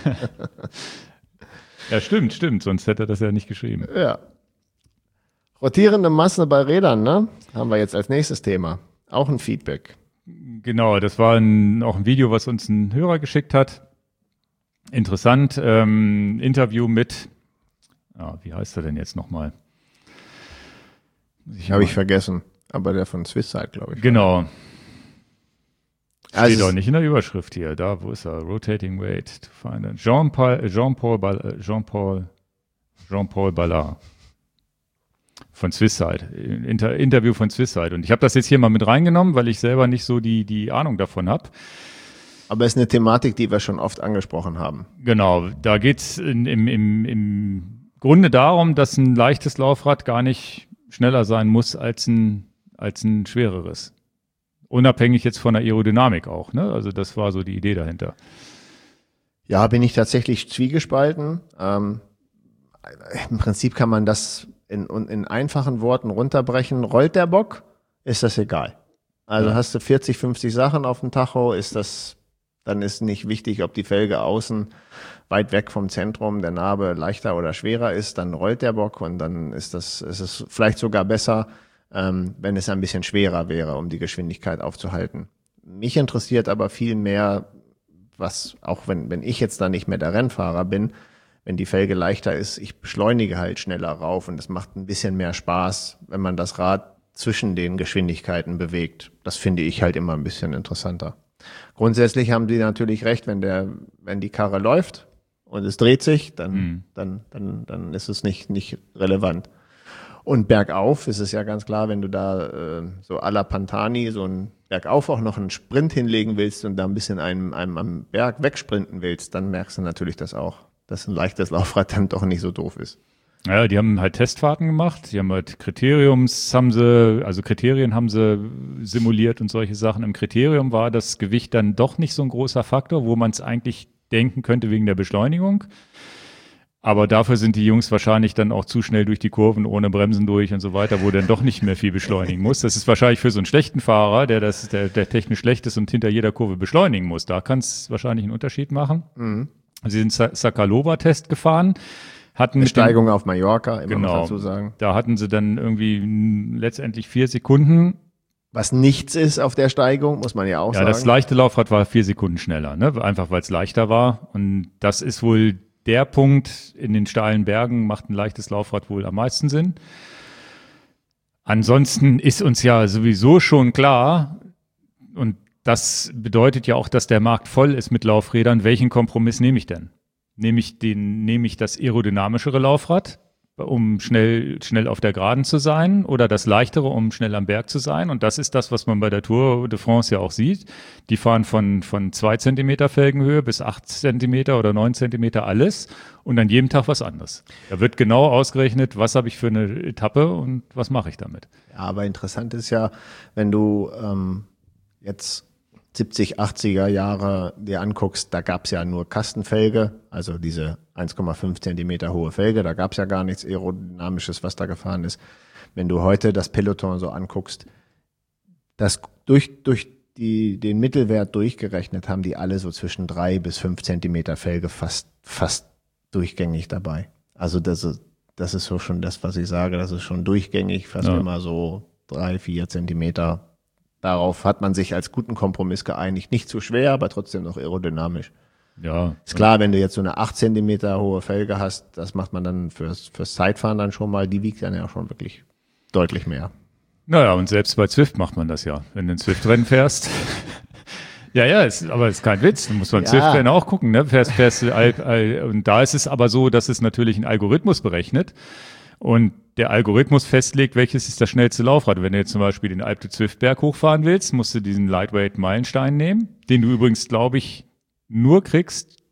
Ja, stimmt. Sonst hätte er das ja nicht geschrieben.
Ja. Rotierende Masse bei Rädern, ne? Haben wir jetzt als nächstes Thema. Auch ein Feedback.
Genau, das war auch ein Video, was uns ein Hörer geschickt hat. Interessant. Interview mit, wie heißt er denn jetzt nochmal?
Habe ich vergessen. Aber der von Swisside, glaube ich.
Genau.
Also
steht auch nicht in der Überschrift hier. Da, wo ist er? Rotating Weight to find it. Jean-Paul Ballard. Von Swisside. Interview von Swisside. Und ich habe das jetzt hier mal mit reingenommen, weil ich selber nicht so die Ahnung davon habe.
Aber es ist eine Thematik, die wir schon oft angesprochen haben.
Genau. Da geht es im Grunde darum, dass ein leichtes Laufrad gar nicht schneller sein muss als ein schwereres. Unabhängig jetzt von der Aerodynamik auch, ne? Also das war so die Idee dahinter.
Ja, bin ich tatsächlich zwiegespalten. Im Prinzip kann man das in einfachen Worten runterbrechen. Rollt der Bock, ist das egal. Also hast du 40, 50 Sachen auf dem Tacho, dann ist nicht wichtig, ob die Felge außen weit weg vom Zentrum der Narbe leichter oder schwerer ist, dann rollt der Bock und dann ist es vielleicht sogar besser, wenn es ein bisschen schwerer wäre, um die Geschwindigkeit aufzuhalten. Mich interessiert aber viel mehr, was, auch wenn ich jetzt da nicht mehr der Rennfahrer bin, wenn die Felge leichter ist, ich beschleunige halt schneller rauf und es macht ein bisschen mehr Spaß, wenn man das Rad zwischen den Geschwindigkeiten bewegt. Das finde ich halt immer ein bisschen interessanter. Grundsätzlich haben Sie natürlich recht, wenn die Karre läuft und es dreht sich, dann ist es nicht relevant. Und bergauf ist es ja ganz klar, wenn du da so à la Pantani so ein bergauf auch noch einen Sprint hinlegen willst und da ein bisschen einem am Berg wegsprinten willst, dann merkst du natürlich das auch, dass ein leichtes Laufrad dann doch nicht so doof ist.
Ja, die haben halt Testfahrten gemacht, die haben halt Kriterien haben sie simuliert und solche Sachen. Im Kriterium war das Gewicht dann doch nicht so ein großer Faktor, wo man es eigentlich denken könnte wegen der Beschleunigung. Aber dafür sind die Jungs wahrscheinlich dann auch zu schnell durch die Kurven, ohne Bremsen durch und so weiter, wo dann doch nicht mehr viel beschleunigen muss. Das ist wahrscheinlich für so einen schlechten Fahrer, der technisch schlecht ist und hinter jeder Kurve beschleunigen muss. Da kann es wahrscheinlich einen Unterschied machen. Mhm. Sie sind Sakalova-Test gefahren. Eine
Steigung auf Mallorca, immer noch dazu sagen.
Da hatten sie dann irgendwie letztendlich 4 Sekunden.
Was nichts ist auf der Steigung, muss man ja auch sagen.
Ja, das leichte Laufrad war 4 Sekunden schneller, ne? Einfach weil es leichter war. Und das ist wohl der Punkt, in den steilen Bergen macht ein leichtes Laufrad wohl am meisten Sinn. Ansonsten ist uns ja sowieso schon klar, und das bedeutet ja auch, dass der Markt voll ist mit Laufrädern. Welchen Kompromiss nehme ich denn? Nehme ich das aerodynamischere Laufrad, um schnell auf der Geraden zu sein, oder das leichtere, um schnell am Berg zu sein? Und das ist das, was man bei der Tour de France ja auch sieht. Die fahren von 2 Zentimeter Felgenhöhe bis 8 Zentimeter oder 9 Zentimeter alles und an jedem Tag was anderes. Da wird genau ausgerechnet, was habe ich für eine Etappe und was mache ich damit.
Ja, aber interessant ist ja, wenn du jetzt 70, 80er Jahre dir anguckst, da gab's ja nur Kastenfelge, also diese 1,5 Zentimeter hohe Felge, da gab's ja gar nichts Aerodynamisches, was da gefahren ist. Wenn du heute das Peloton so anguckst, das durch den Mittelwert durchgerechnet haben die alle so zwischen 3 bis 5 Zentimeter Felge fast durchgängig dabei. Also das ist so schon das, was ich sage, das ist schon durchgängig, fast immer so 3, 4 Zentimeter. Darauf hat man sich als guten Kompromiss geeinigt. Nicht zu schwer, aber trotzdem noch aerodynamisch.
Ja.
Ist klar, wenn du jetzt so eine 8 Zentimeter hohe Felge hast, das macht man dann fürs Zeitfahren dann schon mal, die wiegt dann ja schon wirklich deutlich mehr.
Naja, und selbst bei Zwift macht man das ja. Wenn du ein Zwift-Rennen fährst. aber ist kein Witz. Da muss man Zwift-Rennen auch gucken, ne? Und da ist es aber so, dass es natürlich ein Algorithmus berechnet. Und der Algorithmus festlegt, welches ist das schnellste Laufrad. Wenn du jetzt zum Beispiel den Alpe d'Huez Berg hochfahren willst, musst du diesen Lightweight Meilenstein nehmen, den du übrigens, glaube ich, nur kriegst,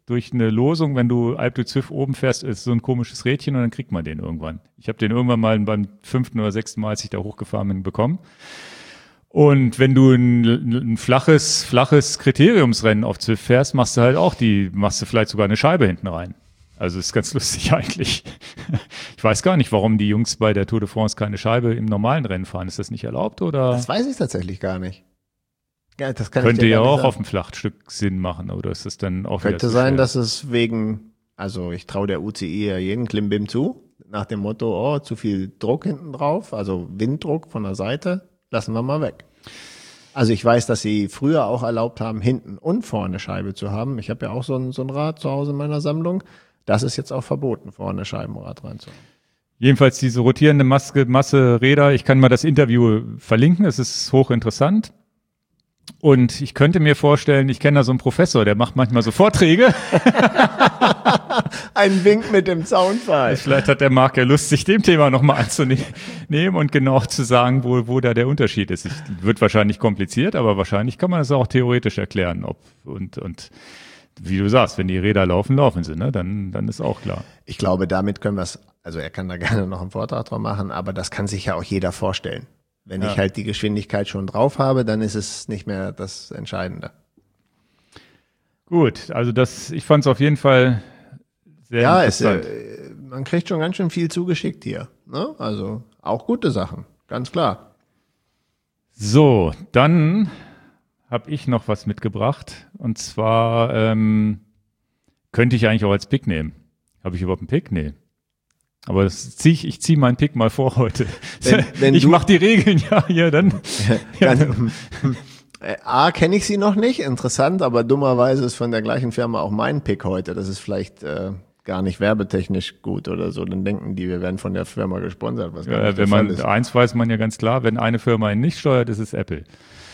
durch eine Losung, wenn du Alpe d'Huez oben fährst, ist so ein komisches Rädchen und dann kriegt man den irgendwann. Ich habe den irgendwann mal beim 5. oder 6. Mal, als ich da hochgefahren bin, bekommen. Und wenn du ein flaches Kriteriumsrennen auf Zwift fährst, machst du vielleicht sogar eine Scheibe hinten rein. Also ist ganz lustig eigentlich. Ich weiß gar nicht, warum die Jungs bei der Tour de France keine Scheibe im normalen Rennen fahren. Ist das nicht erlaubt oder?
Das weiß ich tatsächlich gar nicht. Ja, das
könnte ja auch auf dem Flachstück Sinn machen, oder ist das dann auch
könnte sein, dass es also ich traue der UCI ja jeden Klimbim zu, nach dem Motto, zu viel Druck hinten drauf, also Winddruck von der Seite, lassen wir mal weg. Also ich weiß, dass sie früher auch erlaubt haben, hinten und vorne Scheibe zu haben. Ich habe ja auch so ein Rad zu Hause in meiner Sammlung. Das ist jetzt auch verboten, vorne Scheibenrad reinzuhaben.
Jedenfalls diese rotierende Masse Räder, ich kann mal das Interview verlinken, es ist hochinteressant. Und ich könnte mir vorstellen, ich kenne da so einen Professor, der macht manchmal so Vorträge.
Ein Wink mit dem Zaunpfahl.
Vielleicht hat der Marc ja Lust, sich dem Thema nochmal anzunehmen und genau zu sagen, wo da der Unterschied ist. Wird wahrscheinlich kompliziert, aber wahrscheinlich kann man das auch theoretisch erklären. Und wie du sagst, wenn die Räder laufen sie, ne? Dann ist auch klar.
Ich glaube, damit können wir es, also er kann da gerne noch einen Vortrag drauf machen, aber das kann sich ja auch jeder vorstellen. Wenn ich halt die Geschwindigkeit schon drauf habe, dann ist es nicht mehr das Entscheidende.
Gut, also ich fand es auf jeden Fall sehr interessant.
Man kriegt schon ganz schön viel zugeschickt hier. Ne? Also auch gute Sachen, ganz klar.
So, dann habe ich noch was mitgebracht. Und zwar könnte ich eigentlich auch als Pick nehmen. Habe ich überhaupt einen Pick? Nee. Aber ich ziehe meinen Pick mal vor heute. Wenn ich mache die Regeln hier dann.
A, kenne ich sie noch nicht, interessant, aber dummerweise ist von der gleichen Firma auch mein Pick heute. Das ist vielleicht gar nicht werbetechnisch gut oder so. Dann denken die, wir werden von der Firma gesponsert. Was gar nicht der Fall ist.
Eins weiß man ja ganz klar, wenn eine Firma ihn nicht steuert, ist es Apple.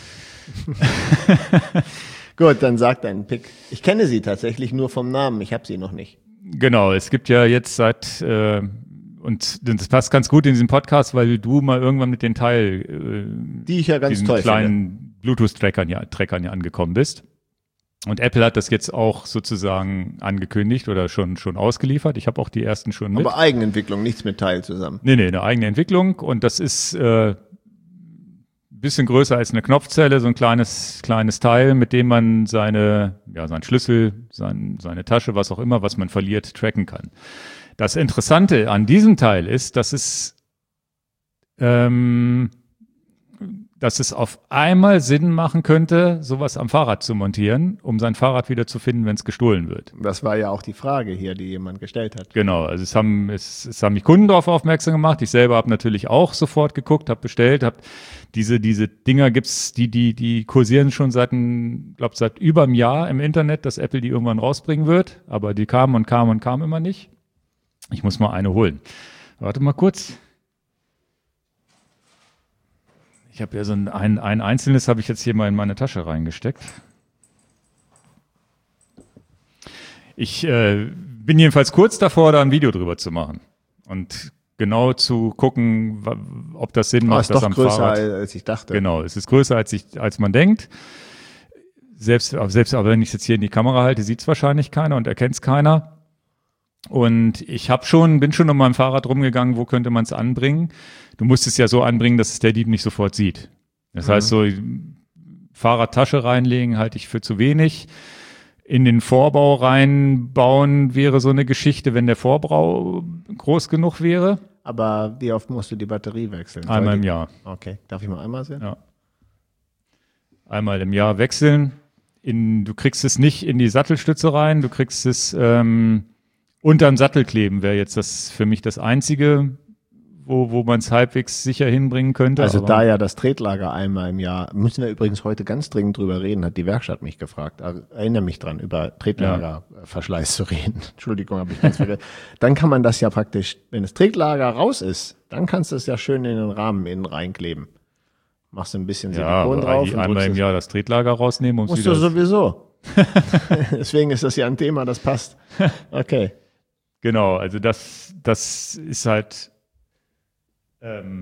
Gut, dann sag deinen Pick. Ich kenne sie tatsächlich nur vom Namen, ich habe sie noch nicht.
Genau, es gibt ja jetzt und das passt ganz gut in diesem Podcast, weil du mal irgendwann mit den
die ich ja ganz
diesen
toll
kleinen Bluetooth-Trackern ja angekommen bist. Und Apple hat das jetzt auch sozusagen angekündigt oder schon ausgeliefert. Ich habe auch die ersten schon mit.
Aber Eigenentwicklung, nichts mit Teil zusammen.
Nee, eine eigene Entwicklung und das ist bisschen größer als eine Knopfzelle, so ein kleines Teil, mit dem man seinen Schlüssel, seine Tasche, was auch immer, was man verliert, tracken kann. Das Interessante an diesem Teil ist, dass es auf einmal Sinn machen könnte, sowas am Fahrrad zu montieren, um sein Fahrrad wieder zu finden, wenn es gestohlen wird.
Das war ja auch die Frage hier, die jemand gestellt hat.
Genau, also es haben mich Kunden darauf aufmerksam gemacht. Ich selber habe natürlich auch sofort geguckt, habe bestellt, diese Dinger gibt's, die kursieren schon seit über einem Jahr im Internet, dass Apple die irgendwann rausbringen wird, aber die kamen immer nicht. Ich muss mal eine holen. Warte mal kurz. Ich habe ja so ein einzelnes habe ich jetzt hier mal in meine Tasche reingesteckt. Ich bin jedenfalls kurz davor, da ein Video drüber zu machen und genau zu gucken, ob das Sinn macht,
das am Fahrrad. Ist doch größer, als ich dachte.
Genau, es ist größer, als man denkt. Selbst aber wenn ich es jetzt hier in die Kamera halte, sieht es wahrscheinlich keiner und erkennt es keiner. Und ich bin schon um meinem Fahrrad rumgegangen, wo könnte man es anbringen? Du musst es ja so anbringen, dass es der Dieb nicht sofort sieht. Das heißt, so Fahrradtasche reinlegen halte ich für zu wenig. In den Vorbau reinbauen wäre so eine Geschichte, wenn der Vorbau groß genug wäre.
Aber wie oft musst du die Batterie wechseln?
Einmal im Jahr.
Okay, darf ich mal einmal sehen?
Ja. Einmal im Jahr wechseln. Du kriegst es nicht in die Sattelstütze rein, du kriegst es unterm Sattel kleben, wäre jetzt für mich das Einzige, wo man es halbwegs sicher hinbringen könnte.
Also da ja das Tretlager einmal im Jahr, müssen wir übrigens heute ganz dringend drüber reden, hat die Werkstatt mich gefragt. Erinnere mich dran, über Tretlagerverschleiß zu reden. Entschuldigung, habe ich ganz vergessen. Dann kann man das ja praktisch, wenn das Tretlager raus ist, dann kannst du es ja schön in den Rahmen innen reinkleben. Machst du ein bisschen Silikon drauf.
Einmal im Jahr das Tretlager rausnehmen.
Musst du sowieso. Deswegen ist das ja ein Thema, das passt. Okay.
Genau, also das ist halt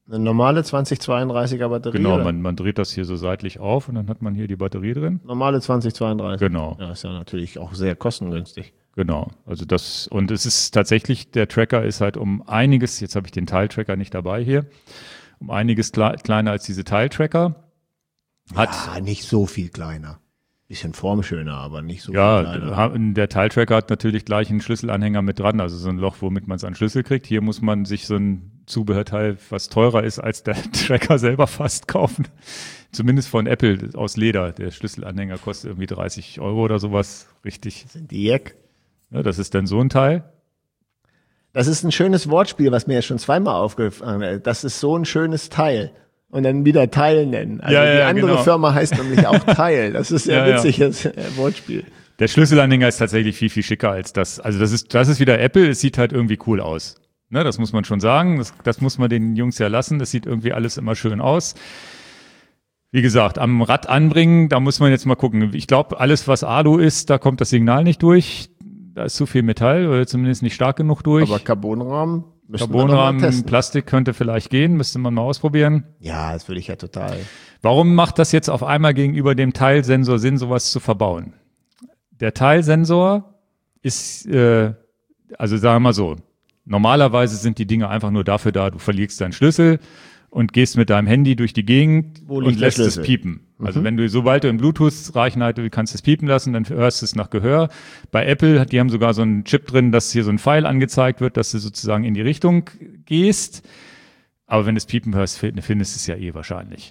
Eine normale 2032er Batterie?
Genau,
oder?
man dreht das hier so seitlich auf und dann hat man hier die Batterie drin.
Normale 2032.
Genau.
Ja, ist ja natürlich auch sehr kostengünstig.
Genau, also das, und es ist tatsächlich, der Tracker ist halt um einiges, jetzt habe ich den Teiltracker nicht dabei hier, um einiges kleiner als diese Teiltracker.
Ja, nicht so viel kleiner. Bisschen formschöner, aber nicht so viel
Ja,
kleiner.
der Teiltracker hat natürlich gleich einen Schlüsselanhänger mit dran, also so ein Loch, womit man es an Schlüssel kriegt. Hier muss man sich so ein Zubehörteil, was teurer ist als der Tracker selber fast kaufen. Zumindest von Apple aus Leder. Der Schlüsselanhänger kostet irgendwie 30 Euro oder sowas. Richtig.
Sind die Jack?
Ja, das ist dann so ein Teil.
Das ist ein schönes Wortspiel, was mir ja schon zweimal aufgefallen ist. Das ist so ein schönes Teil. Und dann wieder Teil nennen. Also
Ja,
die
ja,
andere
genau.
Firma heißt nämlich auch Teil. Das ist ja
Ja, ja.
witziges Wortspiel.
Der Schlüsselanhänger ist tatsächlich viel, viel schicker als das. Also das ist wieder Apple. Es sieht halt irgendwie cool aus. Ne, das muss man schon sagen. Das muss man den Jungs ja lassen. Das sieht irgendwie alles immer schön aus. Wie gesagt, am Rad anbringen, da muss man jetzt mal gucken. Ich glaube, alles, was Alu ist, da kommt das Signal nicht durch. Da ist zu viel Metall oder zumindest nicht stark genug durch.
Aber Carbonrahmen müssen wir noch mal
Carbonrahmen,
testen.
Plastik könnte vielleicht gehen, müsste man mal ausprobieren.
Ja, das würde ich ja total.
Warum macht das jetzt auf einmal gegenüber dem Teilsensor Sinn, sowas zu verbauen? Der Teilsensor ist, also sagen wir mal so, normalerweise sind die Dinge einfach nur dafür da, du verlierst deinen Schlüssel und gehst mit deinem Handy durch die Gegend
Wo liegt
und
der
lässt es
Schlüssel?
piepen. Also wenn du, sobald du in Bluetooth-Reichweite, du kannst es piepen lassen, dann hörst du es nach Gehör. Bei Apple, die haben sogar so einen Chip drin, dass hier so ein Pfeil angezeigt wird, dass du sozusagen in die Richtung gehst. Aber wenn du es piepen hörst, findest du es ja eh wahrscheinlich.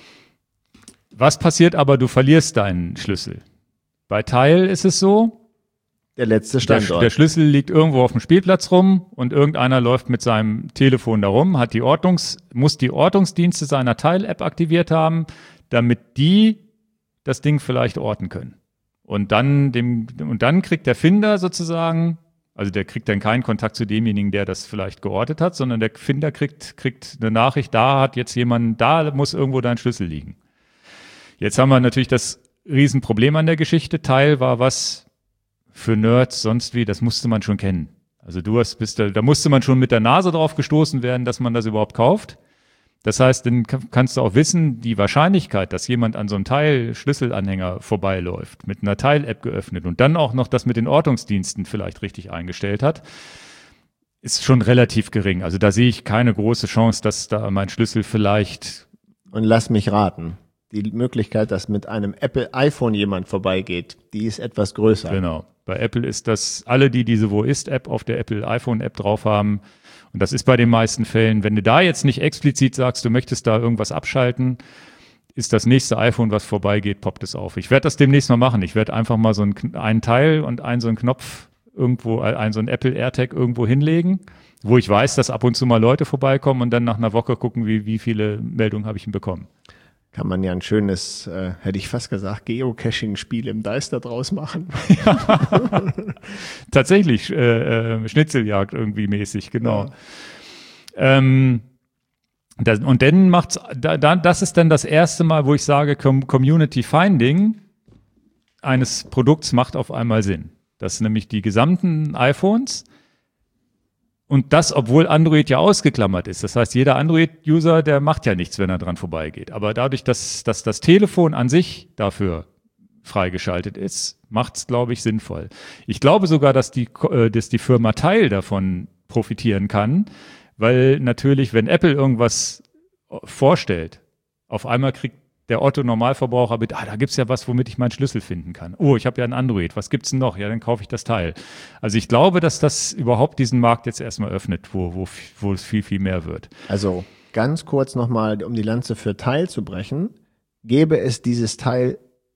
Was passiert aber, du verlierst deinen Schlüssel. Bei Teil ist es so,
Der letzte
der
Standort.
Schlüssel liegt irgendwo auf dem Spielplatz rum und irgendeiner läuft mit seinem Telefon da rum, muss die Ortungsdienste seiner Teil-App aktiviert haben, damit die das Ding vielleicht orten können. Und dann kriegt der Finder sozusagen, also der kriegt dann keinen Kontakt zu demjenigen, der das vielleicht geortet hat, sondern der Finder kriegt eine Nachricht, da hat jetzt jemand, da muss irgendwo dein Schlüssel liegen. Jetzt haben wir natürlich das Riesenproblem an der Geschichte. Teil war was für Nerds, sonst wie, das musste man schon kennen. Also da musste man schon mit der Nase drauf gestoßen werden, dass man das überhaupt kauft. Das heißt, dann kannst du auch wissen, die Wahrscheinlichkeit, dass jemand an so einem Teil-Schlüsselanhänger vorbeiläuft, mit einer Teil-App geöffnet und dann auch noch das mit den Ortungsdiensten vielleicht richtig eingestellt hat, ist schon relativ gering. Also da sehe ich keine große Chance, dass da mein Schlüssel vielleicht,
Und lass mich raten. Die Möglichkeit, dass mit einem Apple iPhone jemand vorbeigeht, die ist etwas größer.
genau. Bei Apple ist das, alle, die diese Wo ist-App auf der Apple iPhone-App drauf haben, und das ist bei den meisten Fällen, wenn du da jetzt nicht explizit sagst, du möchtest da irgendwas abschalten, ist das nächste iPhone, was vorbeigeht, poppt es auf. Ich werde das demnächst mal machen. Ich werde einfach mal so einen Teil und so einen Knopf irgendwo, so einen Apple AirTag irgendwo hinlegen, wo ich weiß, dass ab und zu mal Leute vorbeikommen und dann nach einer Woche gucken, wie viele Meldungen habe ich denn bekommen.
Kann man ja ein schönes, hätte ich fast gesagt, Geocaching-Spiel im Deister draus machen.
Tatsächlich, Schnitzeljagd irgendwie mäßig, genau.
Ja.
Und dann das ist dann das erste Mal, wo ich sage, Community Finding eines Produkts macht auf einmal Sinn. Dass nämlich die gesamten iPhones und das, obwohl Android ja ausgeklammert ist. Das heißt, jeder Android-User, der macht ja nichts, wenn er dran vorbeigeht. Aber dadurch, dass das Telefon an sich dafür freigeschaltet ist, macht es, glaube ich, sinnvoll. Ich glaube sogar, dass die Firma Teil davon profitieren kann, weil natürlich, wenn Apple irgendwas vorstellt, auf einmal kriegt der Otto-Normalverbraucher mit, da gibt's ja was, womit ich meinen Schlüssel finden kann. Oh, ich habe ja ein Android, was gibt's denn noch? Ja, dann kaufe ich das Teil. Also ich glaube, dass das überhaupt diesen Markt jetzt erstmal öffnet, wo es viel, viel mehr wird.
Also ganz kurz nochmal, um die Lanze für Teil zu brechen, gäbe es dieses Teil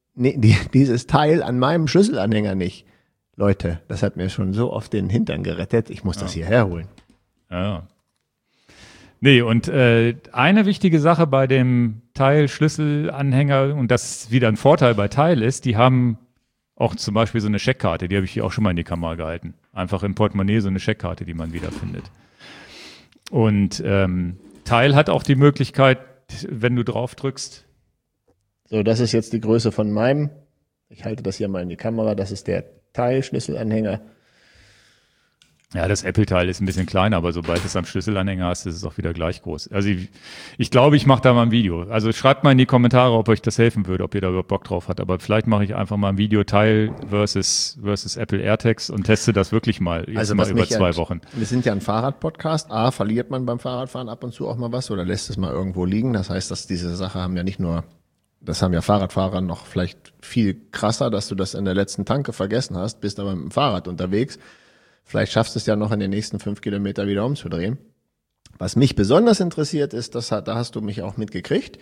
an meinem Schlüsselanhänger nicht. Leute, das hat mir schon so oft den Hintern gerettet, ich muss das hierher holen.
Ja. Nee, und eine wichtige Sache bei dem Teil-Schlüsselanhänger, und das ist wieder ein Vorteil bei Teil ist, die haben auch zum Beispiel so eine Scheckkarte, die habe ich hier auch schon mal in die Kamera gehalten. Einfach im Portemonnaie so eine Scheckkarte, die man wiederfindet. Und Teil hat auch die Möglichkeit, wenn du drauf drückst.
So, das ist jetzt die Größe von meinem. Ich halte das hier mal in die Kamera, das ist der Teil-Schlüsselanhänger.
Ja, das Apple-Teil ist ein bisschen kleiner, aber sobald du es am Schlüsselanhänger hast, ist es auch wieder gleich groß. Also ich glaube, ich mache da mal ein Video. Also schreibt mal in die Kommentare, ob euch das helfen würde, ob ihr da überhaupt Bock drauf habt. Aber vielleicht mache ich einfach mal ein Video Teil versus Apple AirTags und teste das wirklich mal. Jetzt
Also
mal über 2 Wochen.
Wir sind ja ein Fahrrad-Podcast. A, verliert man beim Fahrradfahren ab und zu auch mal was oder lässt es mal irgendwo liegen. Das heißt, dass diese Sache haben ja nicht nur, das haben ja Fahrradfahrer noch vielleicht viel krasser, dass du das in der letzten Tanke vergessen hast, bist aber mit dem Fahrrad unterwegs. Vielleicht schaffst du es ja noch in den nächsten 5 Kilometer wieder umzudrehen. Was mich besonders interessiert ist, da hast du mich auch mitgekriegt.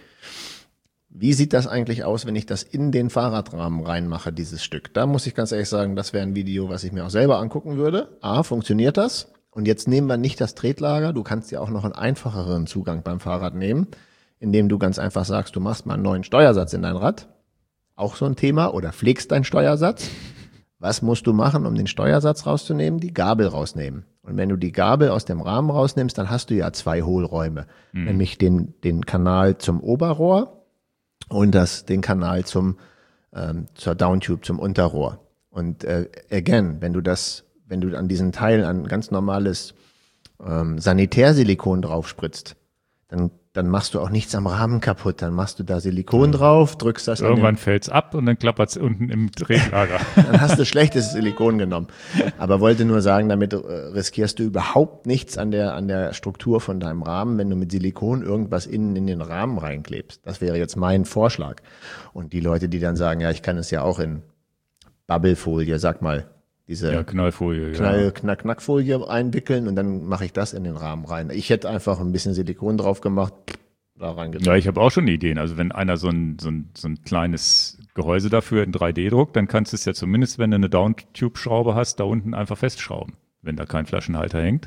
Wie sieht das eigentlich aus, wenn ich das in den Fahrradrahmen reinmache, dieses Stück? Da muss ich ganz ehrlich sagen, das wäre ein Video, was ich mir auch selber angucken würde. A, funktioniert das? Und jetzt nehmen wir nicht das Tretlager. Du kannst ja auch noch einen einfacheren Zugang beim Fahrrad nehmen, indem du ganz einfach sagst, du machst mal einen neuen Steuersatz in dein Rad. Auch so ein Thema. Oder pflegst deinen Steuersatz. Was musst du machen, um den Steuersatz rauszunehmen? Die Gabel rausnehmen. Und wenn du die Gabel aus dem Rahmen rausnimmst, dann hast du ja 2 Hohlräume. Nämlich den Kanal zum Oberrohr und den Kanal zur Downtube, zum Unterrohr. Und again, wenn du an diesen Teil ein ganz normales Sanitärsilikon draufspritzt, dann machst du auch nichts am Rahmen kaputt. Dann machst du da Silikon drauf, drückst das
irgendwann fällt's ab und dann klappert's unten im Tretlager.
Dann hast du schlechtes Silikon genommen. Aber wollte nur sagen, damit riskierst du überhaupt nichts an der Struktur von deinem Rahmen, wenn du mit Silikon irgendwas innen in den Rahmen reinklebst. Das wäre jetzt mein Vorschlag. Und die Leute, die dann sagen, ja, ich kann es ja auch in Bubblefolie, sag mal, diese
Knallfolie,
Knackfolie einwickeln und dann mache ich das in den Rahmen rein. Ich hätte einfach ein bisschen Silikon drauf gemacht, da reingedrückt.
Ja, ich habe auch schon Ideen. Also wenn einer so ein kleines Gehäuse dafür in 3D druckt, dann kannst du es ja zumindest, wenn du eine Downtube-Schraube hast, da unten einfach festschrauben, wenn da kein Flaschenhalter hängt.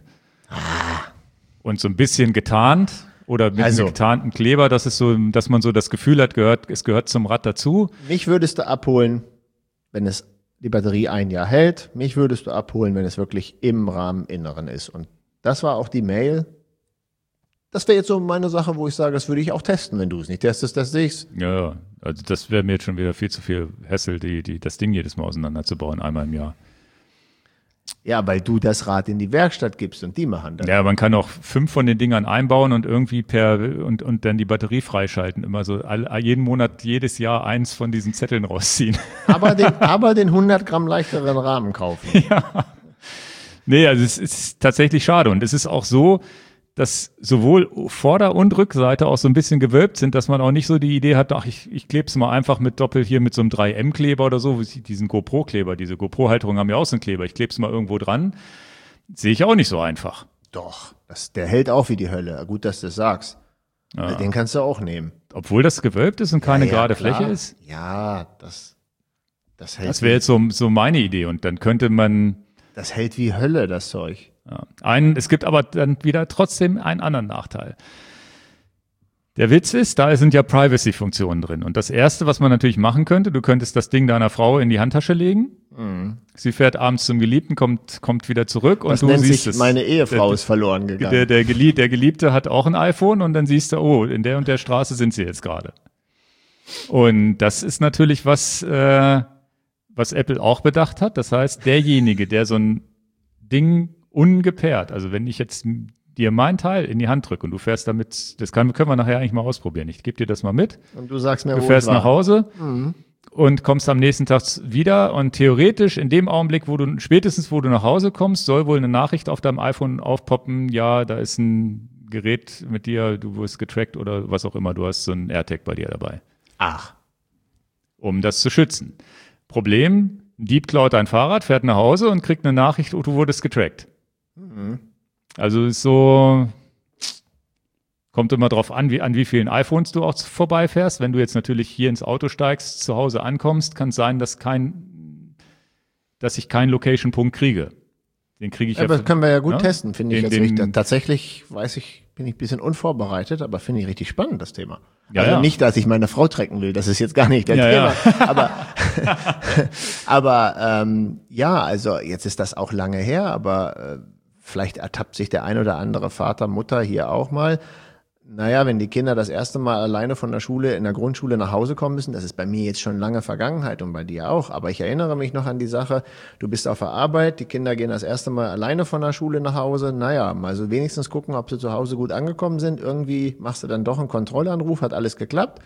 Und so ein bisschen getarnt oder mit einem getarnten Kleber, dass man so das Gefühl hat, es gehört zum Rad dazu.
Mich würdest du abholen, wenn die Batterie 1 Jahr hält. Mich würdest du abholen, wenn es wirklich im Rahmeninneren ist. Und das war auch die Mail. Das wäre jetzt so meine Sache, wo ich sage, das würde ich auch testen. Wenn du es nicht testest, teste ich's.
Ja, also das wäre mir jetzt schon wieder viel zu viel Hassel, das Ding jedes Mal auseinanderzubauen, einmal im Jahr.
Ja, weil du das Rad in die Werkstatt gibst und die machen das.
Ja, man kann auch 5 von den Dingern einbauen und irgendwie und dann die Batterie freischalten. Immer so jeden Monat, jedes Jahr eins von diesen Zetteln rausziehen.
Aber den 100 Gramm leichteren Rahmen kaufen.
Ja. Nee, also es ist tatsächlich schade. Und es ist auch so, dass sowohl Vorder- und Rückseite auch so ein bisschen gewölbt sind, dass man auch nicht so die Idee hat, ach, ich klebe es mal einfach mit so einem 3M-Kleber oder so, diesen GoPro-Kleber, diese GoPro-Halterungen haben ja auch so einen Kleber, ich klebe es mal irgendwo dran, sehe ich auch nicht so einfach.
Doch, der hält auch wie die Hölle. Gut, dass du das sagst.
Ja.
Den kannst du auch nehmen.
Obwohl das gewölbt ist und keine gerade
klar.
Fläche ist?
Ja, das hält.
Das wäre jetzt so meine Idee und dann könnte man...
Das hält wie Hölle, das Zeug.
Ja. Es gibt aber dann wieder trotzdem einen anderen Nachteil. Der Witz ist, da sind ja Privacy-Funktionen drin. Und das Erste, was man natürlich machen könnte, du könntest das Ding deiner Frau in die Handtasche legen. Mhm. Sie fährt abends zum Geliebten, kommt wieder zurück und du siehst es.
Meine Ehefrau ist verloren gegangen.
Der Geliebte hat auch ein iPhone und dann siehst du, oh, in der und der Straße sind sie jetzt gerade. Und das ist natürlich was Apple auch bedacht hat. Das heißt, derjenige, der so ein Ding ungepaart, also wenn ich jetzt dir mein Teil in die Hand drücke und du fährst damit, können wir nachher eigentlich mal ausprobieren. Ich gebe dir das mal mit.
Und du sagst mir,
du fährst nach Hause und kommst am nächsten Tag wieder und theoretisch in dem Augenblick, spätestens wo du nach Hause kommst, soll wohl eine Nachricht auf deinem iPhone aufpoppen, ja, da ist ein Gerät mit dir, du wirst getrackt oder was auch immer, du hast so ein AirTag bei dir dabei.
Ach.
Um das zu schützen. Problem, ein Dieb klaut dein Fahrrad, fährt nach Hause und kriegt eine Nachricht, oh, du wurdest getrackt. Mhm. Also ist so, kommt immer drauf an wie vielen iPhones du auch vorbeifährst. Wenn du jetzt natürlich hier ins Auto steigst, zu Hause ankommst, kann es sein, dass ich keinen Location-Punkt kriege. Den kriege ich
ja. Aber das können wir ja gut testen, finde ich
jetzt
richtig. Tatsächlich bin ich ein bisschen unvorbereitet, aber finde ich richtig spannend, das Thema.
Ja,
also nicht, dass ich meine Frau tracken will, das ist jetzt gar nicht der Thema. Ja. Aber also jetzt ist das auch lange her, aber vielleicht ertappt sich der ein oder andere Vater, Mutter hier auch mal. Naja, wenn die Kinder das erste Mal alleine von der Schule, in der Grundschule nach Hause kommen müssen, das ist bei mir jetzt schon lange Vergangenheit und bei dir auch, aber ich erinnere mich noch an die Sache, du bist auf der Arbeit, die Kinder gehen das erste Mal alleine von der Schule nach Hause, naja, mal so wenigstens gucken, ob sie zu Hause gut angekommen sind, irgendwie machst du dann doch einen Kontrollanruf, hat alles geklappt.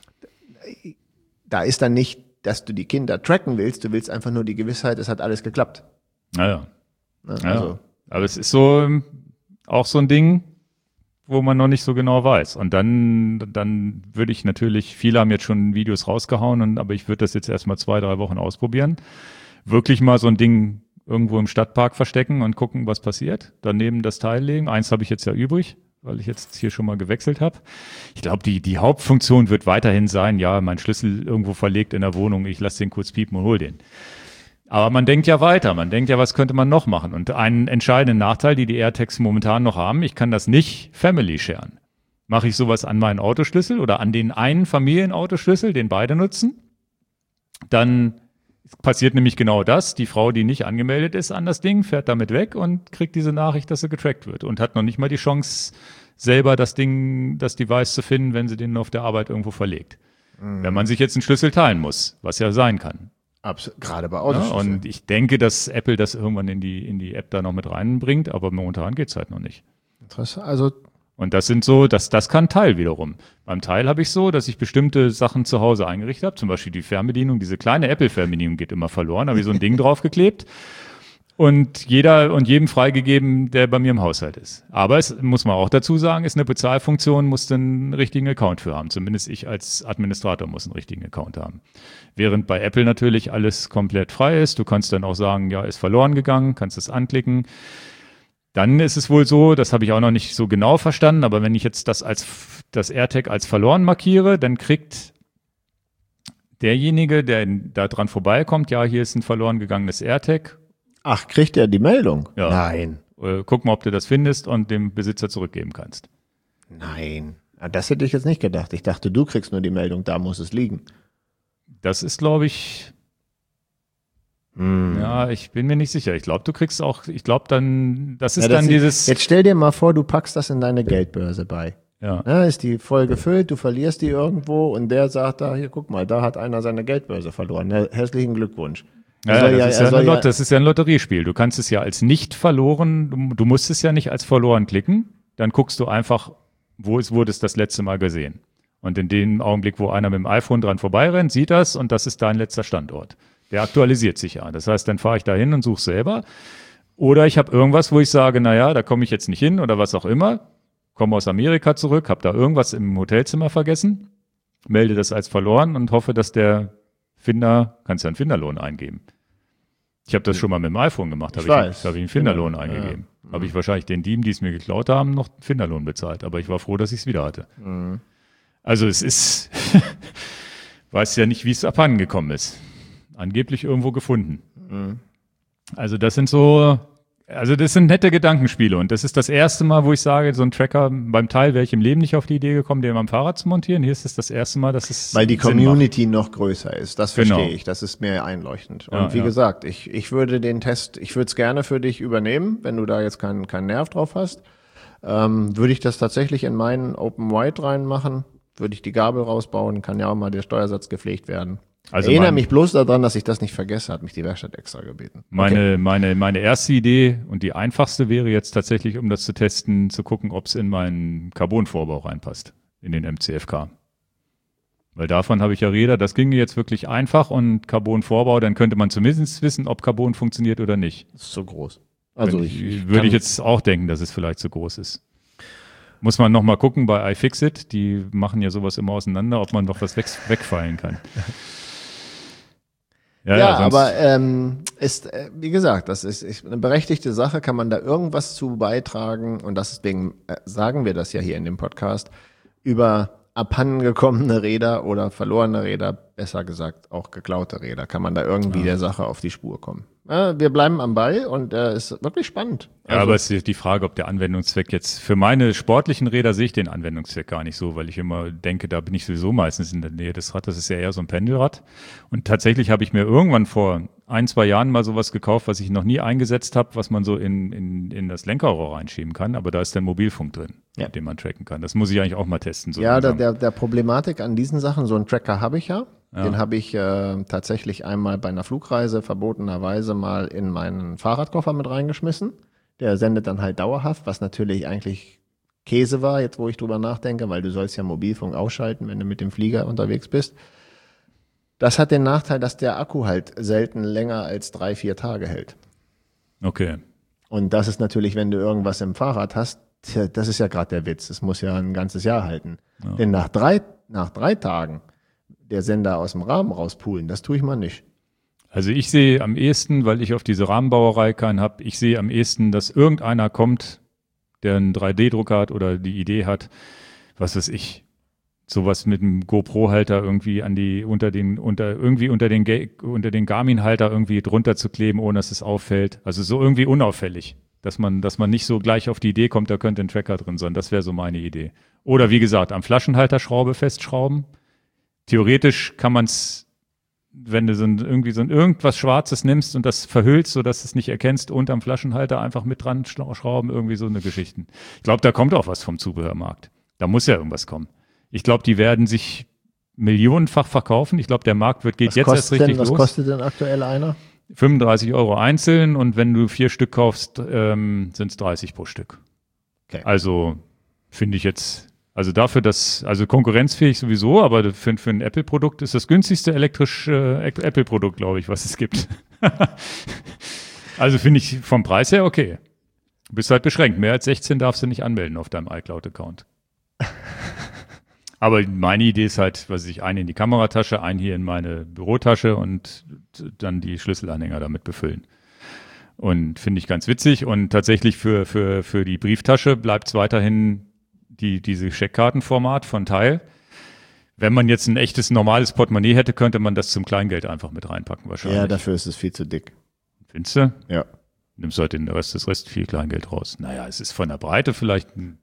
Da ist dann nicht, dass du die Kinder tracken willst, du willst einfach nur die Gewissheit, es hat alles geklappt.
Naja.
Also,
Ja. Aber es ist so auch so ein Ding, wo man noch nicht so genau weiß. Und dann würde ich natürlich, viele haben jetzt schon Videos rausgehauen, aber ich würde das jetzt erstmal 2-3 Wochen ausprobieren. Wirklich mal so ein Ding irgendwo im Stadtpark verstecken und gucken, was passiert. Daneben das Teil legen. Eins habe ich jetzt ja übrig, weil ich jetzt hier schon mal gewechselt habe. Ich glaube, die Hauptfunktion wird weiterhin sein, ja, mein Schlüssel irgendwo verlegt in der Wohnung, ich lasse den kurz piepen und hol den. Aber man denkt ja weiter, man denkt ja, was könnte man noch machen? Und einen entscheidenden Nachteil, die AirTags momentan noch haben, ich kann das nicht Family sharen. Mache ich sowas an meinen Autoschlüssel oder an den einen Familienautoschlüssel, den beide nutzen, dann passiert nämlich genau das. Die Frau, die nicht angemeldet ist an das Ding, fährt damit weg und kriegt diese Nachricht, dass sie getrackt wird und hat noch nicht mal die Chance, selber das Device zu finden, wenn sie den auf der Arbeit irgendwo verlegt. Wenn man sich jetzt einen Schlüssel teilen muss, was ja sein kann.
Gerade bei
Ja,
Autoschlüsseln.
und ich denke, dass Apple das irgendwann in die App da noch mit reinbringt, aber momentan geht's halt noch nicht.
Interessant. Also,
Und das sind so, das kann Teil wiederum. Beim Teil habe ich so, dass ich bestimmte Sachen zu Hause eingerichtet habe, zum Beispiel die Fernbedienung, diese kleine Apple-Fernbedienung geht immer verloren, habe ich so ein Ding draufgeklebt und jedem freigegeben, der bei mir im Haushalt ist. Aber es muss man auch dazu sagen, ist eine Bezahlfunktion, muss dann einen richtigen Account für haben. Zumindest ich als Administrator muss einen richtigen Account haben. Während bei Apple natürlich alles komplett frei ist. Du kannst dann auch sagen, ja, ist verloren gegangen, kannst es anklicken. Dann ist es wohl so, das habe ich auch noch nicht so genau verstanden, aber wenn ich jetzt das AirTag als verloren markiere, dann kriegt derjenige, der da dran vorbeikommt, ja, hier ist ein verloren gegangenes AirTag.
ach, kriegt er die Meldung?
Ja.
Nein.
Guck mal, ob du das findest und dem Besitzer zurückgeben kannst.
Nein. Das hätte ich jetzt nicht gedacht. Ich dachte, du kriegst nur die Meldung, da muss es liegen.
Das ist, glaube ich, ja, ich bin mir nicht sicher. Ich glaube, du kriegst auch, ich glaube dann, das ist dann dieses.
Jetzt stell dir mal vor, du packst das in deine Geldbörse bei.
Ja.
Ja, ist die voll gefüllt, du verlierst die irgendwo und der sagt da, hier, guck mal, da hat einer seine Geldbörse verloren. Herzlichen Glückwunsch.
Das ist ja ein Lotteriespiel. Du kannst es ja als nicht verloren, du musst es ja nicht als verloren klicken. Dann guckst du einfach, wurde es das letzte Mal gesehen. Und in dem Augenblick, wo einer mit dem iPhone dran vorbeirennt, sieht das und das ist dein letzter Standort. Der aktualisiert sich ja. Das heißt, dann fahre ich da hin und suche selber. Oder ich habe irgendwas, wo ich sage, naja, da komme ich jetzt nicht hin oder was auch immer. Komme aus Amerika zurück, habe da irgendwas im Hotelzimmer vergessen, melde das als verloren und hoffe, dass der Finder, kannst ja einen Finderlohn eingeben. Ich habe das schon mal mit dem iPhone gemacht, habe ich einen Finderlohn eingegeben. Ja. Habe ich wahrscheinlich den Dieben, die es mir geklaut haben, noch einen Finderlohn bezahlt. Aber ich war froh, dass ich es wieder hatte. Mhm. Also es ist, weiß ja nicht, wie es abhanden gekommen ist. Angeblich irgendwo gefunden. Mhm. Also das sind nette Gedankenspiele und das ist das erste Mal, wo ich sage, so ein Tracker, beim Teil wäre ich im Leben nicht auf die Idee gekommen, den am Fahrrad zu montieren. Hier ist es das erste Mal, dass es
weil die Community noch größer ist. Das verstehe ich. Das ist mir einleuchtend. Und wie gesagt, ich würde den Test, ich würde es gerne für dich übernehmen, wenn du da jetzt keinen Nerv drauf hast. Würde ich das tatsächlich in meinen Open White reinmachen, würde ich die Gabel rausbauen, kann ja auch mal der Steuersatz gepflegt werden. Also erinnere mich bloß daran, dass ich das nicht vergesse, hat mich die Werkstatt extra gebeten.
Meine erste Idee und die einfachste wäre jetzt tatsächlich, um das zu testen, zu gucken, ob es in meinen Carbon-Vorbau reinpasst, in den MCFK. Weil davon habe ich ja Räder, das ginge jetzt wirklich einfach und Carbon-Vorbau, dann könnte man zumindest wissen, ob Carbon funktioniert oder nicht.
Das ist so groß.
Also würde ich jetzt auch denken, dass es vielleicht zu groß ist. Muss man nochmal gucken bei iFixit, die machen ja sowas immer auseinander, ob man noch was wegfallen kann.
Aber wie gesagt, das ist eine berechtigte Sache, kann man da irgendwas zu beitragen und deswegen sagen wir das ja hier in dem Podcast, über abhandengekommene Räder oder verlorene Räder, besser gesagt auch geklaute Räder, kann man da irgendwie der Sache auf die Spur kommen. Wir bleiben am Ball und ist wirklich spannend.
Ja, aber es ist die Frage, ob der Anwendungszweck jetzt, für meine sportlichen Räder sehe ich den Anwendungszweck gar nicht so, weil ich immer denke, da bin ich sowieso meistens in der Nähe des Rads, das ist ja eher so ein Pendelrad. Und tatsächlich habe ich mir irgendwann vor 2 Jahren mal sowas gekauft, was ich noch nie eingesetzt habe, was man so in das Lenkerrohr reinschieben kann. Aber da ist dann Mobilfunk drin, mit dem man tracken kann. Das muss ich eigentlich auch mal testen. So
ja, der Problematik an diesen Sachen, so einen Tracker habe ich ja. Den habe ich tatsächlich einmal bei einer Flugreise verbotenerweise mal in meinen Fahrradkoffer mit reingeschmissen. Der sendet dann halt dauerhaft, was natürlich eigentlich Käse war, jetzt wo ich drüber nachdenke, weil du sollst ja Mobilfunk ausschalten, wenn du mit dem Flieger unterwegs bist. Das hat den Nachteil, dass der Akku halt selten länger als 3-4 Tage hält.
Okay.
Und das ist natürlich, wenn du irgendwas im Fahrrad hast, das ist ja gerade der Witz. Es muss ja ein ganzes Jahr halten. Ja. Denn nach drei Tagen der Sender aus dem Rahmen rauspulen, das tue ich mal nicht.
Also ich sehe am ehesten, weil ich auf diese Rahmenbauerei keinen habe, ich sehe am ehesten, dass irgendeiner kommt, der einen 3D-Drucker hat oder die Idee hat, was weiß ich, sowas mit einem GoPro-Halter irgendwie unter den Garmin-Halter irgendwie drunter zu kleben, ohne dass es auffällt. Also so irgendwie unauffällig, dass man nicht so gleich auf die Idee kommt, da könnte ein Tracker drin sein. Das wäre so meine Idee. Oder wie gesagt, am Flaschenhalterschraube festschrauben. Theoretisch kann man es, wenn du irgendwas Schwarzes nimmst und das verhüllst, sodass du es nicht erkennst, unterm Flaschenhalter einfach mit dran schrauben, irgendwie so eine Geschichten. Ich glaube, da kommt auch was vom Zubehörmarkt. Da muss ja irgendwas kommen. Ich glaube, die werden sich millionenfach verkaufen. Ich glaube, der Markt geht jetzt erst richtig los.
Was kostet denn aktuell einer?
35 € einzeln und wenn du 4 Stück kaufst, sind es 30 pro Stück.
Okay.
Also finde ich jetzt, also dafür, also konkurrenzfähig sowieso, aber für ein Apple-Produkt ist das günstigste elektrische Apple-Produkt, glaube ich, was es gibt. Also finde ich vom Preis her okay. Du bist halt beschränkt. Mehr als 16 darfst du nicht anmelden auf deinem iCloud-Account. Aber meine Idee ist halt, einen in die Kameratasche, einen hier in meine Bürotasche und dann die Schlüsselanhänger damit befüllen. Und finde ich ganz witzig. Und tatsächlich für die Brieftasche bleibt es weiterhin diese Scheckkartenformat von Teil. Wenn man jetzt ein echtes, normales Portemonnaie hätte, könnte man das zum Kleingeld einfach mit reinpacken wahrscheinlich.
Ja, dafür ist es viel zu dick.
Findest du?
Ja.
Nimmst halt das Rest viel Kleingeld raus. Naja, es ist von der Breite vielleicht ein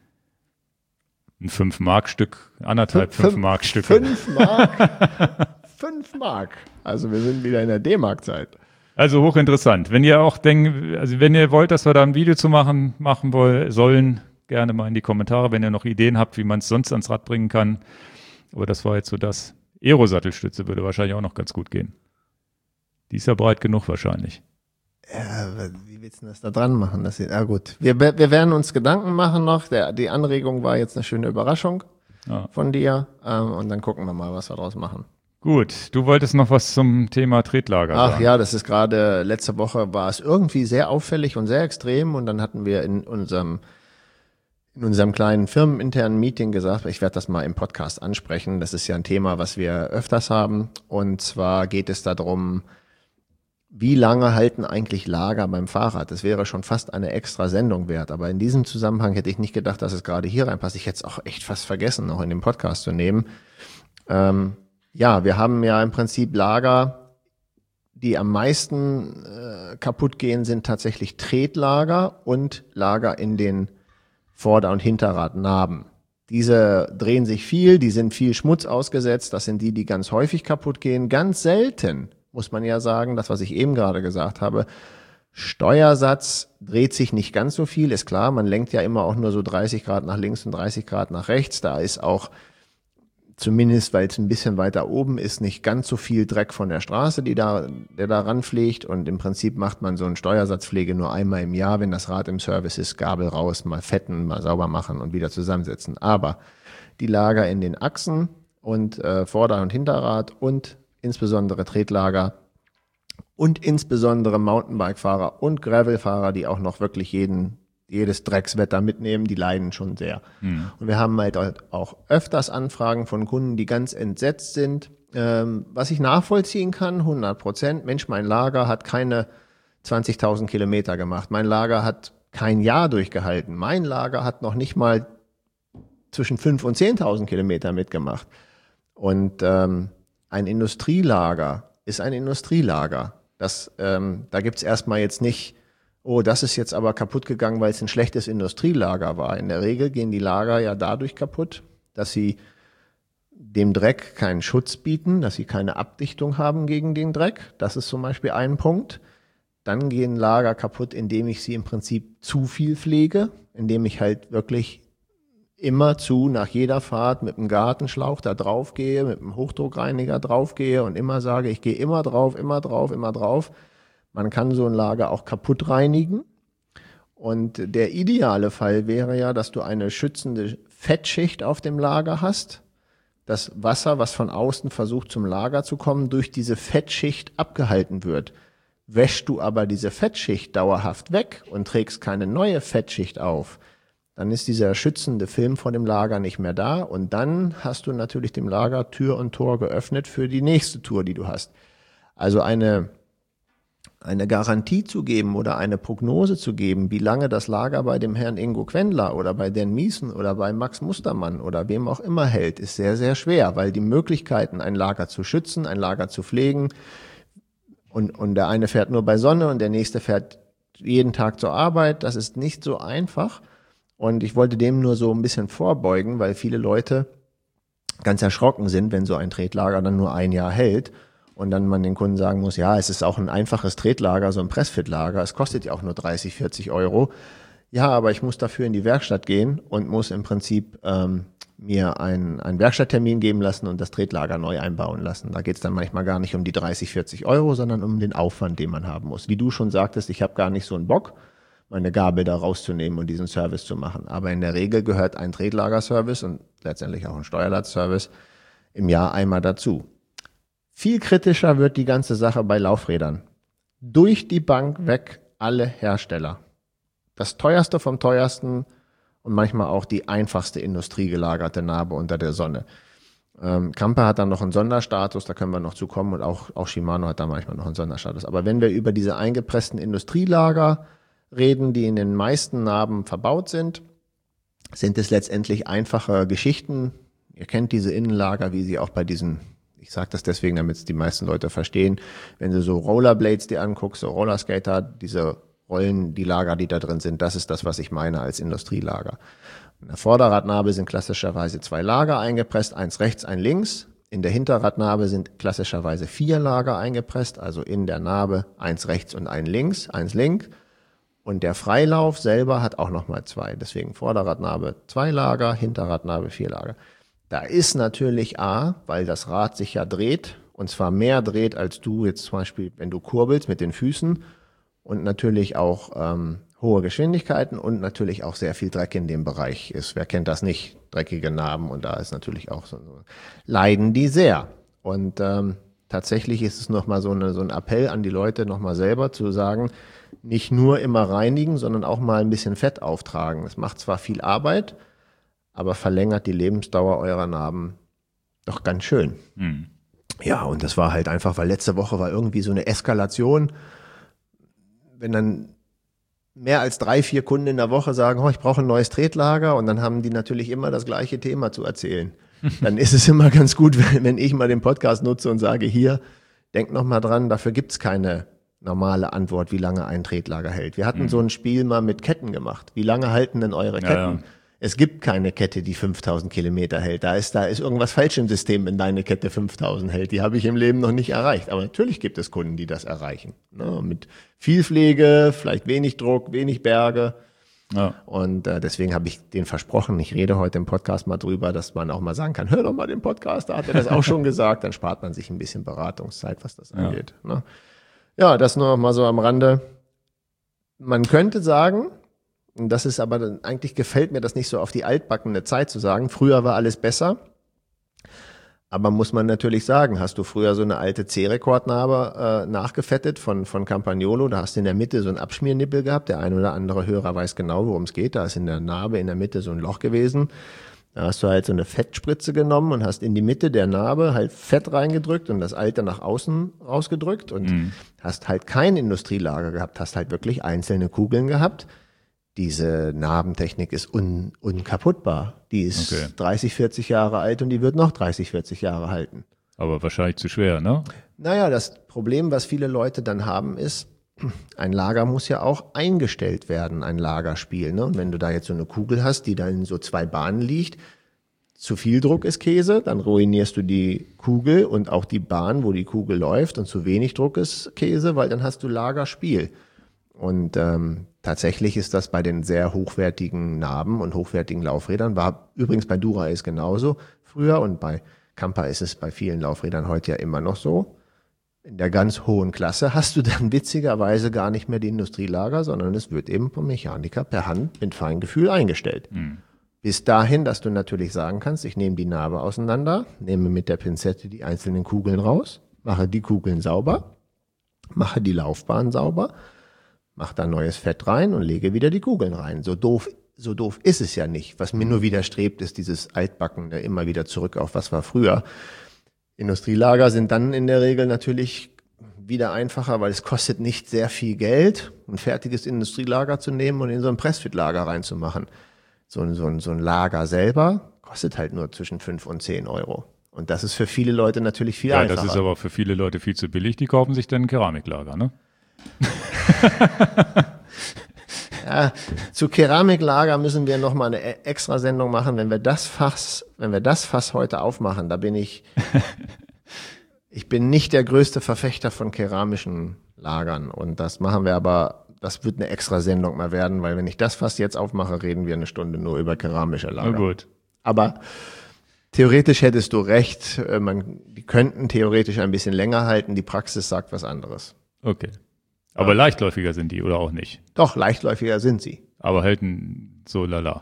5-Mark-Stück, 5-Mark-Stück.
5 Mark? 5 Mark. Also wir sind wieder in der D-Mark-Zeit.
Also hochinteressant. Wenn ihr auch wenn ihr wollt, dass wir da ein Video zu machen sollen, gerne mal in die Kommentare, wenn ihr noch Ideen habt, wie man es sonst ans Rad bringen kann. Aber das war jetzt so das. Aero-Sattelstütze würde wahrscheinlich auch noch ganz gut gehen. Die ist ja breit genug wahrscheinlich.
Ja, wie willst du das da dran machen? Gut. Wir werden uns Gedanken machen noch. Die Anregung war jetzt eine schöne Überraschung von dir. Und dann gucken wir mal, was wir daraus machen.
Gut, du wolltest noch was zum Thema Tretlager sagen.
Ach ja, das ist gerade, letzte Woche war es irgendwie sehr auffällig und sehr extrem. Und dann hatten wir in unserem kleinen firmeninternen Meeting gesagt, ich werde das mal im Podcast ansprechen. Das ist ja ein Thema, was wir öfters haben. Und zwar geht es darum, wie lange halten eigentlich Lager beim Fahrrad? Das wäre schon fast eine extra Sendung wert. Aber in diesem Zusammenhang hätte ich nicht gedacht, dass es gerade hier reinpasst. Ich hätte es auch echt fast vergessen, noch in den Podcast zu nehmen. Wir haben ja im Prinzip Lager, die am meisten kaputt gehen, sind tatsächlich Tretlager und Lager in den Vorder- und Hinterradnarben. Diese drehen sich viel, die sind viel Schmutz ausgesetzt. Das sind die ganz häufig kaputt gehen. Ganz selten muss man ja sagen, das, was ich eben gerade gesagt habe, Steuersatz dreht sich nicht ganz so viel, ist klar, man lenkt ja immer auch nur so 30 Grad nach links und 30 Grad nach rechts, da ist auch, zumindest weil es ein bisschen weiter oben ist, nicht ganz so viel Dreck von der Straße, der da ranfliegt und im Prinzip macht man so eine Steuersatzpflege nur einmal im Jahr, wenn das Rad im Service ist, Gabel raus, mal fetten, mal sauber machen und wieder zusammensetzen. Aber die Lager in den Achsen und Vorder- und Hinterrad und insbesondere Tretlager und insbesondere Mountainbike-Fahrer und Gravel-Fahrer, die auch noch wirklich jedes Dreckswetter mitnehmen, die leiden schon sehr. Und wir haben halt auch öfters Anfragen von Kunden, die ganz entsetzt sind, was ich nachvollziehen kann, 100%. Mensch, mein Lager hat keine 20.000 Kilometer gemacht. Mein Lager hat kein Jahr durchgehalten. Mein Lager hat noch nicht mal zwischen 5.000 und 10.000 Kilometer mitgemacht. Und ein Industrielager ist ein Industrielager. Da gibt's erstmal jetzt nicht, oh, das ist jetzt aber kaputt gegangen, weil es ein schlechtes Industrielager war. In der Regel gehen die Lager ja dadurch kaputt, dass sie dem Dreck keinen Schutz bieten, dass sie keine Abdichtung haben gegen den Dreck. Das ist zum Beispiel ein Punkt. Dann gehen Lager kaputt, indem ich sie im Prinzip zu viel pflege, indem ich halt wirklich immerzu nach jeder Fahrt mit dem Gartenschlauch da drauf gehe, mit dem Hochdruckreiniger drauf gehe und immer sage, ich gehe immer drauf, immer drauf, immer drauf. Man kann so ein Lager auch kaputt reinigen. Und der ideale Fall wäre ja, dass du eine schützende Fettschicht auf dem Lager hast. Das Wasser, was von außen versucht zum Lager zu kommen, durch diese Fettschicht abgehalten wird. Wäschst du aber diese Fettschicht dauerhaft weg und trägst keine neue Fettschicht auf, dann ist dieser schützende Film vor dem Lager nicht mehr da und dann hast du natürlich dem Lager Tür und Tor geöffnet für die nächste Tour, die du hast. Also eine Garantie zu geben oder eine Prognose zu geben, wie lange das Lager bei dem Herrn Ingo Quendler oder bei Dan Miesen oder bei Max Mustermann oder wem auch immer hält, ist sehr, sehr schwer, weil die Möglichkeiten, ein Lager zu schützen, ein Lager zu pflegen und der eine fährt nur bei Sonne und der nächste fährt jeden Tag zur Arbeit, das ist nicht so einfach. Und ich wollte dem nur so ein bisschen vorbeugen, weil viele Leute ganz erschrocken sind, wenn so ein Tretlager dann nur ein Jahr hält und dann man den Kunden sagen muss, ja, es ist auch ein einfaches Tretlager, so ein Pressfitlager, es kostet ja auch nur 30, 40 Euro. Ja, aber ich muss dafür in die Werkstatt gehen und muss im Prinzip mir einen Werkstatttermin geben lassen und das Tretlager neu einbauen lassen. Da geht es dann manchmal gar nicht um die 30, 40 Euro, sondern um den Aufwand, den man haben muss. Wie du schon sagtest, ich habe gar nicht so einen Bock, meine Gabel da rauszunehmen und diesen Service zu machen. Aber in der Regel gehört ein Tretlagerservice und letztendlich auch ein Steuerladservice im Jahr einmal dazu. Viel kritischer wird die ganze Sache bei Laufrädern. Durch die Bank weg alle Hersteller. Das teuerste vom teuersten und manchmal auch die einfachste industriegelagerte Narbe unter der Sonne. Kampa hat dann noch einen Sonderstatus, da können wir noch zu kommen und auch Shimano hat da manchmal noch einen Sonderstatus. Aber wenn wir über diese eingepressten Industrielager reden, die in den meisten Narben verbaut sind es letztendlich einfache Geschichten. Ihr kennt diese Innenlager, wie sie auch bei diesen, ich sage das deswegen, damit es die meisten Leute verstehen, wenn du so Rollerblades dir anguckst, so Rollerskater, diese Rollen, die Lager, die da drin sind, das ist das, was ich meine als Industrielager. In der Vorderradnabe sind klassischerweise 2 Lager eingepresst, eins rechts, ein links. In der Hinterradnabe sind klassischerweise 4 Lager eingepresst, also in der Narbe eins rechts und ein links, eins links. Und der Freilauf selber hat auch nochmal 2. Deswegen Vorderradnabe 2 Lager, Hinterradnabe 4 Lager. Da ist natürlich weil das Rad sich ja dreht, und zwar mehr dreht, als du jetzt zum Beispiel, wenn du kurbelst mit den Füßen und natürlich auch hohe Geschwindigkeiten und natürlich auch sehr viel Dreck in dem Bereich ist. Wer kennt das nicht? Dreckige Narben und da ist natürlich auch so leiden die sehr. Und tatsächlich ist es nochmal so ein Appell an die Leute, nochmal selber zu sagen, nicht nur immer reinigen, sondern auch mal ein bisschen Fett auftragen. Das macht zwar viel Arbeit, aber verlängert die Lebensdauer eurer Narben doch ganz schön. Mhm. Ja, und das war halt einfach, weil letzte Woche war irgendwie so eine Eskalation. Wenn dann mehr als 3, 4 Kunden in der Woche sagen, ich brauche ein neues Tretlager und dann haben die natürlich immer das gleiche Thema zu erzählen. Dann ist es immer ganz gut, wenn ich mal den Podcast nutze und sage, hier, denkt noch mal dran, dafür gibt's keine normale Antwort, wie lange ein Tretlager hält. Wir hatten so ein Spiel mal mit Ketten gemacht. Wie lange halten denn eure Ketten? Ja. Es gibt keine Kette, die 5000 Kilometer hält. Da ist irgendwas falsch im System, wenn deine Kette 5000 hält. Die habe ich im Leben noch nicht erreicht. Aber natürlich gibt es Kunden, die das erreichen. Ne? Mit viel Pflege, vielleicht wenig Druck, wenig Berge. Ja. Und deswegen habe ich den versprochen, ich rede heute im Podcast mal drüber, dass man auch mal sagen kann, hör doch mal den Podcast, da hat er das auch schon gesagt. Dann spart man sich ein bisschen Beratungszeit, was das angeht. Ne? Ja, das nur noch mal so am Rande. Man könnte sagen, und das ist aber, eigentlich gefällt mir das nicht so auf die altbackene Zeit zu sagen, früher war alles besser. Aber muss man natürlich sagen, hast du früher so eine alte C-Rekordnarbe nachgefettet von Campagnolo, da hast du in der Mitte so einen Abschmiernippel gehabt, der ein oder andere Hörer weiß genau, worum es geht, da ist in der Narbe in der Mitte so ein Loch gewesen. Da hast du halt so eine Fettspritze genommen und hast in die Mitte der Narbe halt Fett reingedrückt und das Alte nach außen rausgedrückt und hast halt kein Industrielager gehabt, hast halt wirklich einzelne Kugeln gehabt. Diese Narbentechnik ist unkaputtbar. Die ist 30, 40 Jahre alt und die wird noch 30, 40 Jahre halten.
Aber wahrscheinlich zu schwer, ne?
Naja, das Problem, was viele Leute dann haben, ist, ein Lager muss ja auch eingestellt werden, ein Lagerspiel. Ne? Und wenn du da jetzt so eine Kugel hast, die da in so 2 Bahnen liegt, zu viel Druck ist Käse, dann ruinierst du die Kugel und auch die Bahn, wo die Kugel läuft, und zu wenig Druck ist Käse, weil dann hast du Lagerspiel. Und tatsächlich ist das bei den sehr hochwertigen Narben und hochwertigen Laufrädern, war übrigens bei Dura-Ace genauso früher, und bei Kampa ist es bei vielen Laufrädern heute ja immer noch so. In der ganz hohen Klasse hast du dann witzigerweise gar nicht mehr die Industrielager, sondern es wird eben vom Mechaniker per Hand mit Feingefühl eingestellt. Bis dahin, dass du natürlich sagen kannst, ich nehme die Narbe auseinander, nehme mit der Pinzette die einzelnen Kugeln raus, mache die Kugeln sauber, mache die Laufbahn sauber, mache da neues Fett rein und lege wieder die Kugeln rein. So doof ist es ja nicht. Was mir nur widerstrebt, ist dieses Altbacken, immer wieder zurück auf was war früher. Industrielager sind dann in der Regel natürlich wieder einfacher, weil es kostet nicht sehr viel Geld, ein fertiges Industrielager zu nehmen und in so ein Pressfit-Lager reinzumachen. So ein Lager selber kostet halt nur zwischen 5 und 10 Euro. Und das ist für viele Leute natürlich viel einfacher.
Ja, das ist aber für viele Leute viel zu billig. Die kaufen sich dann ein Keramiklager, ne?
Ja, zu Keramiklager müssen wir nochmal eine extra Sendung machen, wenn wir das Fass heute aufmachen. Ich bin nicht der größte Verfechter von keramischen Lagern, und das machen wir aber, das wird eine extra Sendung mal werden, weil wenn ich das Fass jetzt aufmache, reden wir eine Stunde nur über keramische Lager.
Na gut.
Aber theoretisch hättest du recht, die könnten theoretisch ein bisschen länger halten, die Praxis sagt was anderes.
Okay. Aber leichtläufiger sind die oder auch nicht?
Doch, leichtläufiger sind sie.
Aber halten so lala.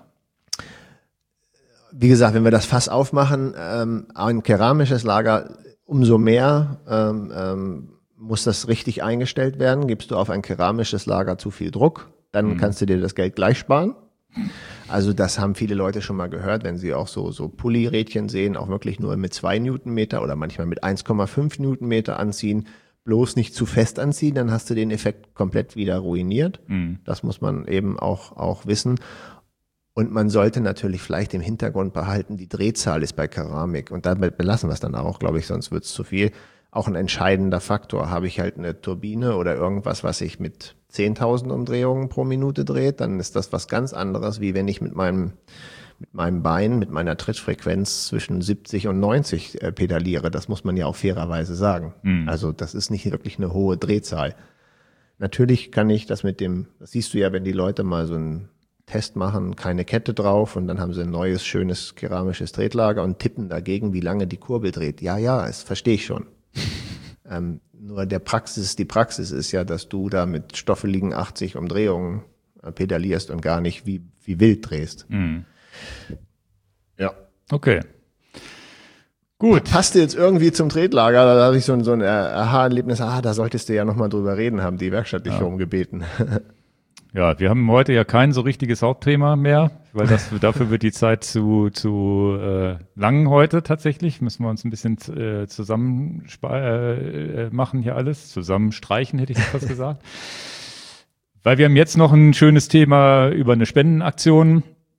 Wie gesagt, wenn wir das Fass aufmachen, ein keramisches Lager, umso mehr muss das richtig eingestellt werden. Gibst du auf ein keramisches Lager zu viel Druck, dann kannst du dir das Geld gleich sparen. Also das haben viele Leute schon mal gehört, wenn sie auch so Pullirädchen sehen, auch wirklich nur mit 2 Newtonmeter oder manchmal mit 1,5 Newtonmeter anziehen. Bloß nicht zu fest anziehen, dann hast du den Effekt komplett wieder ruiniert. Das muss man eben auch wissen. Und man sollte natürlich vielleicht im Hintergrund behalten, die Drehzahl ist bei Keramik, und damit belassen wir es dann auch, glaube ich, sonst wird es zu viel, auch ein entscheidender Faktor. Habe ich halt eine Turbine oder irgendwas, was sich mit 10.000 Umdrehungen pro Minute dreht, dann ist das was ganz anderes, wie wenn ich mit meinem Bein, mit meiner Trittfrequenz zwischen 70 und 90 pedaliere. Das muss man ja auch fairerweise sagen. Also das ist nicht wirklich eine hohe Drehzahl. Natürlich kann ich das das siehst du ja, wenn die Leute mal so einen Test machen, keine Kette drauf, und dann haben sie ein neues, schönes keramisches Tretlager und tippen dagegen, wie lange die Kurbel dreht. Ja, das verstehe ich schon. Nur die Praxis ist ja, dass du da mit stoffeligen 80 Umdrehungen pedalierst und gar nicht wie wild drehst. Ja.
Okay. Gut.
Passte jetzt irgendwie zum Tretlager, da habe ich so ein Aha-Erlebnis, da solltest du ja nochmal drüber reden, haben die Werkstatt dich darum gebeten.
Ja, wir haben heute ja kein so richtiges Hauptthema mehr, weil dafür wird die Zeit zu lang heute tatsächlich. Müssen wir uns ein bisschen zusammen machen hier alles. Zusammenstreichen, hätte ich fast gesagt. Weil wir haben jetzt noch ein schönes Thema über eine Spendenaktion.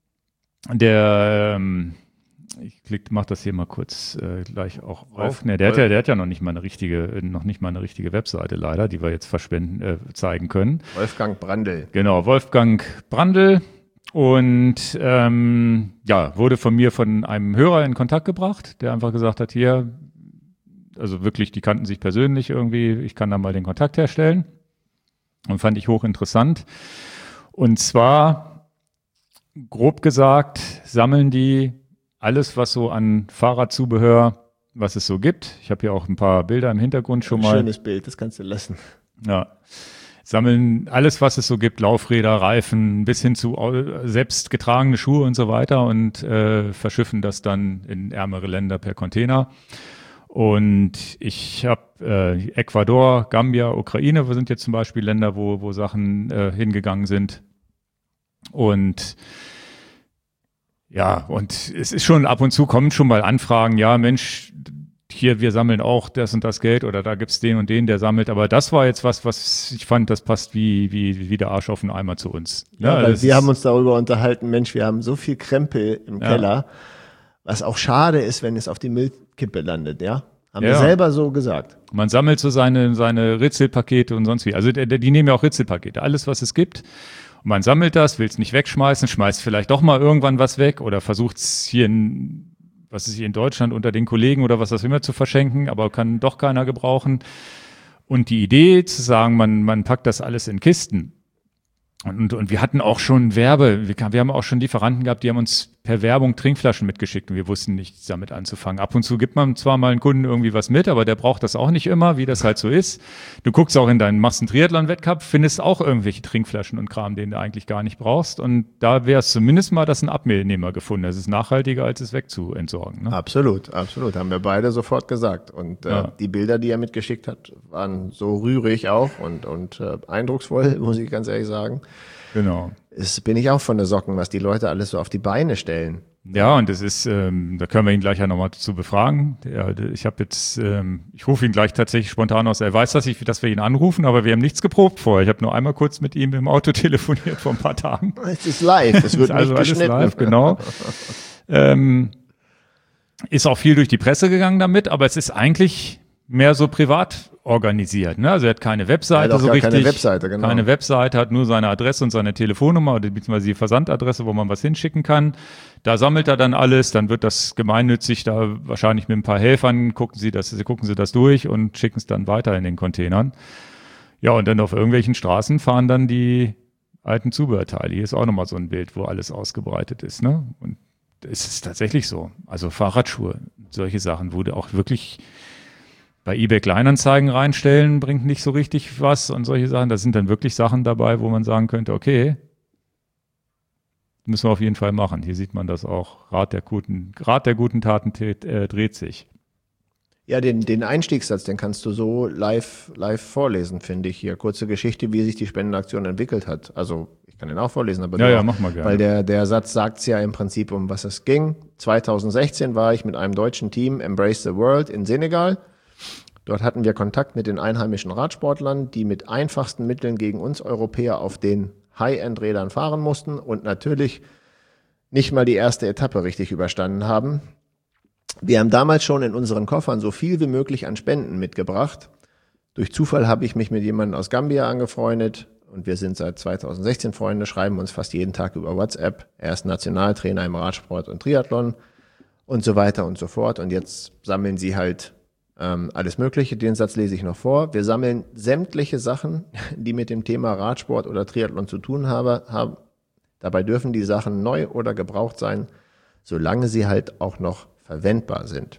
Ich mach das hier mal kurz gleich auch auf. Ne, der hat ja noch nicht mal eine richtige Webseite leider, die wir jetzt zeigen können.
Wolfgang Brandl.
Genau, Wolfgang Brandl. Und wurde von mir von einem Hörer in Kontakt gebracht, der einfach gesagt hat, hier, also wirklich, die kannten sich persönlich irgendwie, ich kann da mal den Kontakt herstellen. Und fand ich hochinteressant. Und zwar, grob gesagt, sammeln die alles, was so an Fahrradzubehör, was es so gibt. Ich habe hier auch ein paar Bilder im Hintergrund schon mal.
Schönes Bild, das kannst du lassen.
Ja, sammeln alles, was es so gibt, Laufräder, Reifen, bis hin zu selbst getragene Schuhe und so weiter, und verschiffen das dann in ärmere Länder per Container. Und ich habe Ecuador, Gambia, Ukraine, wo sind jetzt zum Beispiel Länder, wo Sachen hingegangen sind. Und ja, und es ist schon ab und zu kommen schon mal Anfragen, ja Mensch, hier, wir sammeln auch das und das Geld, oder da gibt's den und den, der sammelt. Aber das war jetzt was ich fand, das passt wie der Arsch auf den Eimer zu uns.
Ja, weil wir haben uns darüber unterhalten, Mensch, wir haben so viel Krempel im Keller, was auch schade ist, wenn es auf die Müllkippe landet, ja. Haben wir selber so gesagt.
Man sammelt so seine Ritzelpakete und sonst wie. Also die nehmen ja auch Ritzelpakete, alles was es gibt. Und man sammelt das, will es nicht wegschmeißen, schmeißt vielleicht doch mal irgendwann was weg oder versucht es hier was ist hier in Deutschland unter den Kollegen oder was das immer zu verschenken, aber kann doch keiner gebrauchen. Und die Idee zu sagen, man packt das alles in Kisten. Und wir hatten auch schon wir haben auch schon Lieferanten gehabt, die haben uns per Werbung Trinkflaschen mitgeschickt und wir wussten nichts damit anzufangen. Ab und zu gibt man zwar mal einen Kunden irgendwie was mit, aber der braucht das auch nicht immer, wie das halt so ist. Du guckst auch machst einen Triathlon-Wettkampf, findest auch irgendwelche Trinkflaschen und Kram, den du eigentlich gar nicht brauchst. Und da wäre es zumindest mal, dass ein Abnehmer gefunden. Das ist nachhaltiger, als es wegzuentsorgen. Ne?
Absolut, haben wir beide sofort gesagt. Und die Bilder, die er mitgeschickt hat, waren so rührig auch und eindrucksvoll, muss ich ganz ehrlich sagen.
Genau.
Bin ich auch von der Socken, was die Leute alles so auf die Beine stellen.
Ja, und das ist, da können wir ihn gleich ja nochmal zu befragen. Ich rufe ihn gleich tatsächlich spontan aus. Er weiß, dass wir ihn anrufen, aber wir haben nichts geprobt vorher. Ich habe nur einmal kurz mit ihm im Auto telefoniert vor ein paar Tagen.
Es ist live, es wird
also
nicht geschnitten.
Alles live, genau. Ist auch viel durch die Presse gegangen damit, aber es ist eigentlich mehr so privat organisiert. Ne? Also er hat keine Webseite so richtig.
Keine Webseite, genau.
Keine Webseite, hat nur seine Adresse und seine Telefonnummer oder beziehungsweise die Versandadresse, wo man was hinschicken kann. Da sammelt er dann alles, dann wird das gemeinnützig da wahrscheinlich mit ein paar Helfern, gucken sie das durch und schicken es dann weiter in den Containern. Ja, und dann auf irgendwelchen Straßen fahren dann die alten Zubehörteile. Hier ist auch nochmal so ein Bild, wo alles ausgebreitet ist. Ne? Und es ist tatsächlich so. Also Fahrradschuhe, solche Sachen, wo du auch wirklich bei eBay Kleinanzeigen reinstellen, bringt nicht so richtig was und solche Sachen. Da sind dann wirklich Sachen dabei, wo man sagen könnte, okay, müssen wir auf jeden Fall machen. Hier sieht man das auch. Rat der guten Taten dreht sich.
Ja, den Einstiegssatz, den kannst du so live vorlesen, finde ich hier. Kurze Geschichte, wie sich die Spendenaktion entwickelt hat. Also ich kann den auch vorlesen, aber
ja, mach mal gerne.
Weil der Satz sagt es ja im Prinzip, um was es ging. 2016 war ich mit einem deutschen Team Embrace the World in Senegal. Dort hatten wir Kontakt mit den einheimischen Radsportlern, die mit einfachsten Mitteln gegen uns Europäer auf den High-End-Rädern fahren mussten und natürlich nicht mal die erste Etappe richtig überstanden haben. Wir haben damals schon in unseren Koffern so viel wie möglich an Spenden mitgebracht. Durch Zufall habe ich mich mit jemandem aus Gambia angefreundet und wir sind seit 2016 Freunde, schreiben uns fast jeden Tag über WhatsApp. Er ist Nationaltrainer im Radsport und Triathlon und so weiter und so fort. Und jetzt sammeln sie halt alles Mögliche. Den Satz lese ich noch vor. Wir sammeln sämtliche Sachen, die mit dem Thema Radsport oder Triathlon zu tun haben. Dabei dürfen die Sachen neu oder gebraucht sein, solange sie halt auch noch verwendbar sind.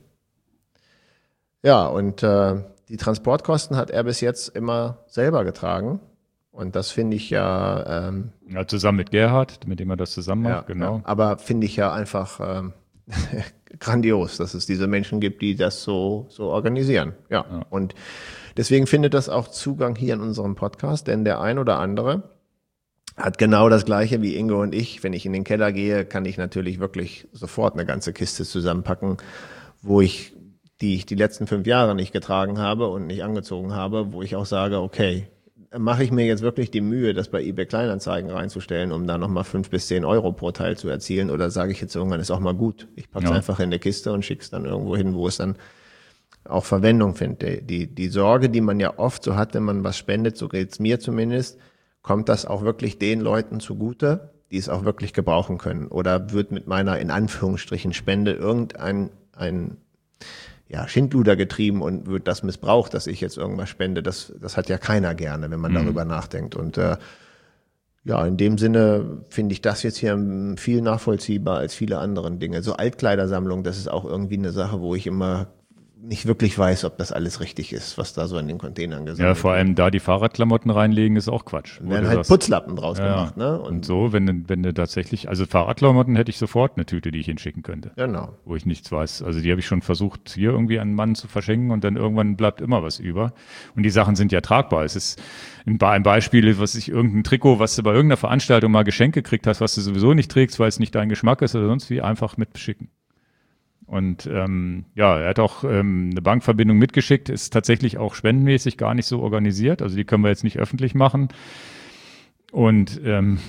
Ja, und die Transportkosten hat er bis jetzt immer selber getragen. Und das finde ich ja...
zusammen mit Gerhard, mit dem er das zusammen macht,
ja,
genau.
Ja, aber finde ich ja einfach grandios, dass es diese Menschen gibt, die das so organisieren. Ja. Und deswegen findet das auch Zugang hier in unserem Podcast, denn der ein oder andere hat genau das Gleiche wie Ingo und ich. Wenn ich in den Keller gehe, kann ich natürlich wirklich sofort eine ganze Kiste zusammenpacken, die ich die letzten 5 Jahre nicht getragen habe und nicht angezogen habe, wo ich auch sage, okay, mache ich mir jetzt wirklich die Mühe, das bei eBay Kleinanzeigen reinzustellen, um da nochmal 5 bis 10 Euro pro Teil zu erzielen, oder sage ich jetzt irgendwann, ist auch mal gut. Ich packe es einfach in eine Kiste und schicke es dann irgendwo hin, wo es dann auch Verwendung findet. Die Sorge, die man ja oft so hat, wenn man was spendet, so geht's mir zumindest, kommt das auch wirklich den Leuten zugute, die es auch wirklich gebrauchen können? Oder wird mit meiner, in Anführungsstrichen, Spende irgendein Schindluder getrieben und wird das missbraucht, dass ich jetzt irgendwas spende? Das hat ja keiner gerne, wenn man darüber nachdenkt. Und in dem Sinne finde ich das jetzt hier viel nachvollziehbar als viele andere Dinge. So Altkleidersammlung, das ist auch irgendwie eine Sache, wo ich immer nicht wirklich weiß, ob das alles richtig ist, was da so in den Containern gesammelt wird.
Ja, vor allem da die Fahrradklamotten reinlegen, ist auch Quatsch.
Dann werden halt Putzlappen draus gemacht. Ne?
Und so, wenn du tatsächlich, also Fahrradklamotten hätte ich sofort eine Tüte, die ich hinschicken könnte.
Genau.
Wo ich nichts weiß. Also die habe ich schon versucht, hier irgendwie an einen Mann zu verschenken und dann irgendwann bleibt immer was über. Und die Sachen sind ja tragbar. Es ist ein Beispiel, irgendein Trikot, was du bei irgendeiner Veranstaltung mal geschenkt gekriegt hast, was du sowieso nicht trägst, weil es nicht dein Geschmack ist oder sonst wie, einfach mitschicken. Und er hat auch eine Bankverbindung mitgeschickt, ist tatsächlich auch spendenmäßig gar nicht so organisiert. Also die können wir jetzt nicht öffentlich machen. Und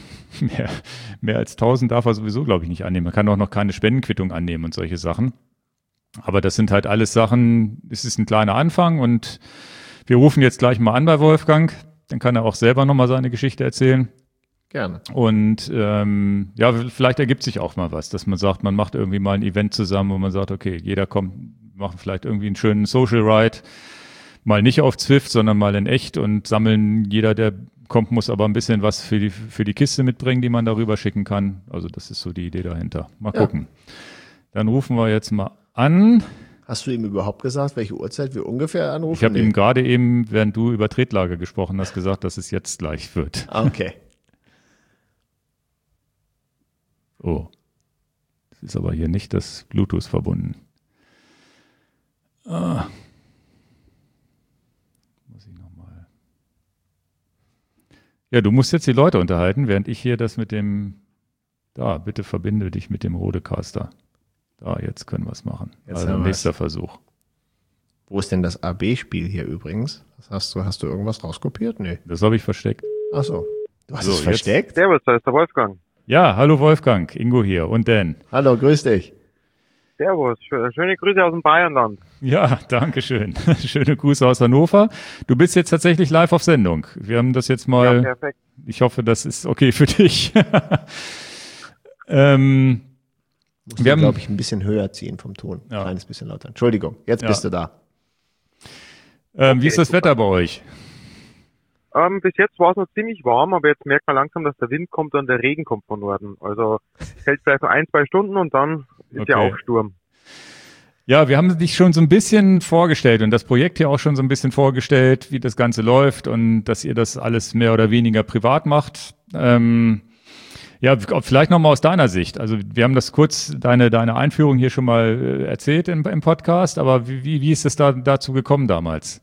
mehr als 1000 darf er sowieso, glaube ich, nicht annehmen. Man kann auch noch keine Spendenquittung annehmen und solche Sachen. Aber das sind halt alles Sachen, es ist ein kleiner Anfang und wir rufen jetzt gleich mal an bei Wolfgang. Dann kann er auch selber nochmal seine Geschichte erzählen.
Gerne.
Und ja, vielleicht ergibt sich auch mal was, dass man sagt, man macht irgendwie mal ein Event zusammen, wo man sagt, okay, jeder kommt, machen vielleicht irgendwie einen schönen Social Ride, mal nicht auf Zwift, sondern mal in echt und sammeln, jeder, der kommt, muss aber ein bisschen was für die Kiste mitbringen, die man darüber schicken kann. Also das ist so die Idee dahinter. Mal gucken. Dann rufen wir jetzt mal an.
Hast du ihm überhaupt gesagt, welche Uhrzeit wir ungefähr anrufen?
Ich habe ihm gerade eben, während du über Tretlager gesprochen hast, gesagt, dass es jetzt gleich wird.
Ah, okay.
Oh, das ist aber hier nicht das Bluetooth verbunden. Muss ich nochmal. Ja, du musst jetzt die Leute unterhalten, während ich hier das mit dem, da, bitte verbinde dich mit dem Rodecaster. Da, jetzt können wir es machen.
Jetzt
Also
haben
nächster Versuch.
Wo ist denn das AB-Spiel hier übrigens? Hast du irgendwas rauskopiert? Nee.
Das habe ich versteckt.
Ach so. Du hast
So,
es versteckt?
Servus, da ist der Wolfgang.
Ja, hallo Wolfgang, Ingo hier und Dan.
Hallo, grüß dich.
Servus, schöne Grüße aus dem Bayernland.
Ja, danke schön. Schöne Grüße aus Hannover. Du bist jetzt tatsächlich live auf Sendung. Wir haben das jetzt mal.
Ja, perfekt.
Ich hoffe, das ist okay für dich.
Musst
Wir haben-
glaube ich, ein bisschen höher ziehen vom Ton.
Ja.
Ein kleines bisschen lauter. Entschuldigung, jetzt bist du da.
Wie ist das Wetter bei euch?
Bis jetzt war es noch ziemlich warm, aber jetzt merkt man langsam, dass der Wind kommt und der Regen kommt von Norden. Also es hält vielleicht noch 1-2 Stunden und dann ist ja
Okay.
auch Sturm.
Ja, wir haben dich schon so ein bisschen vorgestellt und das Projekt hier auch schon so ein bisschen vorgestellt, wie das Ganze läuft und dass ihr das alles mehr oder weniger privat macht. Ja, vielleicht nochmal aus deiner Sicht. Also wir haben das kurz, deine Einführung hier schon mal erzählt im Podcast, aber wie ist es dazu gekommen damals?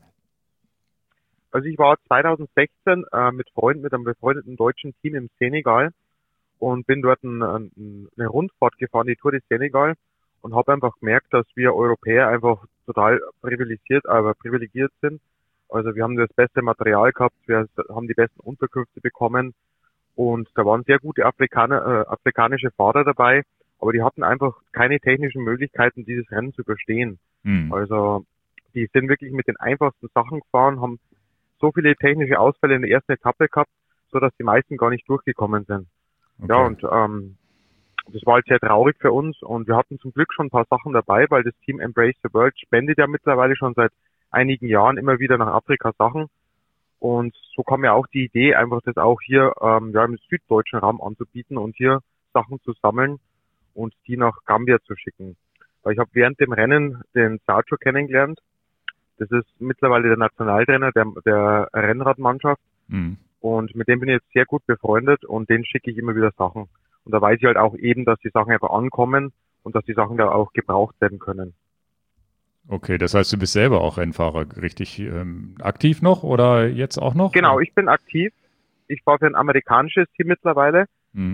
Also ich war 2016 mit einem befreundeten deutschen Team im Senegal und bin dort eine Rundfahrt gefahren, die Tour de Senegal, und habe einfach gemerkt, dass wir Europäer einfach total privilegiert sind. Also wir haben das beste Material gehabt, wir haben die besten Unterkünfte bekommen und da waren sehr gute afrikanische Fahrer dabei, aber die hatten einfach keine technischen Möglichkeiten, dieses Rennen zu überstehen. Also die sind wirklich mit den einfachsten Sachen gefahren, haben so viele technische Ausfälle in der ersten Etappe gehabt, so dass die meisten gar nicht durchgekommen sind.
Okay.
Ja, und das war halt sehr traurig für uns und wir hatten zum Glück schon ein paar Sachen dabei, weil das Team Embrace the World spendet ja mittlerweile schon seit einigen Jahren immer wieder nach Afrika Sachen. Und so kam ja auch die Idee, einfach das auch hier im süddeutschen Raum anzubieten und hier Sachen zu sammeln und die nach Gambia zu schicken. Weil ich habe während dem Rennen den Sergio kennengelernt. Das ist mittlerweile der Nationaltrainer der Rennradmannschaft. Und mit dem bin ich jetzt sehr gut befreundet und den schicke ich immer wieder Sachen. Und da weiß ich halt auch eben, dass die Sachen einfach ankommen und dass die Sachen da auch gebraucht werden können.
Okay, das heißt, du bist selber auch Rennfahrer, richtig aktiv noch oder jetzt auch noch?
Genau, ich bin aktiv. Ich fahre für ein amerikanisches Team mittlerweile,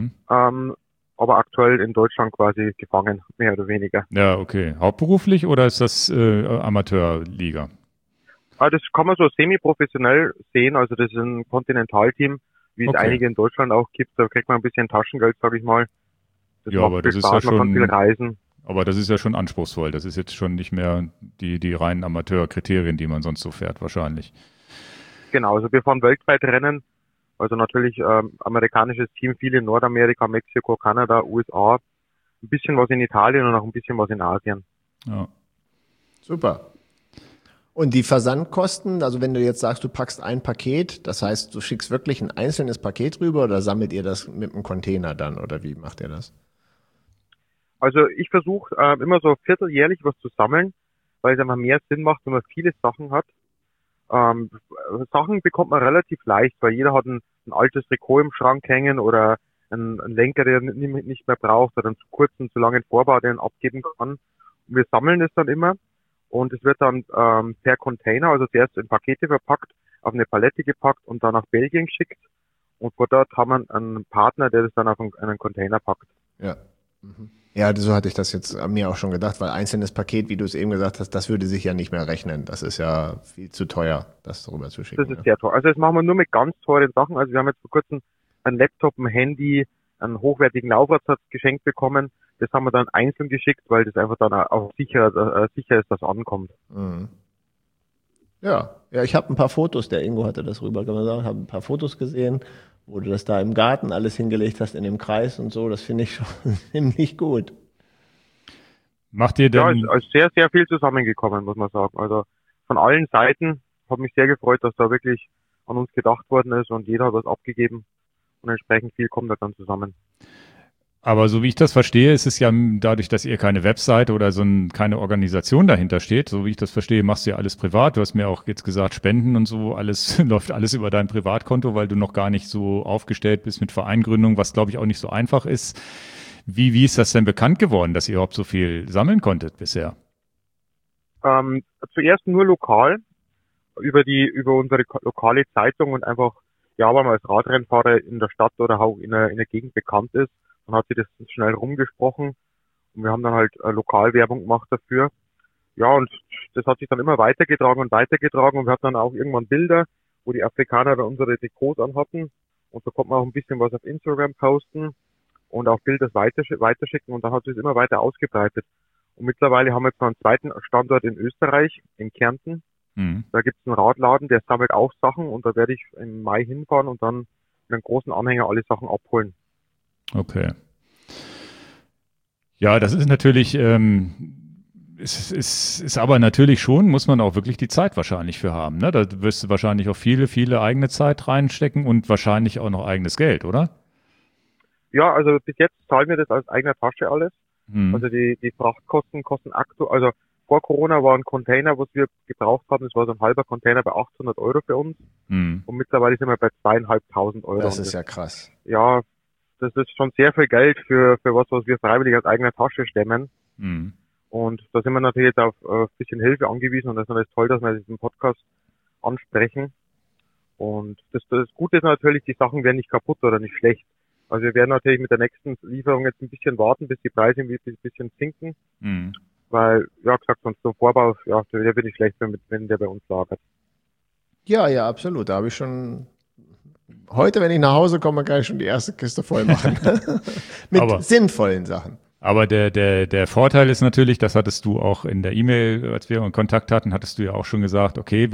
aber aktuell in Deutschland quasi gefangen, mehr oder weniger.
Ja, okay. Hauptberuflich oder ist das Amateurliga?
Das kann man so semi-professionell sehen, also das ist ein Kontinentalteam, wie es einige in Deutschland auch gibt. Da kriegt man ein bisschen Taschengeld, sag ich mal. Das
Ja,
macht
aber
viel
das ist
Spaß,
ja
man kann
schon,
viel reisen.
aber das ist ja schon anspruchsvoll. Das ist jetzt schon nicht mehr die reinen Amateurkriterien, die man sonst so fährt, wahrscheinlich.
Genau, also wir fahren weltweit Rennen. Also natürlich amerikanisches Team, viel in Nordamerika, Mexiko, Kanada, USA. Ein bisschen was in Italien und auch ein bisschen was in Asien.
Ja.
Super. Und die Versandkosten, also wenn du jetzt sagst, du packst ein Paket, das heißt, du schickst wirklich ein einzelnes Paket rüber oder sammelt ihr das mit einem Container dann oder wie macht ihr das?
Also ich versuche immer so vierteljährlich was zu sammeln, weil es einfach mehr Sinn macht, wenn man viele Sachen hat. Sachen bekommt man relativ leicht, weil jeder hat ein altes Trikot im Schrank hängen oder einen Lenker, der nicht mehr braucht oder einen zu kurzen, zu langen Vorbau, den abgeben kann. Und wir sammeln es dann immer und es wird dann per Container, also zuerst in Pakete verpackt, auf eine Palette gepackt und dann nach Belgien geschickt. Und von dort haben wir einen Partner, der das dann auf einen Container packt.
Ja. Ja, so hatte ich das jetzt mir auch schon gedacht, weil einzelnes Paket, wie du es eben gesagt hast, das würde sich ja nicht mehr rechnen. Das ist ja viel zu teuer, das darüber zu schicken.
Das ist sehr teuer. Also das machen wir nur mit ganz teuren Sachen. Also wir haben jetzt vor kurzem ein Laptop, ein Handy, einen hochwertigen Laufradsatz geschenkt bekommen. Das haben wir dann einzeln geschickt, weil das einfach dann auch sicher ist, dass ankommt.
Mhm. Ja, ich habe ein paar Fotos, der Ingo hatte das rübergebracht, habe ein paar Fotos gesehen wo du das da im Garten alles hingelegt hast in dem Kreis und so. Das finde ich schon ziemlich gut.
Macht ihr
Ja,
denn,
ist sehr, sehr viel zusammengekommen, muss man sagen. Also von allen Seiten hat mich sehr gefreut, dass da wirklich an uns gedacht worden ist und jeder hat was abgegeben und entsprechend viel kommt da dann zusammen.
aber so wie ich das verstehe, ist es ja dadurch, dass ihr keine Webseite oder keine Organisation dahinter steht, so wie ich das verstehe, machst du ja alles privat. Du hast mir auch jetzt gesagt, Spenden und so, alles läuft alles über dein Privatkonto, weil du noch gar nicht so aufgestellt bist mit Vereingründung, was glaube ich auch nicht so einfach ist. Wie ist das denn bekannt geworden, dass ihr überhaupt so viel sammeln konntet bisher?
Zuerst nur lokal über unsere lokale Zeitung und einfach, ja, weil man als Radrennfahrer in der Stadt oder auch in der Gegend bekannt ist, dann hat sich das schnell rumgesprochen und wir haben dann halt Lokalwerbung gemacht dafür. Ja, und das hat sich dann immer weitergetragen und wir hatten dann auch irgendwann Bilder, wo die Afrikaner dann unsere Trikots anhatten und so konnte man auch ein bisschen was auf Instagram posten und auch Bilder weiterschicken und dann hat sich das immer weiter ausgebreitet. Und mittlerweile haben wir jetzt noch einen zweiten Standort in Österreich, in Kärnten.
Mhm.
Da gibt es einen Radladen, der sammelt auch Sachen und da werde ich im Mai hinfahren und dann mit einem großen Anhänger alle Sachen abholen.
Okay. Ja, das ist natürlich, ist aber natürlich schon, muss man auch wirklich die Zeit wahrscheinlich für haben. Ne? Da wirst du wahrscheinlich auch viele eigene Zeit reinstecken und wahrscheinlich auch noch eigenes Geld, oder?
Ja, also bis jetzt zahlen wir das aus eigener Tasche alles.
Mhm.
Also die Frachtkosten kosten aktuell, also vor Corona war ein Container, was wir gebraucht haben, das war so ein halber Container bei 800 Euro für uns.
Mhm.
Und mittlerweile sind wir bei 2.500 Euro.
Das ist ja krass.
Ja, das ist schon sehr viel Geld für was wir freiwillig aus eigener Tasche stemmen.
Mhm.
Und da sind wir natürlich jetzt auf ein bisschen Hilfe angewiesen und das ist natürlich toll, dass wir diesen Podcast ansprechen. Und das Gute ist natürlich, die Sachen werden nicht kaputt oder nicht schlecht. Also wir werden natürlich mit der nächsten Lieferung jetzt ein bisschen warten, bis die Preise ein bisschen sinken.
Mhm.
Weil, ja gesagt, sonst so ein Vorbau, ja, der wird nicht schlecht, wenn der bei uns lagert.
Ja, ja, absolut. Da habe ich schon heute, wenn ich nach Hause komme, kann ich schon die erste Kiste voll machen. Mit sinnvollen Sachen.
Aber der Vorteil ist natürlich, das hattest du auch in der E-Mail, als wir in Kontakt hatten, hattest du ja auch schon gesagt, okay,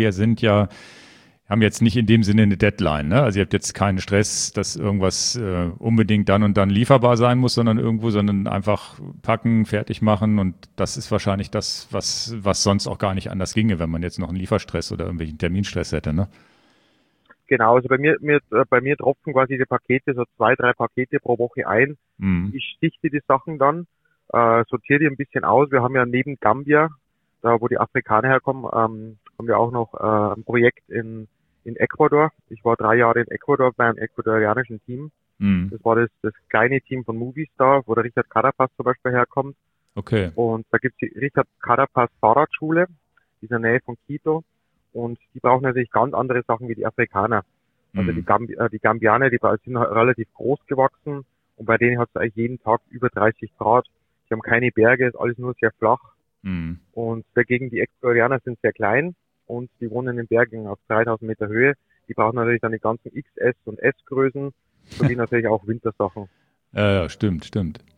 haben jetzt nicht in dem Sinne eine Deadline, ne? Also ihr habt jetzt keinen Stress, dass irgendwas unbedingt dann und dann lieferbar sein muss, sondern einfach packen, fertig machen und das ist wahrscheinlich das, was sonst auch gar nicht anders ginge, wenn man jetzt noch einen Lieferstress oder irgendwelchen Terminstress hätte, ne?
Genau, also bei mir tropfen quasi die Pakete, so 2, 3 Pakete pro Woche ein.
Mhm.
Ich sichte die Sachen dann, sortiere die ein bisschen aus. Wir haben ja neben Gambia, da wo die Afrikaner herkommen, haben wir auch noch ein Projekt in Ecuador. Ich war 3 Jahre in Ecuador beim ecuadorianischen Team.
Mhm.
Das war das kleine Team von Movistar, wo der Richard Carapaz zum Beispiel herkommt.
Okay.
Und da gibt's die Richard Carapaz Fahrradschule, die ist in der Nähe von Quito. Und die brauchen natürlich ganz andere Sachen wie die Afrikaner. Also die Gambianer, die sind relativ groß gewachsen und bei denen hat es eigentlich jeden Tag über 30 Grad. Die haben keine Berge, ist alles nur sehr flach.
Mhm.
Und dagegen die Ecuadorianer sind sehr klein und die wohnen in den Bergen auf 3000 Meter Höhe. Die brauchen natürlich dann die ganzen XS und S-Größen, sowie natürlich auch Wintersachen.
Ja, stimmt.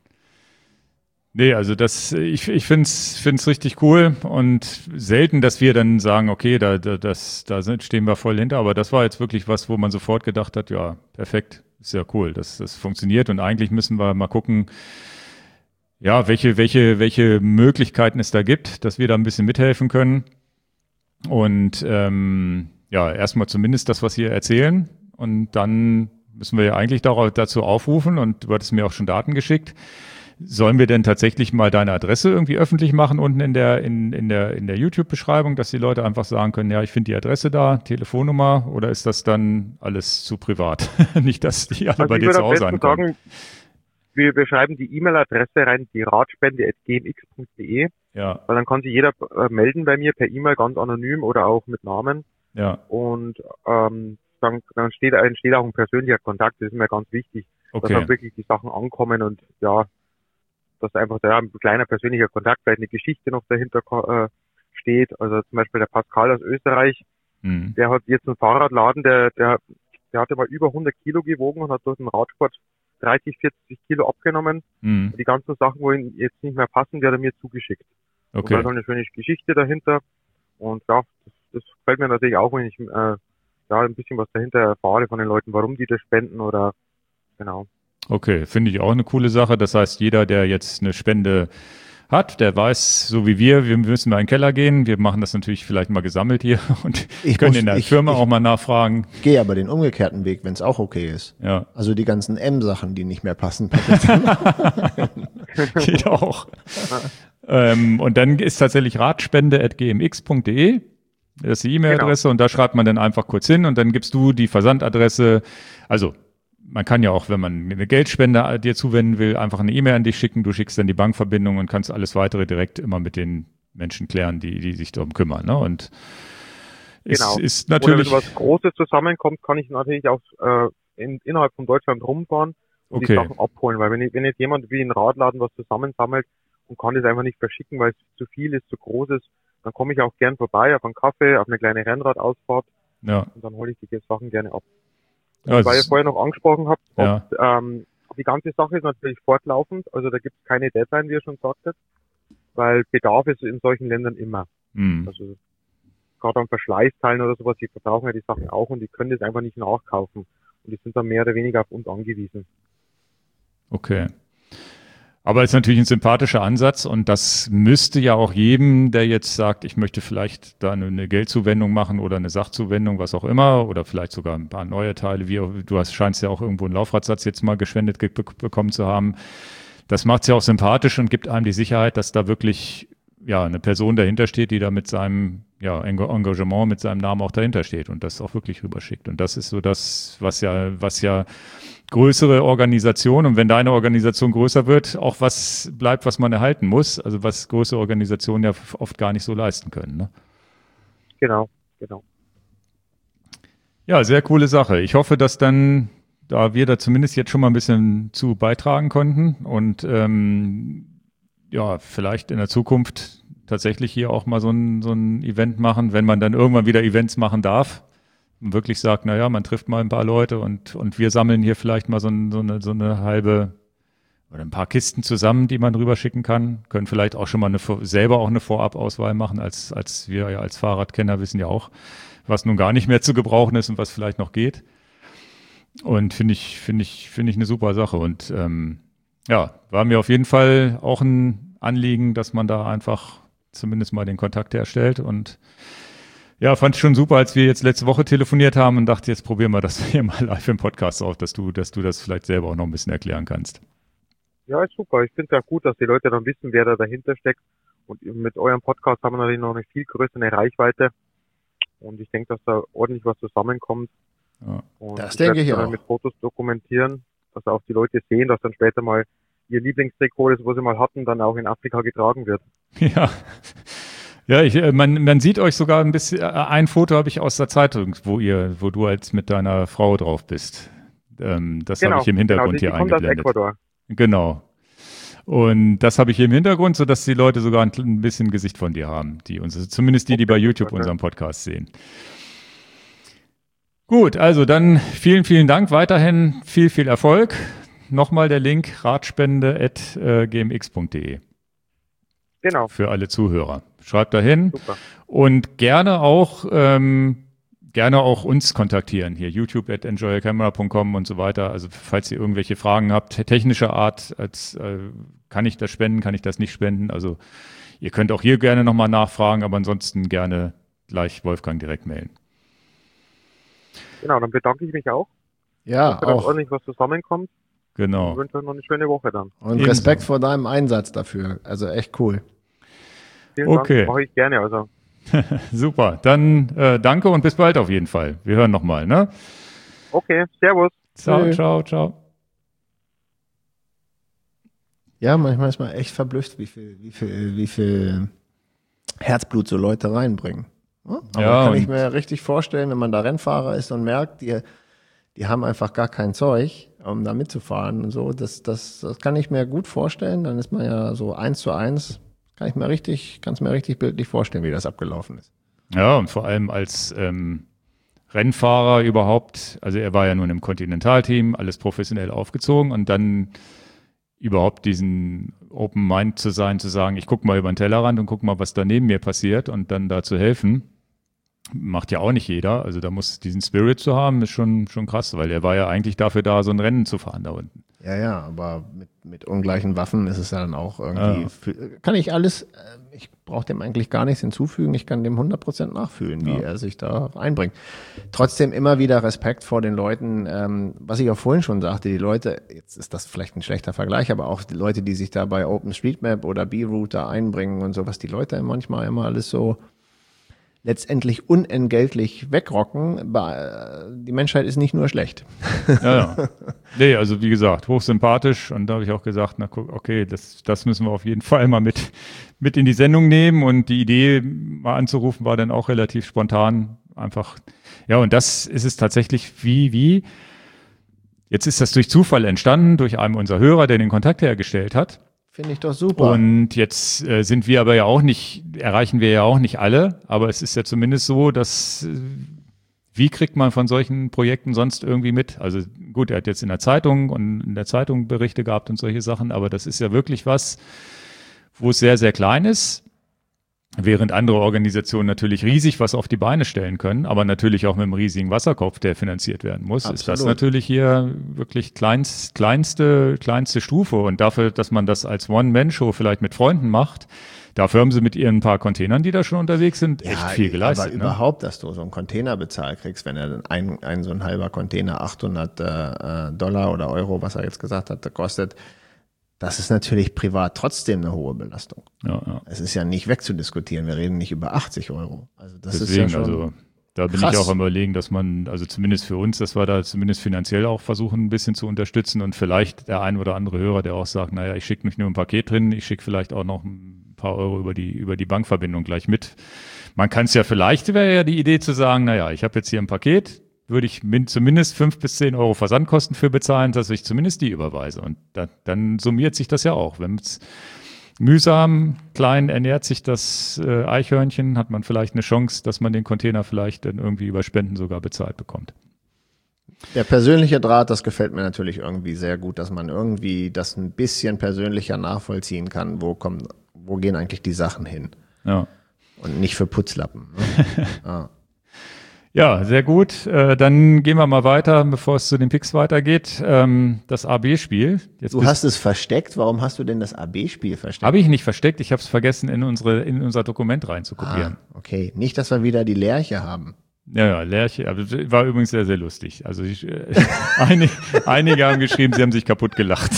Nee, also ich find's richtig cool und selten, dass wir dann sagen, okay, stehen wir voll hinter, aber das war jetzt wirklich was, wo man sofort gedacht hat, ja, perfekt, ist ja cool, das funktioniert und eigentlich müssen wir mal gucken, ja, welche Möglichkeiten es da gibt, dass wir da ein bisschen mithelfen können und ja, erstmal zumindest das, was wir erzählen und dann müssen wir ja eigentlich dazu aufrufen und du hattest mir auch schon Daten geschickt. Sollen wir denn tatsächlich mal deine Adresse irgendwie öffentlich machen unten in der YouTube-Beschreibung, dass die Leute einfach sagen können, ja, ich finde die Adresse da, Telefonnummer, oder ist das dann alles zu privat? Nicht, dass die alle bei dir zu Hause ankommen.
Wir schreiben die E-Mail-Adresse rein, die radspende@gmx.de.
Ja.
Weil dann kann sich jeder melden bei mir per E-Mail, ganz anonym oder auch mit Namen.
Ja.
Und dann entsteht auch ein persönlicher Kontakt, das ist mir ganz wichtig,
Okay.
dass auch wirklich die Sachen ankommen und ja, dass einfach da ein kleiner persönlicher Kontakt, vielleicht eine Geschichte noch dahinter steht. Also zum Beispiel der Pascal aus Österreich, der hat jetzt einen Fahrradladen, der hatte mal über 100 Kilo gewogen und hat durch den Radsport 30, 40 Kilo abgenommen. Und die ganzen Sachen, wo ihn jetzt nicht mehr passen, die hat er mir zugeschickt.
Okay.
Und da ist eine schöne Geschichte dahinter. Und ja, das gefällt mir natürlich auch, wenn ich ja, ein bisschen was dahinter erfahre von den Leuten, warum die das spenden oder genau.
Okay, finde ich auch eine coole Sache. Das heißt, jeder, der jetzt eine Spende hat, der weiß, so wie wir müssen mal in den Keller gehen. Wir machen das natürlich vielleicht mal gesammelt hier und können in der Firma auch mal nachfragen.
Gehe aber den umgekehrten Weg, wenn es auch okay ist.
Ja.
Also die ganzen M-Sachen, die nicht mehr passen.
Geht auch. Und dann ist tatsächlich ratspende@gmx.de. Das ist die E-Mail-Adresse und da schreibt man dann einfach kurz hin und dann gibst du die Versandadresse. Also man kann ja auch, wenn man eine Geldspende dir zuwenden will, einfach eine E-Mail an dich schicken. Du schickst dann die Bankverbindung und kannst alles weitere direkt immer mit den Menschen klären, die sich darum kümmern. Ne? Und
Genau.
ist natürlich.
Oder wenn was Großes zusammenkommt, kann ich natürlich auch innerhalb von Deutschland rumfahren und die Sachen abholen. Weil wenn jetzt jemand wie ein Radladen was zusammensammelt und kann das einfach nicht verschicken, weil es zu viel ist, zu groß ist, dann komme ich auch gern vorbei auf einen Kaffee, auf eine kleine Rennradausfahrt und dann hole ich die Sachen gerne ab.
Ja,
weil ihr vorher noch angesprochen habt,
ja.
Die ganze Sache ist natürlich fortlaufend, also da gibt es keine Deadline, wie ihr schon sagtet, weil Bedarf ist in solchen Ländern immer. Also gerade an Verschleißteilen oder sowas, die verbrauchen ja die Sachen auch und die können das einfach nicht nachkaufen und die sind dann mehr oder weniger auf uns angewiesen.
Okay. Aber es ist natürlich ein sympathischer Ansatz und das müsste ja auch jedem, der jetzt sagt, ich möchte vielleicht da eine Geldzuwendung machen oder eine Sachzuwendung, was auch immer, oder vielleicht sogar ein paar neue Teile, scheinst ja auch irgendwo einen Laufradsatz jetzt mal gespendet bekommen zu haben. Das macht es ja auch sympathisch und gibt einem die Sicherheit, dass da wirklich eine Person dahinter steht, die da mit seinem Engagement, mit seinem Namen auch dahinter steht und das auch wirklich rüberschickt. Und das ist so das, was ja größere Organisation und wenn deine Organisation größer wird, auch was bleibt, was man erhalten muss, also was größere Organisationen ja oft gar nicht so leisten können. Ne?
Genau.
Ja, sehr coole Sache. Ich hoffe, dass dann, da wir da zumindest jetzt schon mal ein bisschen zu beitragen konnten und vielleicht in der Zukunft tatsächlich hier auch mal so ein Event machen, wenn man dann irgendwann wieder Events machen darf. Und wirklich sagt, man trifft mal ein paar Leute und wir sammeln hier vielleicht mal so eine halbe oder ein paar Kisten zusammen, die man rüberschicken kann. Können vielleicht auch schon mal selber auch eine Vorabauswahl machen, als wir ja als Fahrradkenner wissen ja auch, was nun gar nicht mehr zu gebrauchen ist und was vielleicht noch geht. Und finde ich eine super Sache. Und war mir auf jeden Fall auch ein Anliegen, dass man da einfach zumindest mal den Kontakt herstellt und ja, fand ich schon super, als wir jetzt letzte Woche telefoniert haben und dachte, jetzt probieren wir das hier mal live im Podcast auf, dass du das vielleicht selber auch noch ein bisschen erklären kannst.
Ja, ist super. Ich finde es auch gut, dass die Leute dann wissen, wer da dahinter steckt. Und mit eurem Podcast haben wir natürlich noch eine viel größere Reichweite. Und ich denke, dass da ordentlich was zusammenkommt.
Ja,
und
das denke ich auch.
Dann mit Fotos dokumentieren, dass auch die Leute sehen, dass dann später mal ihr Lieblingstrikot, das was sie mal hatten, dann auch in Afrika getragen wird.
Ja. Ja, man sieht euch sogar ein bisschen, ein Foto habe ich aus der Zeitung, wo du als mit deiner Frau drauf bist. Das habe ich im Hintergrund hier eingeblendet. Kommt aus Ecuador. Genau. Und das habe ich hier im Hintergrund, sodass die Leute sogar ein bisschen Gesicht von dir haben, zumindest die bei YouTube unseren Podcast sehen. Gut, also dann vielen, vielen Dank. Weiterhin viel Erfolg. Nochmal der Link ratspende@gmx.de.
Genau.
Für alle Zuhörer. Schreibt dahin.
Super.
Und gerne auch uns kontaktieren. Hier youtube@enjoyacamera.com und so weiter. Also falls ihr irgendwelche Fragen habt, technischer Art, kann ich das spenden, kann ich das nicht spenden. Also ihr könnt auch hier gerne nochmal nachfragen, aber ansonsten gerne gleich Wolfgang direkt mailen.
Genau, dann bedanke ich mich auch.
Ja,
dass auch ordentlich was zusammenkommt.
Genau.
Ich wünsche euch noch eine schöne Woche dann.
Und Respekt vor deinem Einsatz dafür. Also echt cool.
Vielen Dank, mache ich gerne. Also.
Super, dann danke und bis bald auf jeden Fall. Wir hören nochmal, ne?
Okay, servus.
Ciao.
Ja, manchmal ist man echt verblüfft, wie viel Herzblut so Leute reinbringen. Aber kann ich mir richtig vorstellen, wenn man da Rennfahrer ist und merkt, die haben einfach gar kein Zeug, um da mitzufahren und so. Das kann ich mir gut vorstellen. Dann ist man ja so 1:1. Kann es mir richtig bildlich vorstellen, wie das abgelaufen ist.
Ja, und vor allem als Rennfahrer überhaupt, also er war ja nun im Continental-Team, alles professionell aufgezogen und dann überhaupt diesen Open Mind zu sein, zu sagen, ich gucke mal über den Tellerrand und gucke mal, was da neben mir passiert und dann da zu helfen. Macht ja auch nicht jeder. Also da muss diesen Spirit zu haben, ist schon krass, weil er war ja eigentlich dafür da, so ein Rennen zu fahren da unten.
Ja, aber mit ungleichen Waffen ist es ja dann auch irgendwie, kann ich alles, ich brauche dem eigentlich gar nichts hinzufügen, ich kann dem 100% nachfühlen, wie er sich da einbringt. Trotzdem immer wieder Respekt vor den Leuten, was ich auch vorhin schon sagte, die Leute, jetzt ist das vielleicht ein schlechter Vergleich, aber auch die Leute, die sich da bei OpenStreetMap oder B-Route da einbringen und so, was die Leute manchmal immer alles so letztendlich unentgeltlich wegrocken. Die Menschheit ist nicht nur schlecht.
Ja. Nee, also wie gesagt, hochsympathisch und da habe ich auch gesagt, na guck, okay, das müssen wir auf jeden Fall mal mit in die Sendung nehmen und die Idee mal anzurufen war dann auch relativ spontan einfach, ja, und das ist es tatsächlich wie, jetzt ist das durch Zufall entstanden, durch einen unserer Hörer, der den Kontakt hergestellt hat.
Finde ich doch super.
Und jetzt sind wir aber ja auch nicht, erreichen wir ja auch nicht alle, aber es ist ja zumindest so, dass wie kriegt man von solchen Projekten sonst irgendwie mit? Also gut, er hat jetzt in der Zeitung Berichte gehabt und solche Sachen, aber das ist ja wirklich was, wo es sehr, sehr klein ist, während andere Organisationen natürlich riesig was auf die Beine stellen können, aber natürlich auch mit einem riesigen Wasserkopf, der finanziert werden muss,
Absolut.
Ist das natürlich hier wirklich kleinste Stufe. Und dafür, dass man das als One-Man-Show vielleicht mit Freunden macht, dafür haben sie mit ihren paar Containern, die da schon unterwegs sind, echt viel geleistet.
Aber überhaupt, dass du so einen Container bezahlt kriegst, wenn er dann ein so ein halber Container $800 oder Euro, was er jetzt gesagt hat, kostet, das ist natürlich privat trotzdem eine hohe Belastung.
Ja.
Es ist ja nicht wegzudiskutieren. Wir reden nicht über 80 Euro. Also das
Deswegen,
ist ja schon
also da bin
krass.
ich auch am Überlegen, dass man, also zumindest für uns, dass wir da zumindest finanziell auch versuchen, ein bisschen zu unterstützen und vielleicht der ein oder andere Hörer, der auch sagt, naja, ich schicke nicht nur ein Paket drin, ich schicke vielleicht auch noch ein paar Euro über die Bankverbindung gleich mit. Man kann es ja vielleicht, wäre ja die Idee zu sagen, naja, ich habe jetzt hier ein Paket, würde ich zumindest 5 bis 10 Euro Versandkosten für bezahlen, dass ich zumindest die überweise. Und dann summiert sich das ja auch. Wenn es mühsam klein ernährt sich das Eichhörnchen, hat man vielleicht eine Chance, dass man den Container vielleicht dann irgendwie über Spenden sogar bezahlt bekommt.
Der persönliche Draht, das gefällt mir natürlich irgendwie sehr gut, dass man irgendwie das ein bisschen persönlicher nachvollziehen kann. Wo gehen eigentlich die Sachen hin?
Ja.
Und nicht für Putzlappen. Ne? Ja.
Ja, sehr gut. Dann gehen wir mal weiter, bevor es zu den Picks weitergeht. Das AB-Spiel.
Du hast es versteckt. Warum hast du denn das AB-Spiel versteckt?
Habe ich nicht versteckt. Ich habe es vergessen, in unser Dokument reinzukopieren.
Okay. Nicht, dass wir wieder die Lerche haben.
Ja, Lerche. Aber das war übrigens sehr, sehr lustig. Also einige haben geschrieben, sie haben sich kaputt gelacht.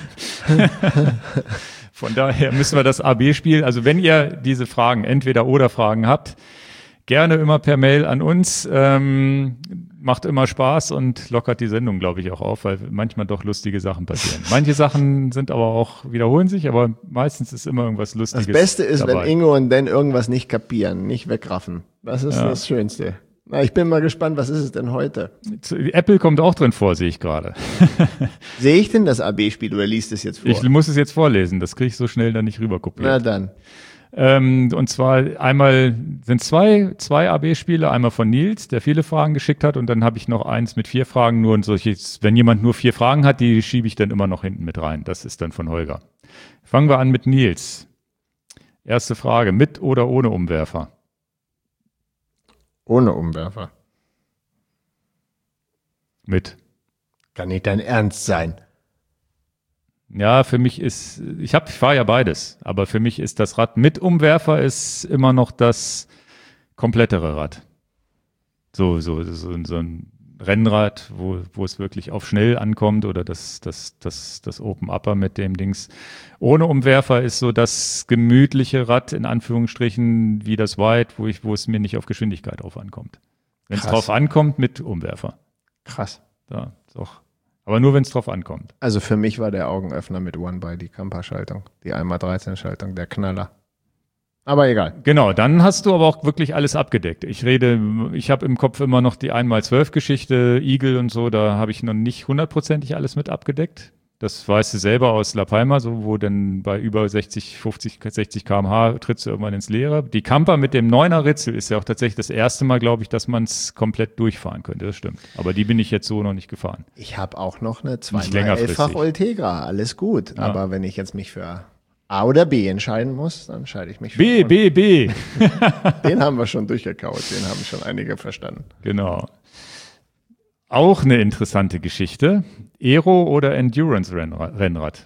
Von daher müssen wir das AB-Spiel, also wenn ihr diese Fragen, Entweder-oder-Fragen habt, gerne immer per Mail an uns. Macht immer Spaß und lockert die Sendung, glaube ich, auch auf, weil manchmal doch lustige Sachen passieren. Manche Sachen sind aber auch, wiederholen sich, aber meistens ist immer irgendwas Lustiges
Das Beste ist,
dabei.
wenn Ingo und Dan irgendwas nicht kapieren, nicht wegraffen. Das ist das Schönste. Na, ich bin mal gespannt, was ist es denn heute?
Apple kommt auch drin vor, sehe ich gerade.
Sehe ich denn das AB-Spiel oder liest es jetzt vor?
Ich muss es jetzt vorlesen, das kriege ich so schnell dann nicht rüberkopiert.
Na dann.
Und zwar einmal sind zwei AB-Spiele, einmal von Nils, der viele Fragen geschickt hat, und dann habe ich noch eins mit 4 Fragen, nur und solches, wenn jemand nur 4 Fragen hat, die schiebe ich dann immer noch hinten mit rein. Das ist dann von Holger. Fangen wir an mit Nils. Erste Frage, mit oder ohne Umwerfer?
Ohne Umwerfer.
Mit.
Kann nicht dein Ernst sein.
Ja, für mich ich fahre ja beides, aber für mich ist das Rad mit Umwerfer ist immer noch das komplettere Rad. So ein Rennrad, wo es wirklich auf schnell ankommt, oder das Open Upper mit dem Dings. Ohne Umwerfer ist so das gemütliche Rad, in Anführungsstrichen, wie das White, wo es mir nicht auf Geschwindigkeit drauf ankommt. Wenn es drauf ankommt, mit Umwerfer.
Krass.
Ja, doch. Aber nur, wenn es drauf ankommt.
Also für mich war der Augenöffner mit One-By die Kamper-Schaltung, die 1x13-Schaltung, der Knaller. Aber egal.
Genau, dann hast du aber auch wirklich alles abgedeckt. Ich habe im Kopf immer noch die 1x12-Geschichte, Eagle und so, da habe ich noch nicht 100%ig alles mit abgedeckt. Das weißt du selber aus La Palma, so, wo dann bei über 60 km/h trittst du irgendwann ins Leere. Die Camper mit dem 9er Ritzel ist ja auch tatsächlich das erste Mal, glaube ich, dass man es komplett durchfahren könnte. Das stimmt. Aber die bin ich jetzt so noch nicht gefahren.
Ich habe auch noch eine
längerfristig.
2x11-fach Ultegra, alles gut.
Ja.
Aber wenn ich jetzt mich für A oder B entscheiden muss, dann entscheide ich mich für
B, B, B.
Den haben wir schon durchgekaut, den haben schon einige verstanden.
Genau. Auch eine interessante Geschichte. Aero- oder Endurance-Rennrad?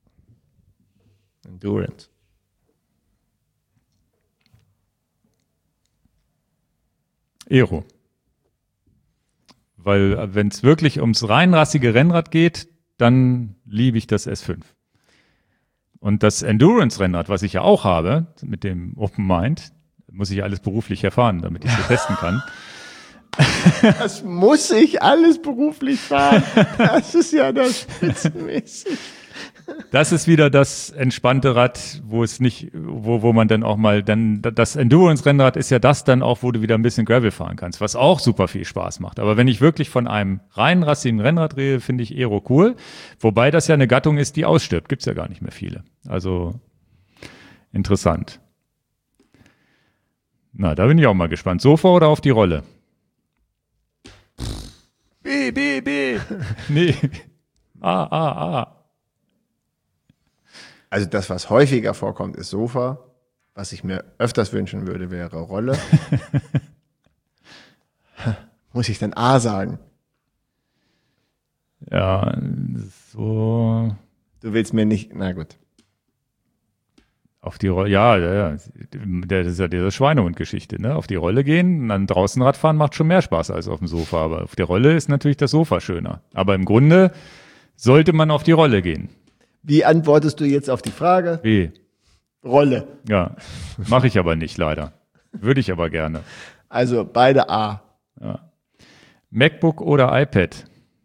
Endurance.
Aero. Weil wenn es wirklich ums reinrassige Rennrad geht, dann liebe ich das S5. Und das Endurance-Rennrad, was ich ja auch habe, mit dem Open Mind, muss ich alles beruflich erfahren, damit ich es testen kann.
Das muss ich alles beruflich fahren. Das ist ja das spitzenmäßig.
Das ist wieder das entspannte Rad, wo es nicht, wo man dann auch mal, dann das Endurance-Rennrad ist ja das dann auch, wo du wieder ein bisschen Gravel fahren kannst, was auch super viel Spaß macht. Aber wenn ich wirklich von einem rein rassigen Rennrad rede, finde ich Aero cool. Wobei das ja eine Gattung ist, die ausstirbt. Gibt's ja gar nicht mehr viele. Also interessant. Na, da bin ich auch mal gespannt. Sofa oder auf die Rolle? B, B, B. Nee. A, A, A.
Also das, was häufiger vorkommt, ist Sofa. Was ich mir öfters wünschen würde, wäre Rolle. Muss ich denn A sagen?
Ja, so
Du willst mir nicht, na gut.
auf die Rolle, ja. Das ist ja diese Schweinehund-Geschichte, ne? Auf die Rolle gehen und dann draußen Radfahren macht schon mehr Spaß als auf dem Sofa. Aber auf der Rolle ist natürlich das Sofa schöner. Aber im Grunde sollte man auf die Rolle gehen.
Wie antwortest du jetzt auf die Frage?
B.
Rolle.
Ja, mache ich aber nicht, leider. Würde ich aber gerne.
Also beide A.
Ja. MacBook oder iPad?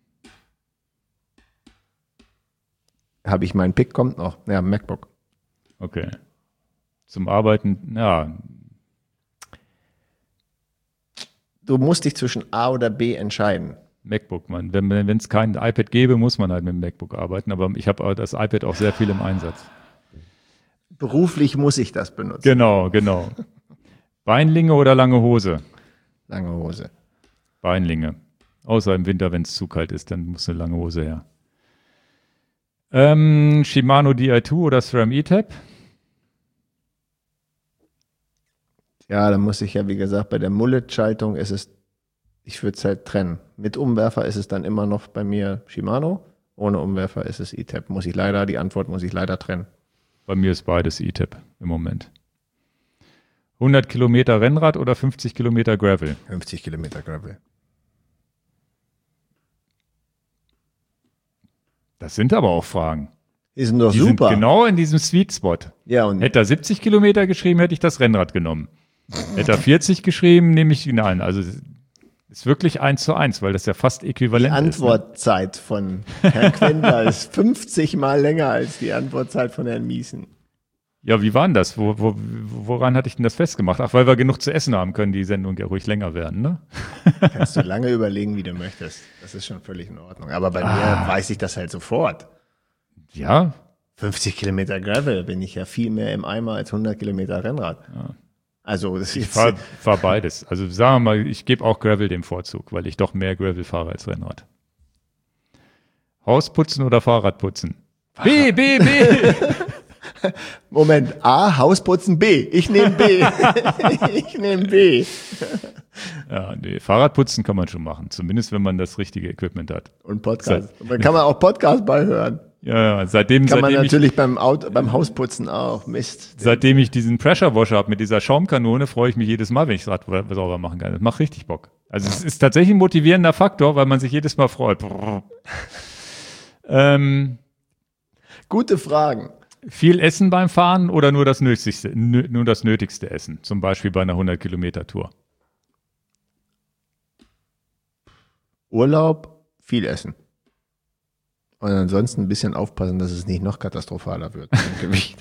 Habe ich meinen Pick, kommt noch. Ja, MacBook.
Okay. Zum Arbeiten, ja.
Du musst dich zwischen A oder B entscheiden.
MacBook, man. Wenn es kein iPad gäbe, muss man halt mit dem MacBook arbeiten. Aber ich habe das iPad auch sehr viel im Einsatz.
Beruflich muss ich das benutzen.
Genau, genau. Beinlinge oder lange Hose?
Lange Hose.
Beinlinge. Außer im Winter, wenn es zu kalt ist, dann muss eine lange Hose her. Shimano Di2 oder SRAM E-Tab?
Ja, da muss ich ja, wie gesagt, bei der Mullet-Schaltung ist es, ich würde es halt trennen. Mit Umwerfer ist es dann immer noch bei mir Shimano. Ohne Umwerfer ist es E-Tab. Die Antwort muss ich leider trennen.
Bei mir ist beides E-Tab im Moment. 100 Kilometer Rennrad oder 50 Kilometer Gravel?
50 Kilometer Gravel.
Das sind aber auch Fragen.
Die sind doch
Die
super.
sind genau in diesem Sweet Spot.
Ja, und
Hätte er 70 Kilometer geschrieben, hätte ich das Rennrad genommen. Hätte er 40 geschrieben, nehme ich ihn ein. Also ist wirklich 1:1, weil das ja fast
die
äquivalent ist. Ne?
Antwortzeit von Herrn Quendler ist 50 Mal länger als die Antwortzeit von Herrn Miesen.
Ja, wie war denn das? Woran hatte ich denn das festgemacht? Ach, weil wir genug zu essen haben, können die Sendung ja ruhig länger werden, ne?
Kannst du lange überlegen, wie du möchtest. Das ist schon völlig in Ordnung. Aber bei mir weiß ich das halt sofort.
Ja,
50 Kilometer Gravel bin ich ja viel mehr im Eimer als 100 Kilometer Rennrad. Ja. Also das
ich
ist
fahr beides. Also sagen wir mal, ich gebe auch Gravel den Vorzug, weil ich doch mehr Gravel fahre als Rennrad. Hausputzen oder Fahrradputzen? B, B, B!
Moment, A, Hausputzen, B. Ich nehme B. Ich nehme B.
Ja, nee, Fahrradputzen kann man schon machen, zumindest wenn man das richtige Equipment hat.
Und Podcast. Da kann man auch Podcast beihören.
Ja, seitdem
Kann man natürlich
ich,
beim Hausputzen auch. Mist.
Seitdem ich diesen Pressure Washer habe mit dieser Schaumkanone, freue ich mich jedes Mal, wenn ich das Rad sauber machen kann. Das macht richtig Bock. Also es ist tatsächlich ein motivierender Faktor, weil man sich jedes Mal freut.
Gute Fragen.
Viel Essen beim Fahren oder nur das nötigste Essen? Zum Beispiel bei einer 100-Kilometer-Tour.
Urlaub, viel essen. Und ansonsten ein bisschen aufpassen, dass es nicht noch katastrophaler wird mit dem Gewicht.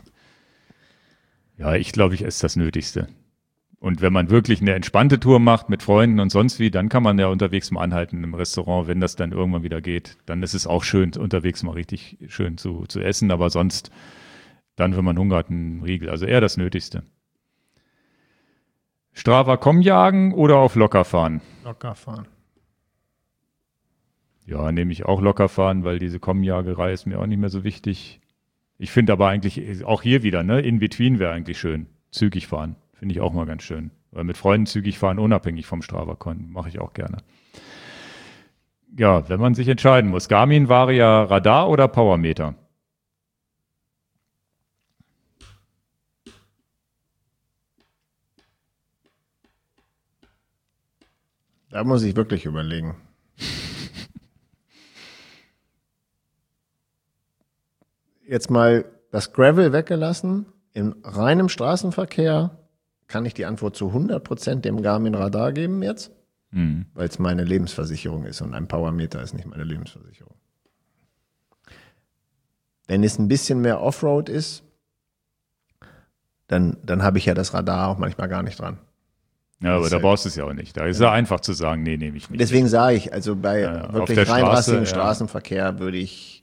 Ja, ich glaube, ich esse das Nötigste. Und wenn man wirklich eine entspannte Tour macht mit Freunden und sonst wie, dann kann man ja unterwegs mal anhalten im Restaurant, wenn das dann irgendwann wieder geht. Dann ist es auch schön, unterwegs mal richtig schön zu essen, aber sonst dann, wenn man Hunger hat, ein Riegel. Also eher das Nötigste. Strava.com jagen oder auf locker fahren?
Locker fahren.
Ja, nehme ich auch locker fahren, weil diese Jagerei ist mir auch nicht mehr so wichtig. Ich finde aber eigentlich auch hier wieder, ne, in between wäre eigentlich schön. Zügig fahren, finde ich auch mal ganz schön. Weil mit Freunden zügig fahren, unabhängig vom Strava-Konten, mache ich auch gerne. Ja, wenn man sich entscheiden muss. Garmin, Varia, Radar oder Powermeter?
Da muss ich wirklich überlegen. Jetzt mal das Gravel weggelassen. In reinem Straßenverkehr kann ich die Antwort zu 100% dem Garmin Radar geben jetzt, weil es meine Lebensversicherung ist und ein Powermeter ist nicht meine Lebensversicherung. Wenn es ein bisschen mehr Offroad ist, dann habe ich ja das Radar auch manchmal gar nicht dran.
Ja, aber da brauchst du es ja auch nicht. Da ist ja einfach zu sagen, nee, nehme ich nicht.
Deswegen sage ich, also bei wirklich reinrassigen Straßenverkehr würde ich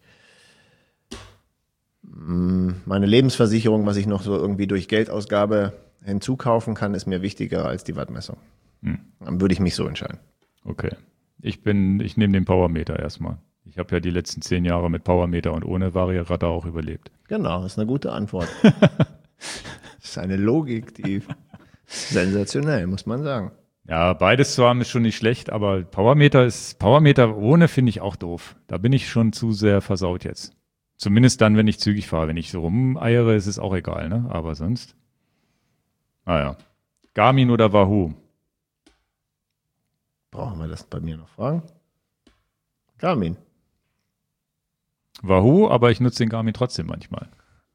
meine Lebensversicherung, was ich noch so irgendwie durch Geldausgabe hinzukaufen kann, ist mir wichtiger als die Wattmessung. Dann würde ich mich so entscheiden.
Okay. Ich nehme den Powermeter erstmal. Ich habe ja die letzten 10 Jahre mit Powermeter und ohne Varia-Radar auch überlebt.
Genau, das ist eine gute Antwort. Das ist eine Logik, die sensationell, muss man sagen.
Ja, beides zu haben ist schon nicht schlecht, aber Powermeter ohne finde ich auch doof. Da bin ich schon zu sehr versaut jetzt. Zumindest dann, wenn ich zügig fahre. Wenn ich so rumeiere, ist es auch egal, ne? Aber sonst. Naja. Garmin oder Wahoo?
Brauchen wir das bei mir noch fragen? Garmin.
Wahoo, aber ich nutze den Garmin trotzdem manchmal.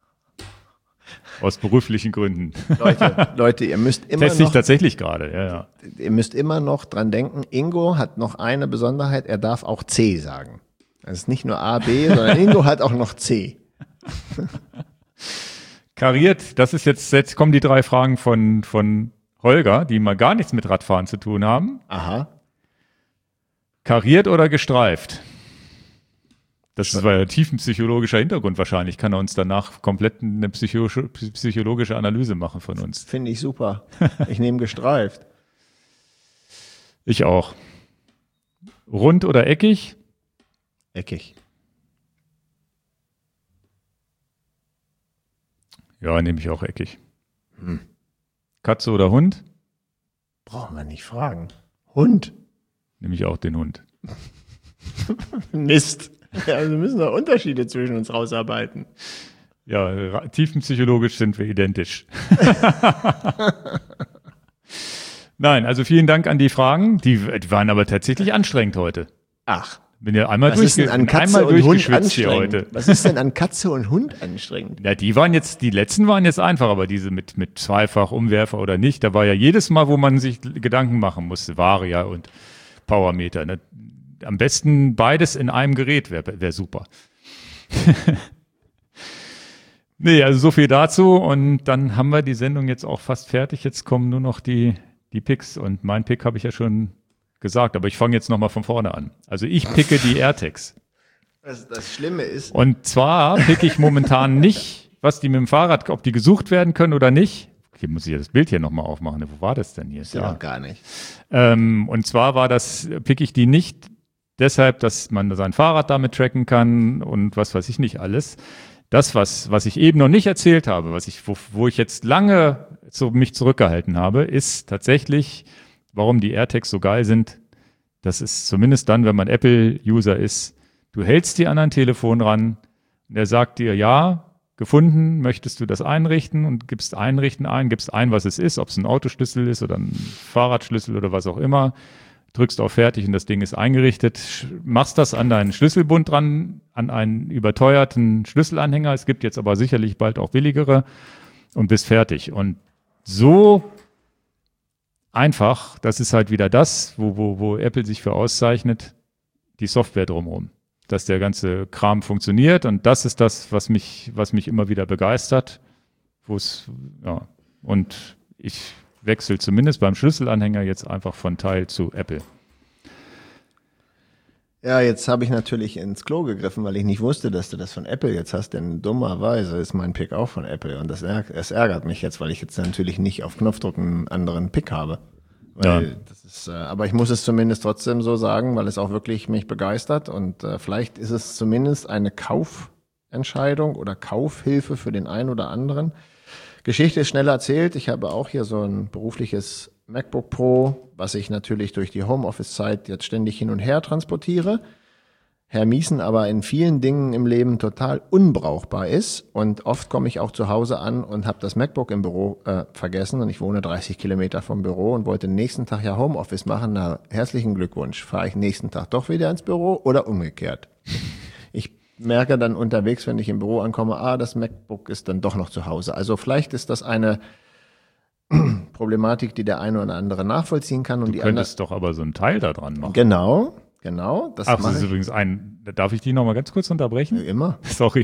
Aus beruflichen Gründen.
Leute, ihr müsst immer
Teste ich tatsächlich gerade, ja.
Ihr müsst immer noch dran denken, Ingo hat noch eine Besonderheit, er darf auch C sagen. Es ist nicht nur A, B, sondern Ingo hat auch noch C.
Kariert, das ist jetzt kommen die 3 Fragen von Holger, die mal gar nichts mit Radfahren zu tun haben.
Aha.
Kariert oder gestreift? Das war ja tiefenpsychologischer Hintergrund wahrscheinlich. Kann er uns danach komplett eine psychologische Analyse machen von uns.
Finde ich super. Ich nehme gestreift.
Ich auch. Rund oder eckig?
Eckig.
Ja, nehme ich auch eckig. Katze oder Hund?
Brauchen wir nicht fragen. Hund.
Nehme ich auch den Hund.
Mist. Ja, wir müssen da Unterschiede zwischen uns rausarbeiten.
Ja, tiefenpsychologisch sind wir identisch. Nein, also vielen Dank an die Fragen. Die waren aber tatsächlich anstrengend heute.
Ach.
Bin ja einmal
Was ist denn an Katze und Hund anstrengend?
Heute.
Was ist denn an Katze und Hund anstrengend?
Ja, die letzten waren jetzt einfach, aber diese mit Zweifach, Umwerfer oder nicht, da war ja jedes Mal, wo man sich Gedanken machen musste, Varia und Powermeter. Ne? Am besten beides in einem Gerät wäre super. Nee, also so viel dazu und dann haben wir die Sendung jetzt auch fast fertig. Jetzt kommen nur noch die Picks und mein Pick habe ich ja schon gesagt, aber ich fange jetzt nochmal von vorne an. Also ich picke die AirTags.
Das Schlimme ist.
Und zwar picke ich momentan nicht, was die mit dem Fahrrad, ob die gesucht werden können oder nicht. Okay, muss ich ja das Bild hier nochmal aufmachen. Wo war das denn hier?
Ist ja noch gar nicht.
Und zwar picke ich die nicht deshalb, dass man sein Fahrrad damit tracken kann und was weiß ich nicht alles. Das, was ich eben noch nicht erzählt habe, wo ich jetzt lange mich zurückgehalten habe, ist tatsächlich, warum die AirTags so geil sind. Das ist zumindest dann, wenn man Apple-User ist. Du hältst die an ein Telefon ran und er sagt dir, ja, gefunden, möchtest du das einrichten und gibst Einrichten ein, gibst ein, was es ist, ob es ein Autoschlüssel ist oder ein Fahrradschlüssel oder was auch immer, drückst auf Fertig und das Ding ist eingerichtet, machst das an deinen Schlüsselbund dran, an einen überteuerten Schlüsselanhänger, es gibt jetzt aber sicherlich bald auch billigere und bist fertig. Und so einfach, das ist halt wieder das, wo Apple sich für auszeichnet, die Software drumherum. Dass der ganze Kram funktioniert und das ist das, was mich immer wieder begeistert. Und ich wechsle zumindest beim Schlüsselanhänger jetzt einfach von Teil zu Apple.
Ja, jetzt habe ich natürlich ins Klo gegriffen, weil ich nicht wusste, dass du das von Apple jetzt hast, denn dummerweise ist mein Pick auch von Apple und das ärgert mich jetzt, weil ich jetzt natürlich nicht auf Knopfdruck einen anderen Pick habe. Das ist, aber ich muss es zumindest trotzdem so sagen, weil es auch wirklich mich begeistert und vielleicht ist es zumindest eine Kaufentscheidung oder Kaufhilfe für den einen oder anderen. Geschichte ist schnell erzählt. Ich habe auch hier so ein berufliches MacBook Pro, was ich natürlich durch die Homeoffice-Zeit jetzt ständig hin und her transportiere. Herr Miesen aber in vielen Dingen im Leben total unbrauchbar ist. Und oft komme ich auch zu Hause an und habe das MacBook im Büro vergessen. Und ich wohne 30 Kilometer vom Büro und wollte den nächsten Tag ja Homeoffice machen. Na, herzlichen Glückwunsch. Fahre ich nächsten Tag doch wieder ins Büro oder umgekehrt? Ich merke dann unterwegs, wenn ich im Büro ankomme, das MacBook ist dann doch noch zu Hause. Also vielleicht ist das eine Problematik, die der eine oder andere nachvollziehen kann. Und
du könntest doch aber so einen Teil da dran machen.
Genau.
Das ist übrigens darf ich die noch mal ganz kurz unterbrechen?
Immer.
Sorry.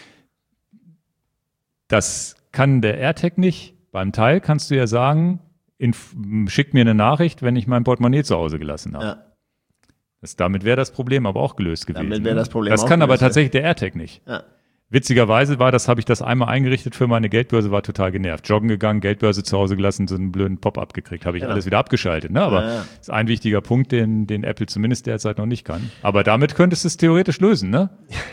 Das kann der AirTag nicht. Beim Teil kannst du ja sagen, schick mir eine Nachricht, wenn ich mein Portemonnaie zu Hause gelassen habe.
Ja.
Damit wäre das Problem aber auch gelöst gewesen.
Damit wäre das Problem
Das
auch
kann aber
gelöst.
tatsächlich der AirTag nicht.
Ja.
Witzigerweise habe ich das einmal eingerichtet für meine Geldbörse, war total genervt. Joggen gegangen, Geldbörse zu Hause gelassen, so einen blöden Pop-up gekriegt, habe ich alles wieder abgeschaltet. Ne? Aber das ist ein wichtiger Punkt, den Apple zumindest derzeit noch nicht kann. Aber damit könntest du es theoretisch lösen, ne?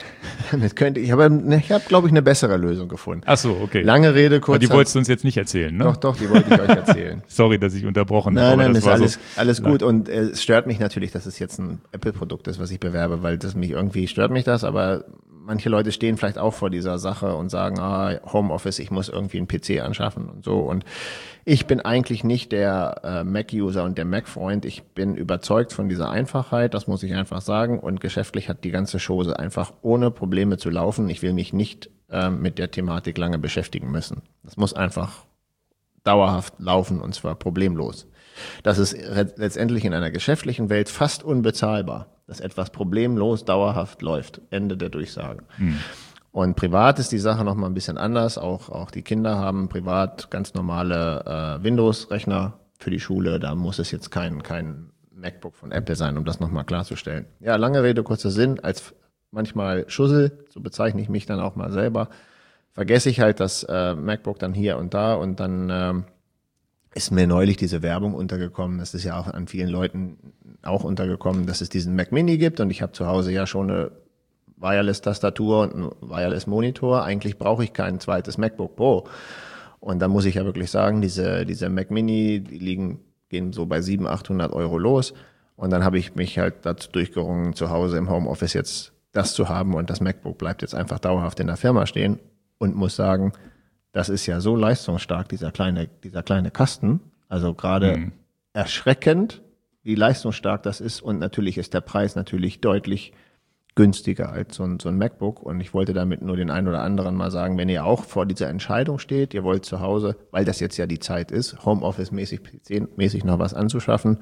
Ich habe, glaube ich, eine bessere Lösung gefunden.
Ach so, okay.
Lange Rede, kurz.
Aber die wolltest du uns jetzt nicht erzählen, ne?
Doch, die wollte ich euch erzählen.
Sorry, dass ich unterbrochen habe.
Nein, ist alles gut. Und es stört mich natürlich, dass es jetzt ein Apple-Produkt ist, was ich bewerbe, weil stört mich das, aber manche Leute stehen vielleicht auch vor dieser Sache und sagen, Homeoffice, ich muss irgendwie einen PC anschaffen und so. Und ich bin eigentlich nicht der Mac-User und der Mac-Freund. Ich bin überzeugt von dieser Einfachheit, das muss ich einfach sagen. Und geschäftlich hat die ganze Chose einfach ohne Probleme zu laufen. Ich will mich nicht mit der Thematik lange beschäftigen müssen. Das muss einfach dauerhaft laufen und zwar problemlos. Das ist letztendlich in einer geschäftlichen Welt fast unbezahlbar, dass etwas problemlos dauerhaft läuft. Ende der Durchsage. Und privat ist die Sache noch mal ein bisschen anders. Auch die Kinder haben privat ganz normale Windows-Rechner für die Schule. Da muss es jetzt kein MacBook von Apple sein, um das noch mal klarzustellen. Ja, lange Rede, kurzer Sinn. Als manchmal Schussel, so bezeichne ich mich dann auch mal selber, vergesse ich halt das MacBook dann hier und da und dann ist mir neulich diese Werbung untergekommen. Das ist ja auch an vielen Leuten auch untergekommen, dass es diesen Mac Mini gibt und ich habe zu Hause ja schon eine Wireless-Tastatur und einen Wireless-Monitor. Eigentlich brauche ich kein zweites MacBook Pro. Und da muss ich ja wirklich sagen, diese Mac Mini, gehen so bei 700-800 Euro los. Und dann habe ich mich halt dazu durchgerungen, zu Hause im Homeoffice jetzt das zu haben und das MacBook bleibt jetzt einfach dauerhaft in der Firma stehen und muss sagen, das ist ja so leistungsstark, dieser kleine Kasten. Also gerade erschreckend, wie leistungsstark das ist. Und natürlich ist der Preis natürlich deutlich günstiger als so ein MacBook. Und ich wollte damit nur den einen oder anderen mal sagen, wenn ihr auch vor dieser Entscheidung steht, ihr wollt zu Hause, weil das jetzt ja die Zeit ist, Homeoffice-mäßig, PC-mäßig noch was anzuschaffen,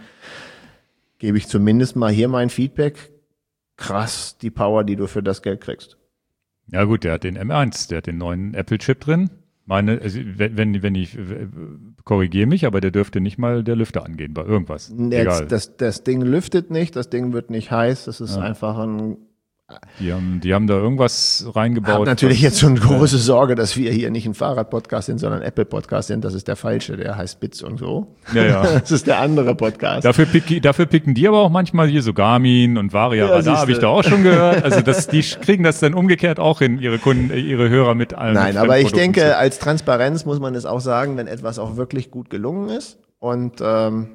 gebe ich zumindest mal hier mein Feedback. Krass, die Power, die du für das Geld kriegst.
Ja gut, der hat den M1, der hat den neuen Apple-Chip drin. Also wenn ich korrigiere mich, aber der dürfte nicht mal der Lüfter angehen bei irgendwas. Egal.
Das Ding lüftet nicht, das Ding wird nicht heiß, das ist einfach ein...
Die haben da irgendwas reingebaut.
Ich habe natürlich jetzt schon große Sorge, dass wir hier nicht ein Fahrrad-Podcast sind, sondern ein Apple-Podcast sind. Das ist der falsche, der heißt Bits und so.
Ja.
Das ist der andere Podcast.
Dafür picken die aber auch manchmal hier so Garmin und Varia Radar, habe ich da auch schon gehört. Also die kriegen das dann umgekehrt auch hin, ihre Kunden, ihre Hörer mit allen.
Nein, aber ich denke, als Transparenz muss man es auch sagen, wenn etwas auch wirklich gut gelungen ist und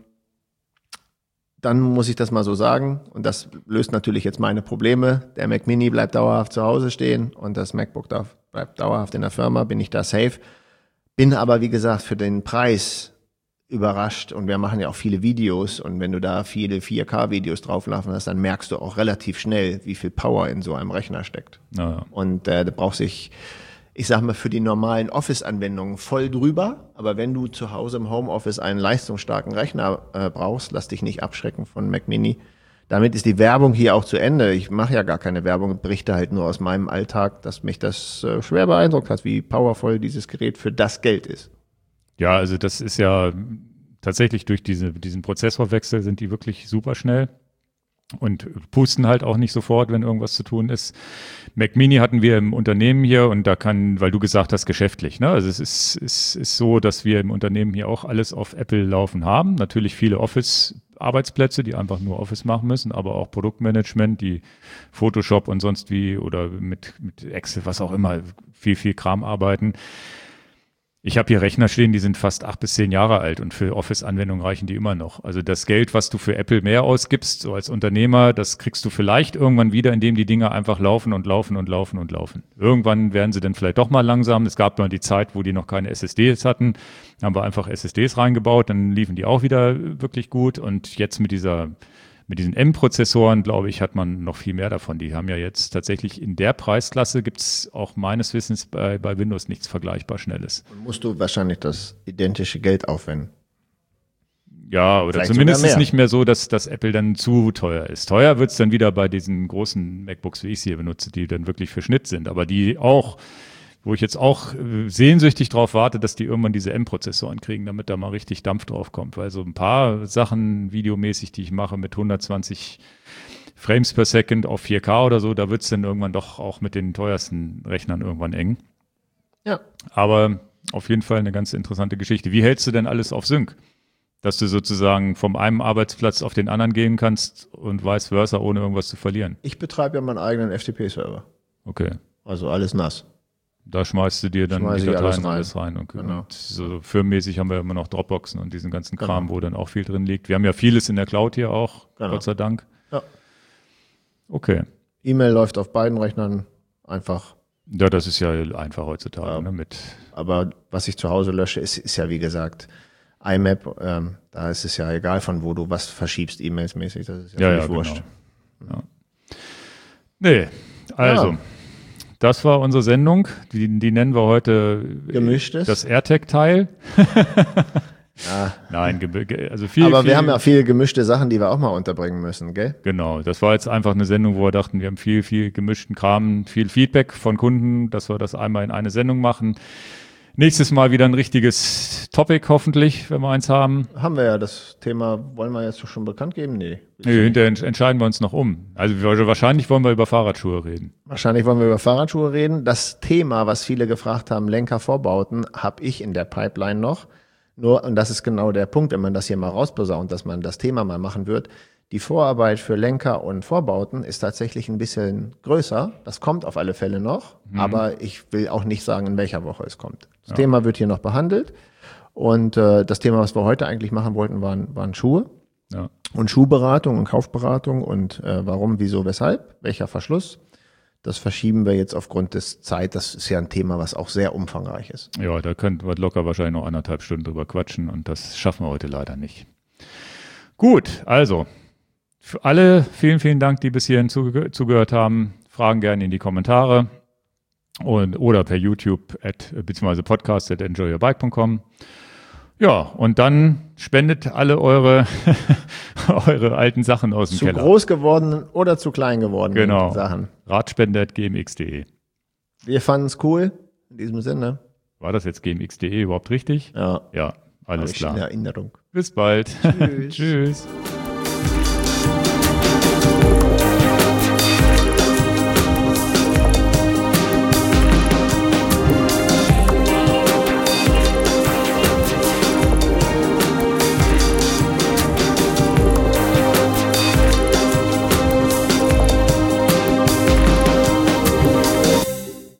dann muss ich das mal so sagen und das löst natürlich jetzt meine Probleme. Der Mac Mini bleibt dauerhaft zu Hause stehen und das MacBook bleibt dauerhaft in der Firma, bin ich da safe. Bin aber, wie gesagt, für den Preis überrascht und wir machen ja auch viele Videos und wenn du da viele 4K-Videos drauflaufen hast, dann merkst du auch relativ schnell, wie viel Power in so einem Rechner steckt.
Ja.
Und da brauchst ich sag mal, für die normalen Office-Anwendungen voll drüber. Aber wenn du zu Hause im Homeoffice einen leistungsstarken Rechner brauchst, lass dich nicht abschrecken von Mac Mini. Damit ist die Werbung hier auch zu Ende. Ich mache ja gar keine Werbung, berichte halt nur aus meinem Alltag, dass mich das schwer beeindruckt hat, wie powervoll dieses Gerät für das Geld ist.
Ja, also das ist ja tatsächlich durch diesen Prozessorwechsel sind die wirklich super schnell. Und pusten halt auch nicht sofort, wenn irgendwas zu tun ist. Mac Mini hatten wir im Unternehmen hier und da weil du gesagt hast, geschäftlich, ne? Also es ist so, dass wir im Unternehmen hier auch alles auf Apple laufen haben. Natürlich viele Arbeitsplätze, die einfach nur Office machen müssen, aber auch Produktmanagement, die Photoshop und sonst wie oder mit Excel, was auch immer, viel Kram arbeiten. Ich habe hier Rechner stehen, die sind fast 8 bis 10 Jahre alt und für Office-Anwendungen reichen die immer noch. Also das Geld, was du für Apple mehr ausgibst, so als Unternehmer, das kriegst du vielleicht irgendwann wieder, indem die Dinger einfach laufen und laufen und laufen und laufen. Irgendwann werden sie dann vielleicht doch mal langsam. Es gab mal die Zeit, wo die noch keine SSDs hatten, haben wir einfach SSDs reingebaut, dann liefen die auch wieder wirklich gut und jetzt mit diesen M-Prozessoren, glaube ich, hat man noch viel mehr davon. Die haben ja jetzt tatsächlich in der Preisklasse gibt's auch meines Wissens bei Windows nichts vergleichbar Schnelles.
Dann musst du wahrscheinlich das identische Geld aufwenden.
Ja, oder
Vielleicht
zumindest
sogar
ist
mehr.
nicht mehr so, dass das Apple dann zu teuer ist. Teuer wird's dann wieder bei diesen großen MacBooks, wie ich sie hier benutze, die dann wirklich für Schnitt sind. Aber die auch, wo ich jetzt auch sehnsüchtig drauf warte, dass die irgendwann diese M-Prozessoren kriegen, damit da mal richtig Dampf drauf kommt. Weil so ein paar Sachen videomäßig, die ich mache mit 120 Frames per Second auf 4K oder so, da wird's dann irgendwann doch auch mit den teuersten Rechnern irgendwann eng.
Ja.
Aber auf jeden Fall eine ganz interessante Geschichte. Wie hältst du denn alles auf Sync? Dass du sozusagen vom einen Arbeitsplatz auf den anderen gehen kannst und vice versa, ohne irgendwas zu verlieren.
Ich betreibe ja meinen eigenen FTP-Server.
Okay.
Also alles nass.
Da schmeißt du dir dann
Schmeiß
die
ich
Dateien
alles rein.
Und,
Genau.
und so firmenmäßig haben wir immer noch Dropboxen und diesen ganzen Kram,
Genau.
wo dann auch viel drin liegt. Wir haben ja vieles in der Cloud hier auch,
Genau.
Gott sei Dank.
Ja.
Okay.
E-Mail läuft auf beiden Rechnern einfach.
Ja, das ist ja einfach heutzutage,
Ja.
ne, mit.
Aber was ich zu Hause lösche, ist ja wie gesagt IMAP. Da ist es ja egal, von wo du was verschiebst, E-Mails-mäßig. Das ist ja völlig wurscht.
Genau. Ja. Nee, also.
Ja.
Das war unsere Sendung. Die nennen wir heute
Gemischtes.
Das AirTag-Teil.
Ja.
Nein, also viel.
Aber
viel,
wir haben ja viele gemischte Sachen, die wir auch mal unterbringen müssen, gell?
Genau, das war jetzt einfach eine Sendung, wo wir dachten, wir haben viel gemischten Kram, viel Feedback von Kunden, dass wir das einmal in eine Sendung machen. Nächstes Mal wieder ein richtiges Topic, hoffentlich, wenn wir eins haben.
Haben wir ja das Thema, wollen wir jetzt schon bekannt geben? Nee.
Nee, hinterher entscheiden wir uns noch um. Also wahrscheinlich wollen wir über Fahrradschuhe reden.
Wahrscheinlich wollen wir über Fahrradschuhe reden. Das Thema, was viele gefragt haben, Lenkervorbauten, habe ich in der Pipeline noch. Nur, und das ist genau der Punkt, wenn man das hier mal rausposaunt, dass man das Thema mal machen wird. Die Vorarbeit für Lenker und Vorbauten ist tatsächlich ein bisschen größer. Das kommt auf alle Fälle noch, aber ich will auch nicht sagen, in welcher Woche es kommt. Das Thema wird hier noch behandelt. Und das Thema, was wir heute eigentlich machen wollten, waren Schuhe.
Ja.
Und Schuhberatung und Kaufberatung und warum, wieso, weshalb, welcher Verschluss. Das verschieben wir jetzt aufgrund des Zeit. Das ist ja ein Thema, was auch sehr umfangreich ist.
Ja, da könnten wir locker wahrscheinlich noch 1,5 Stunden drüber quatschen und das schaffen wir heute leider nicht. Gut, also für alle vielen Dank, die bis hierhin zugehört haben. Fragen gerne in die Kommentare oder per YouTube bzw. podcast@enjoyyourbike.com. Ja, und dann spendet alle eure alten Sachen aus dem
Zu
Keller.
groß gewordenen oder zu klein gewordenen
Genau.
Sachen.
Radspende@gmx.de.
Wir fanden es cool. In diesem Sinne.
War das jetzt gmx.de überhaupt richtig?
Ja.
Ja, alles
Habe ich in
klar.
Erinnerung.
Bis bald.
Tschüss.
Tschüss.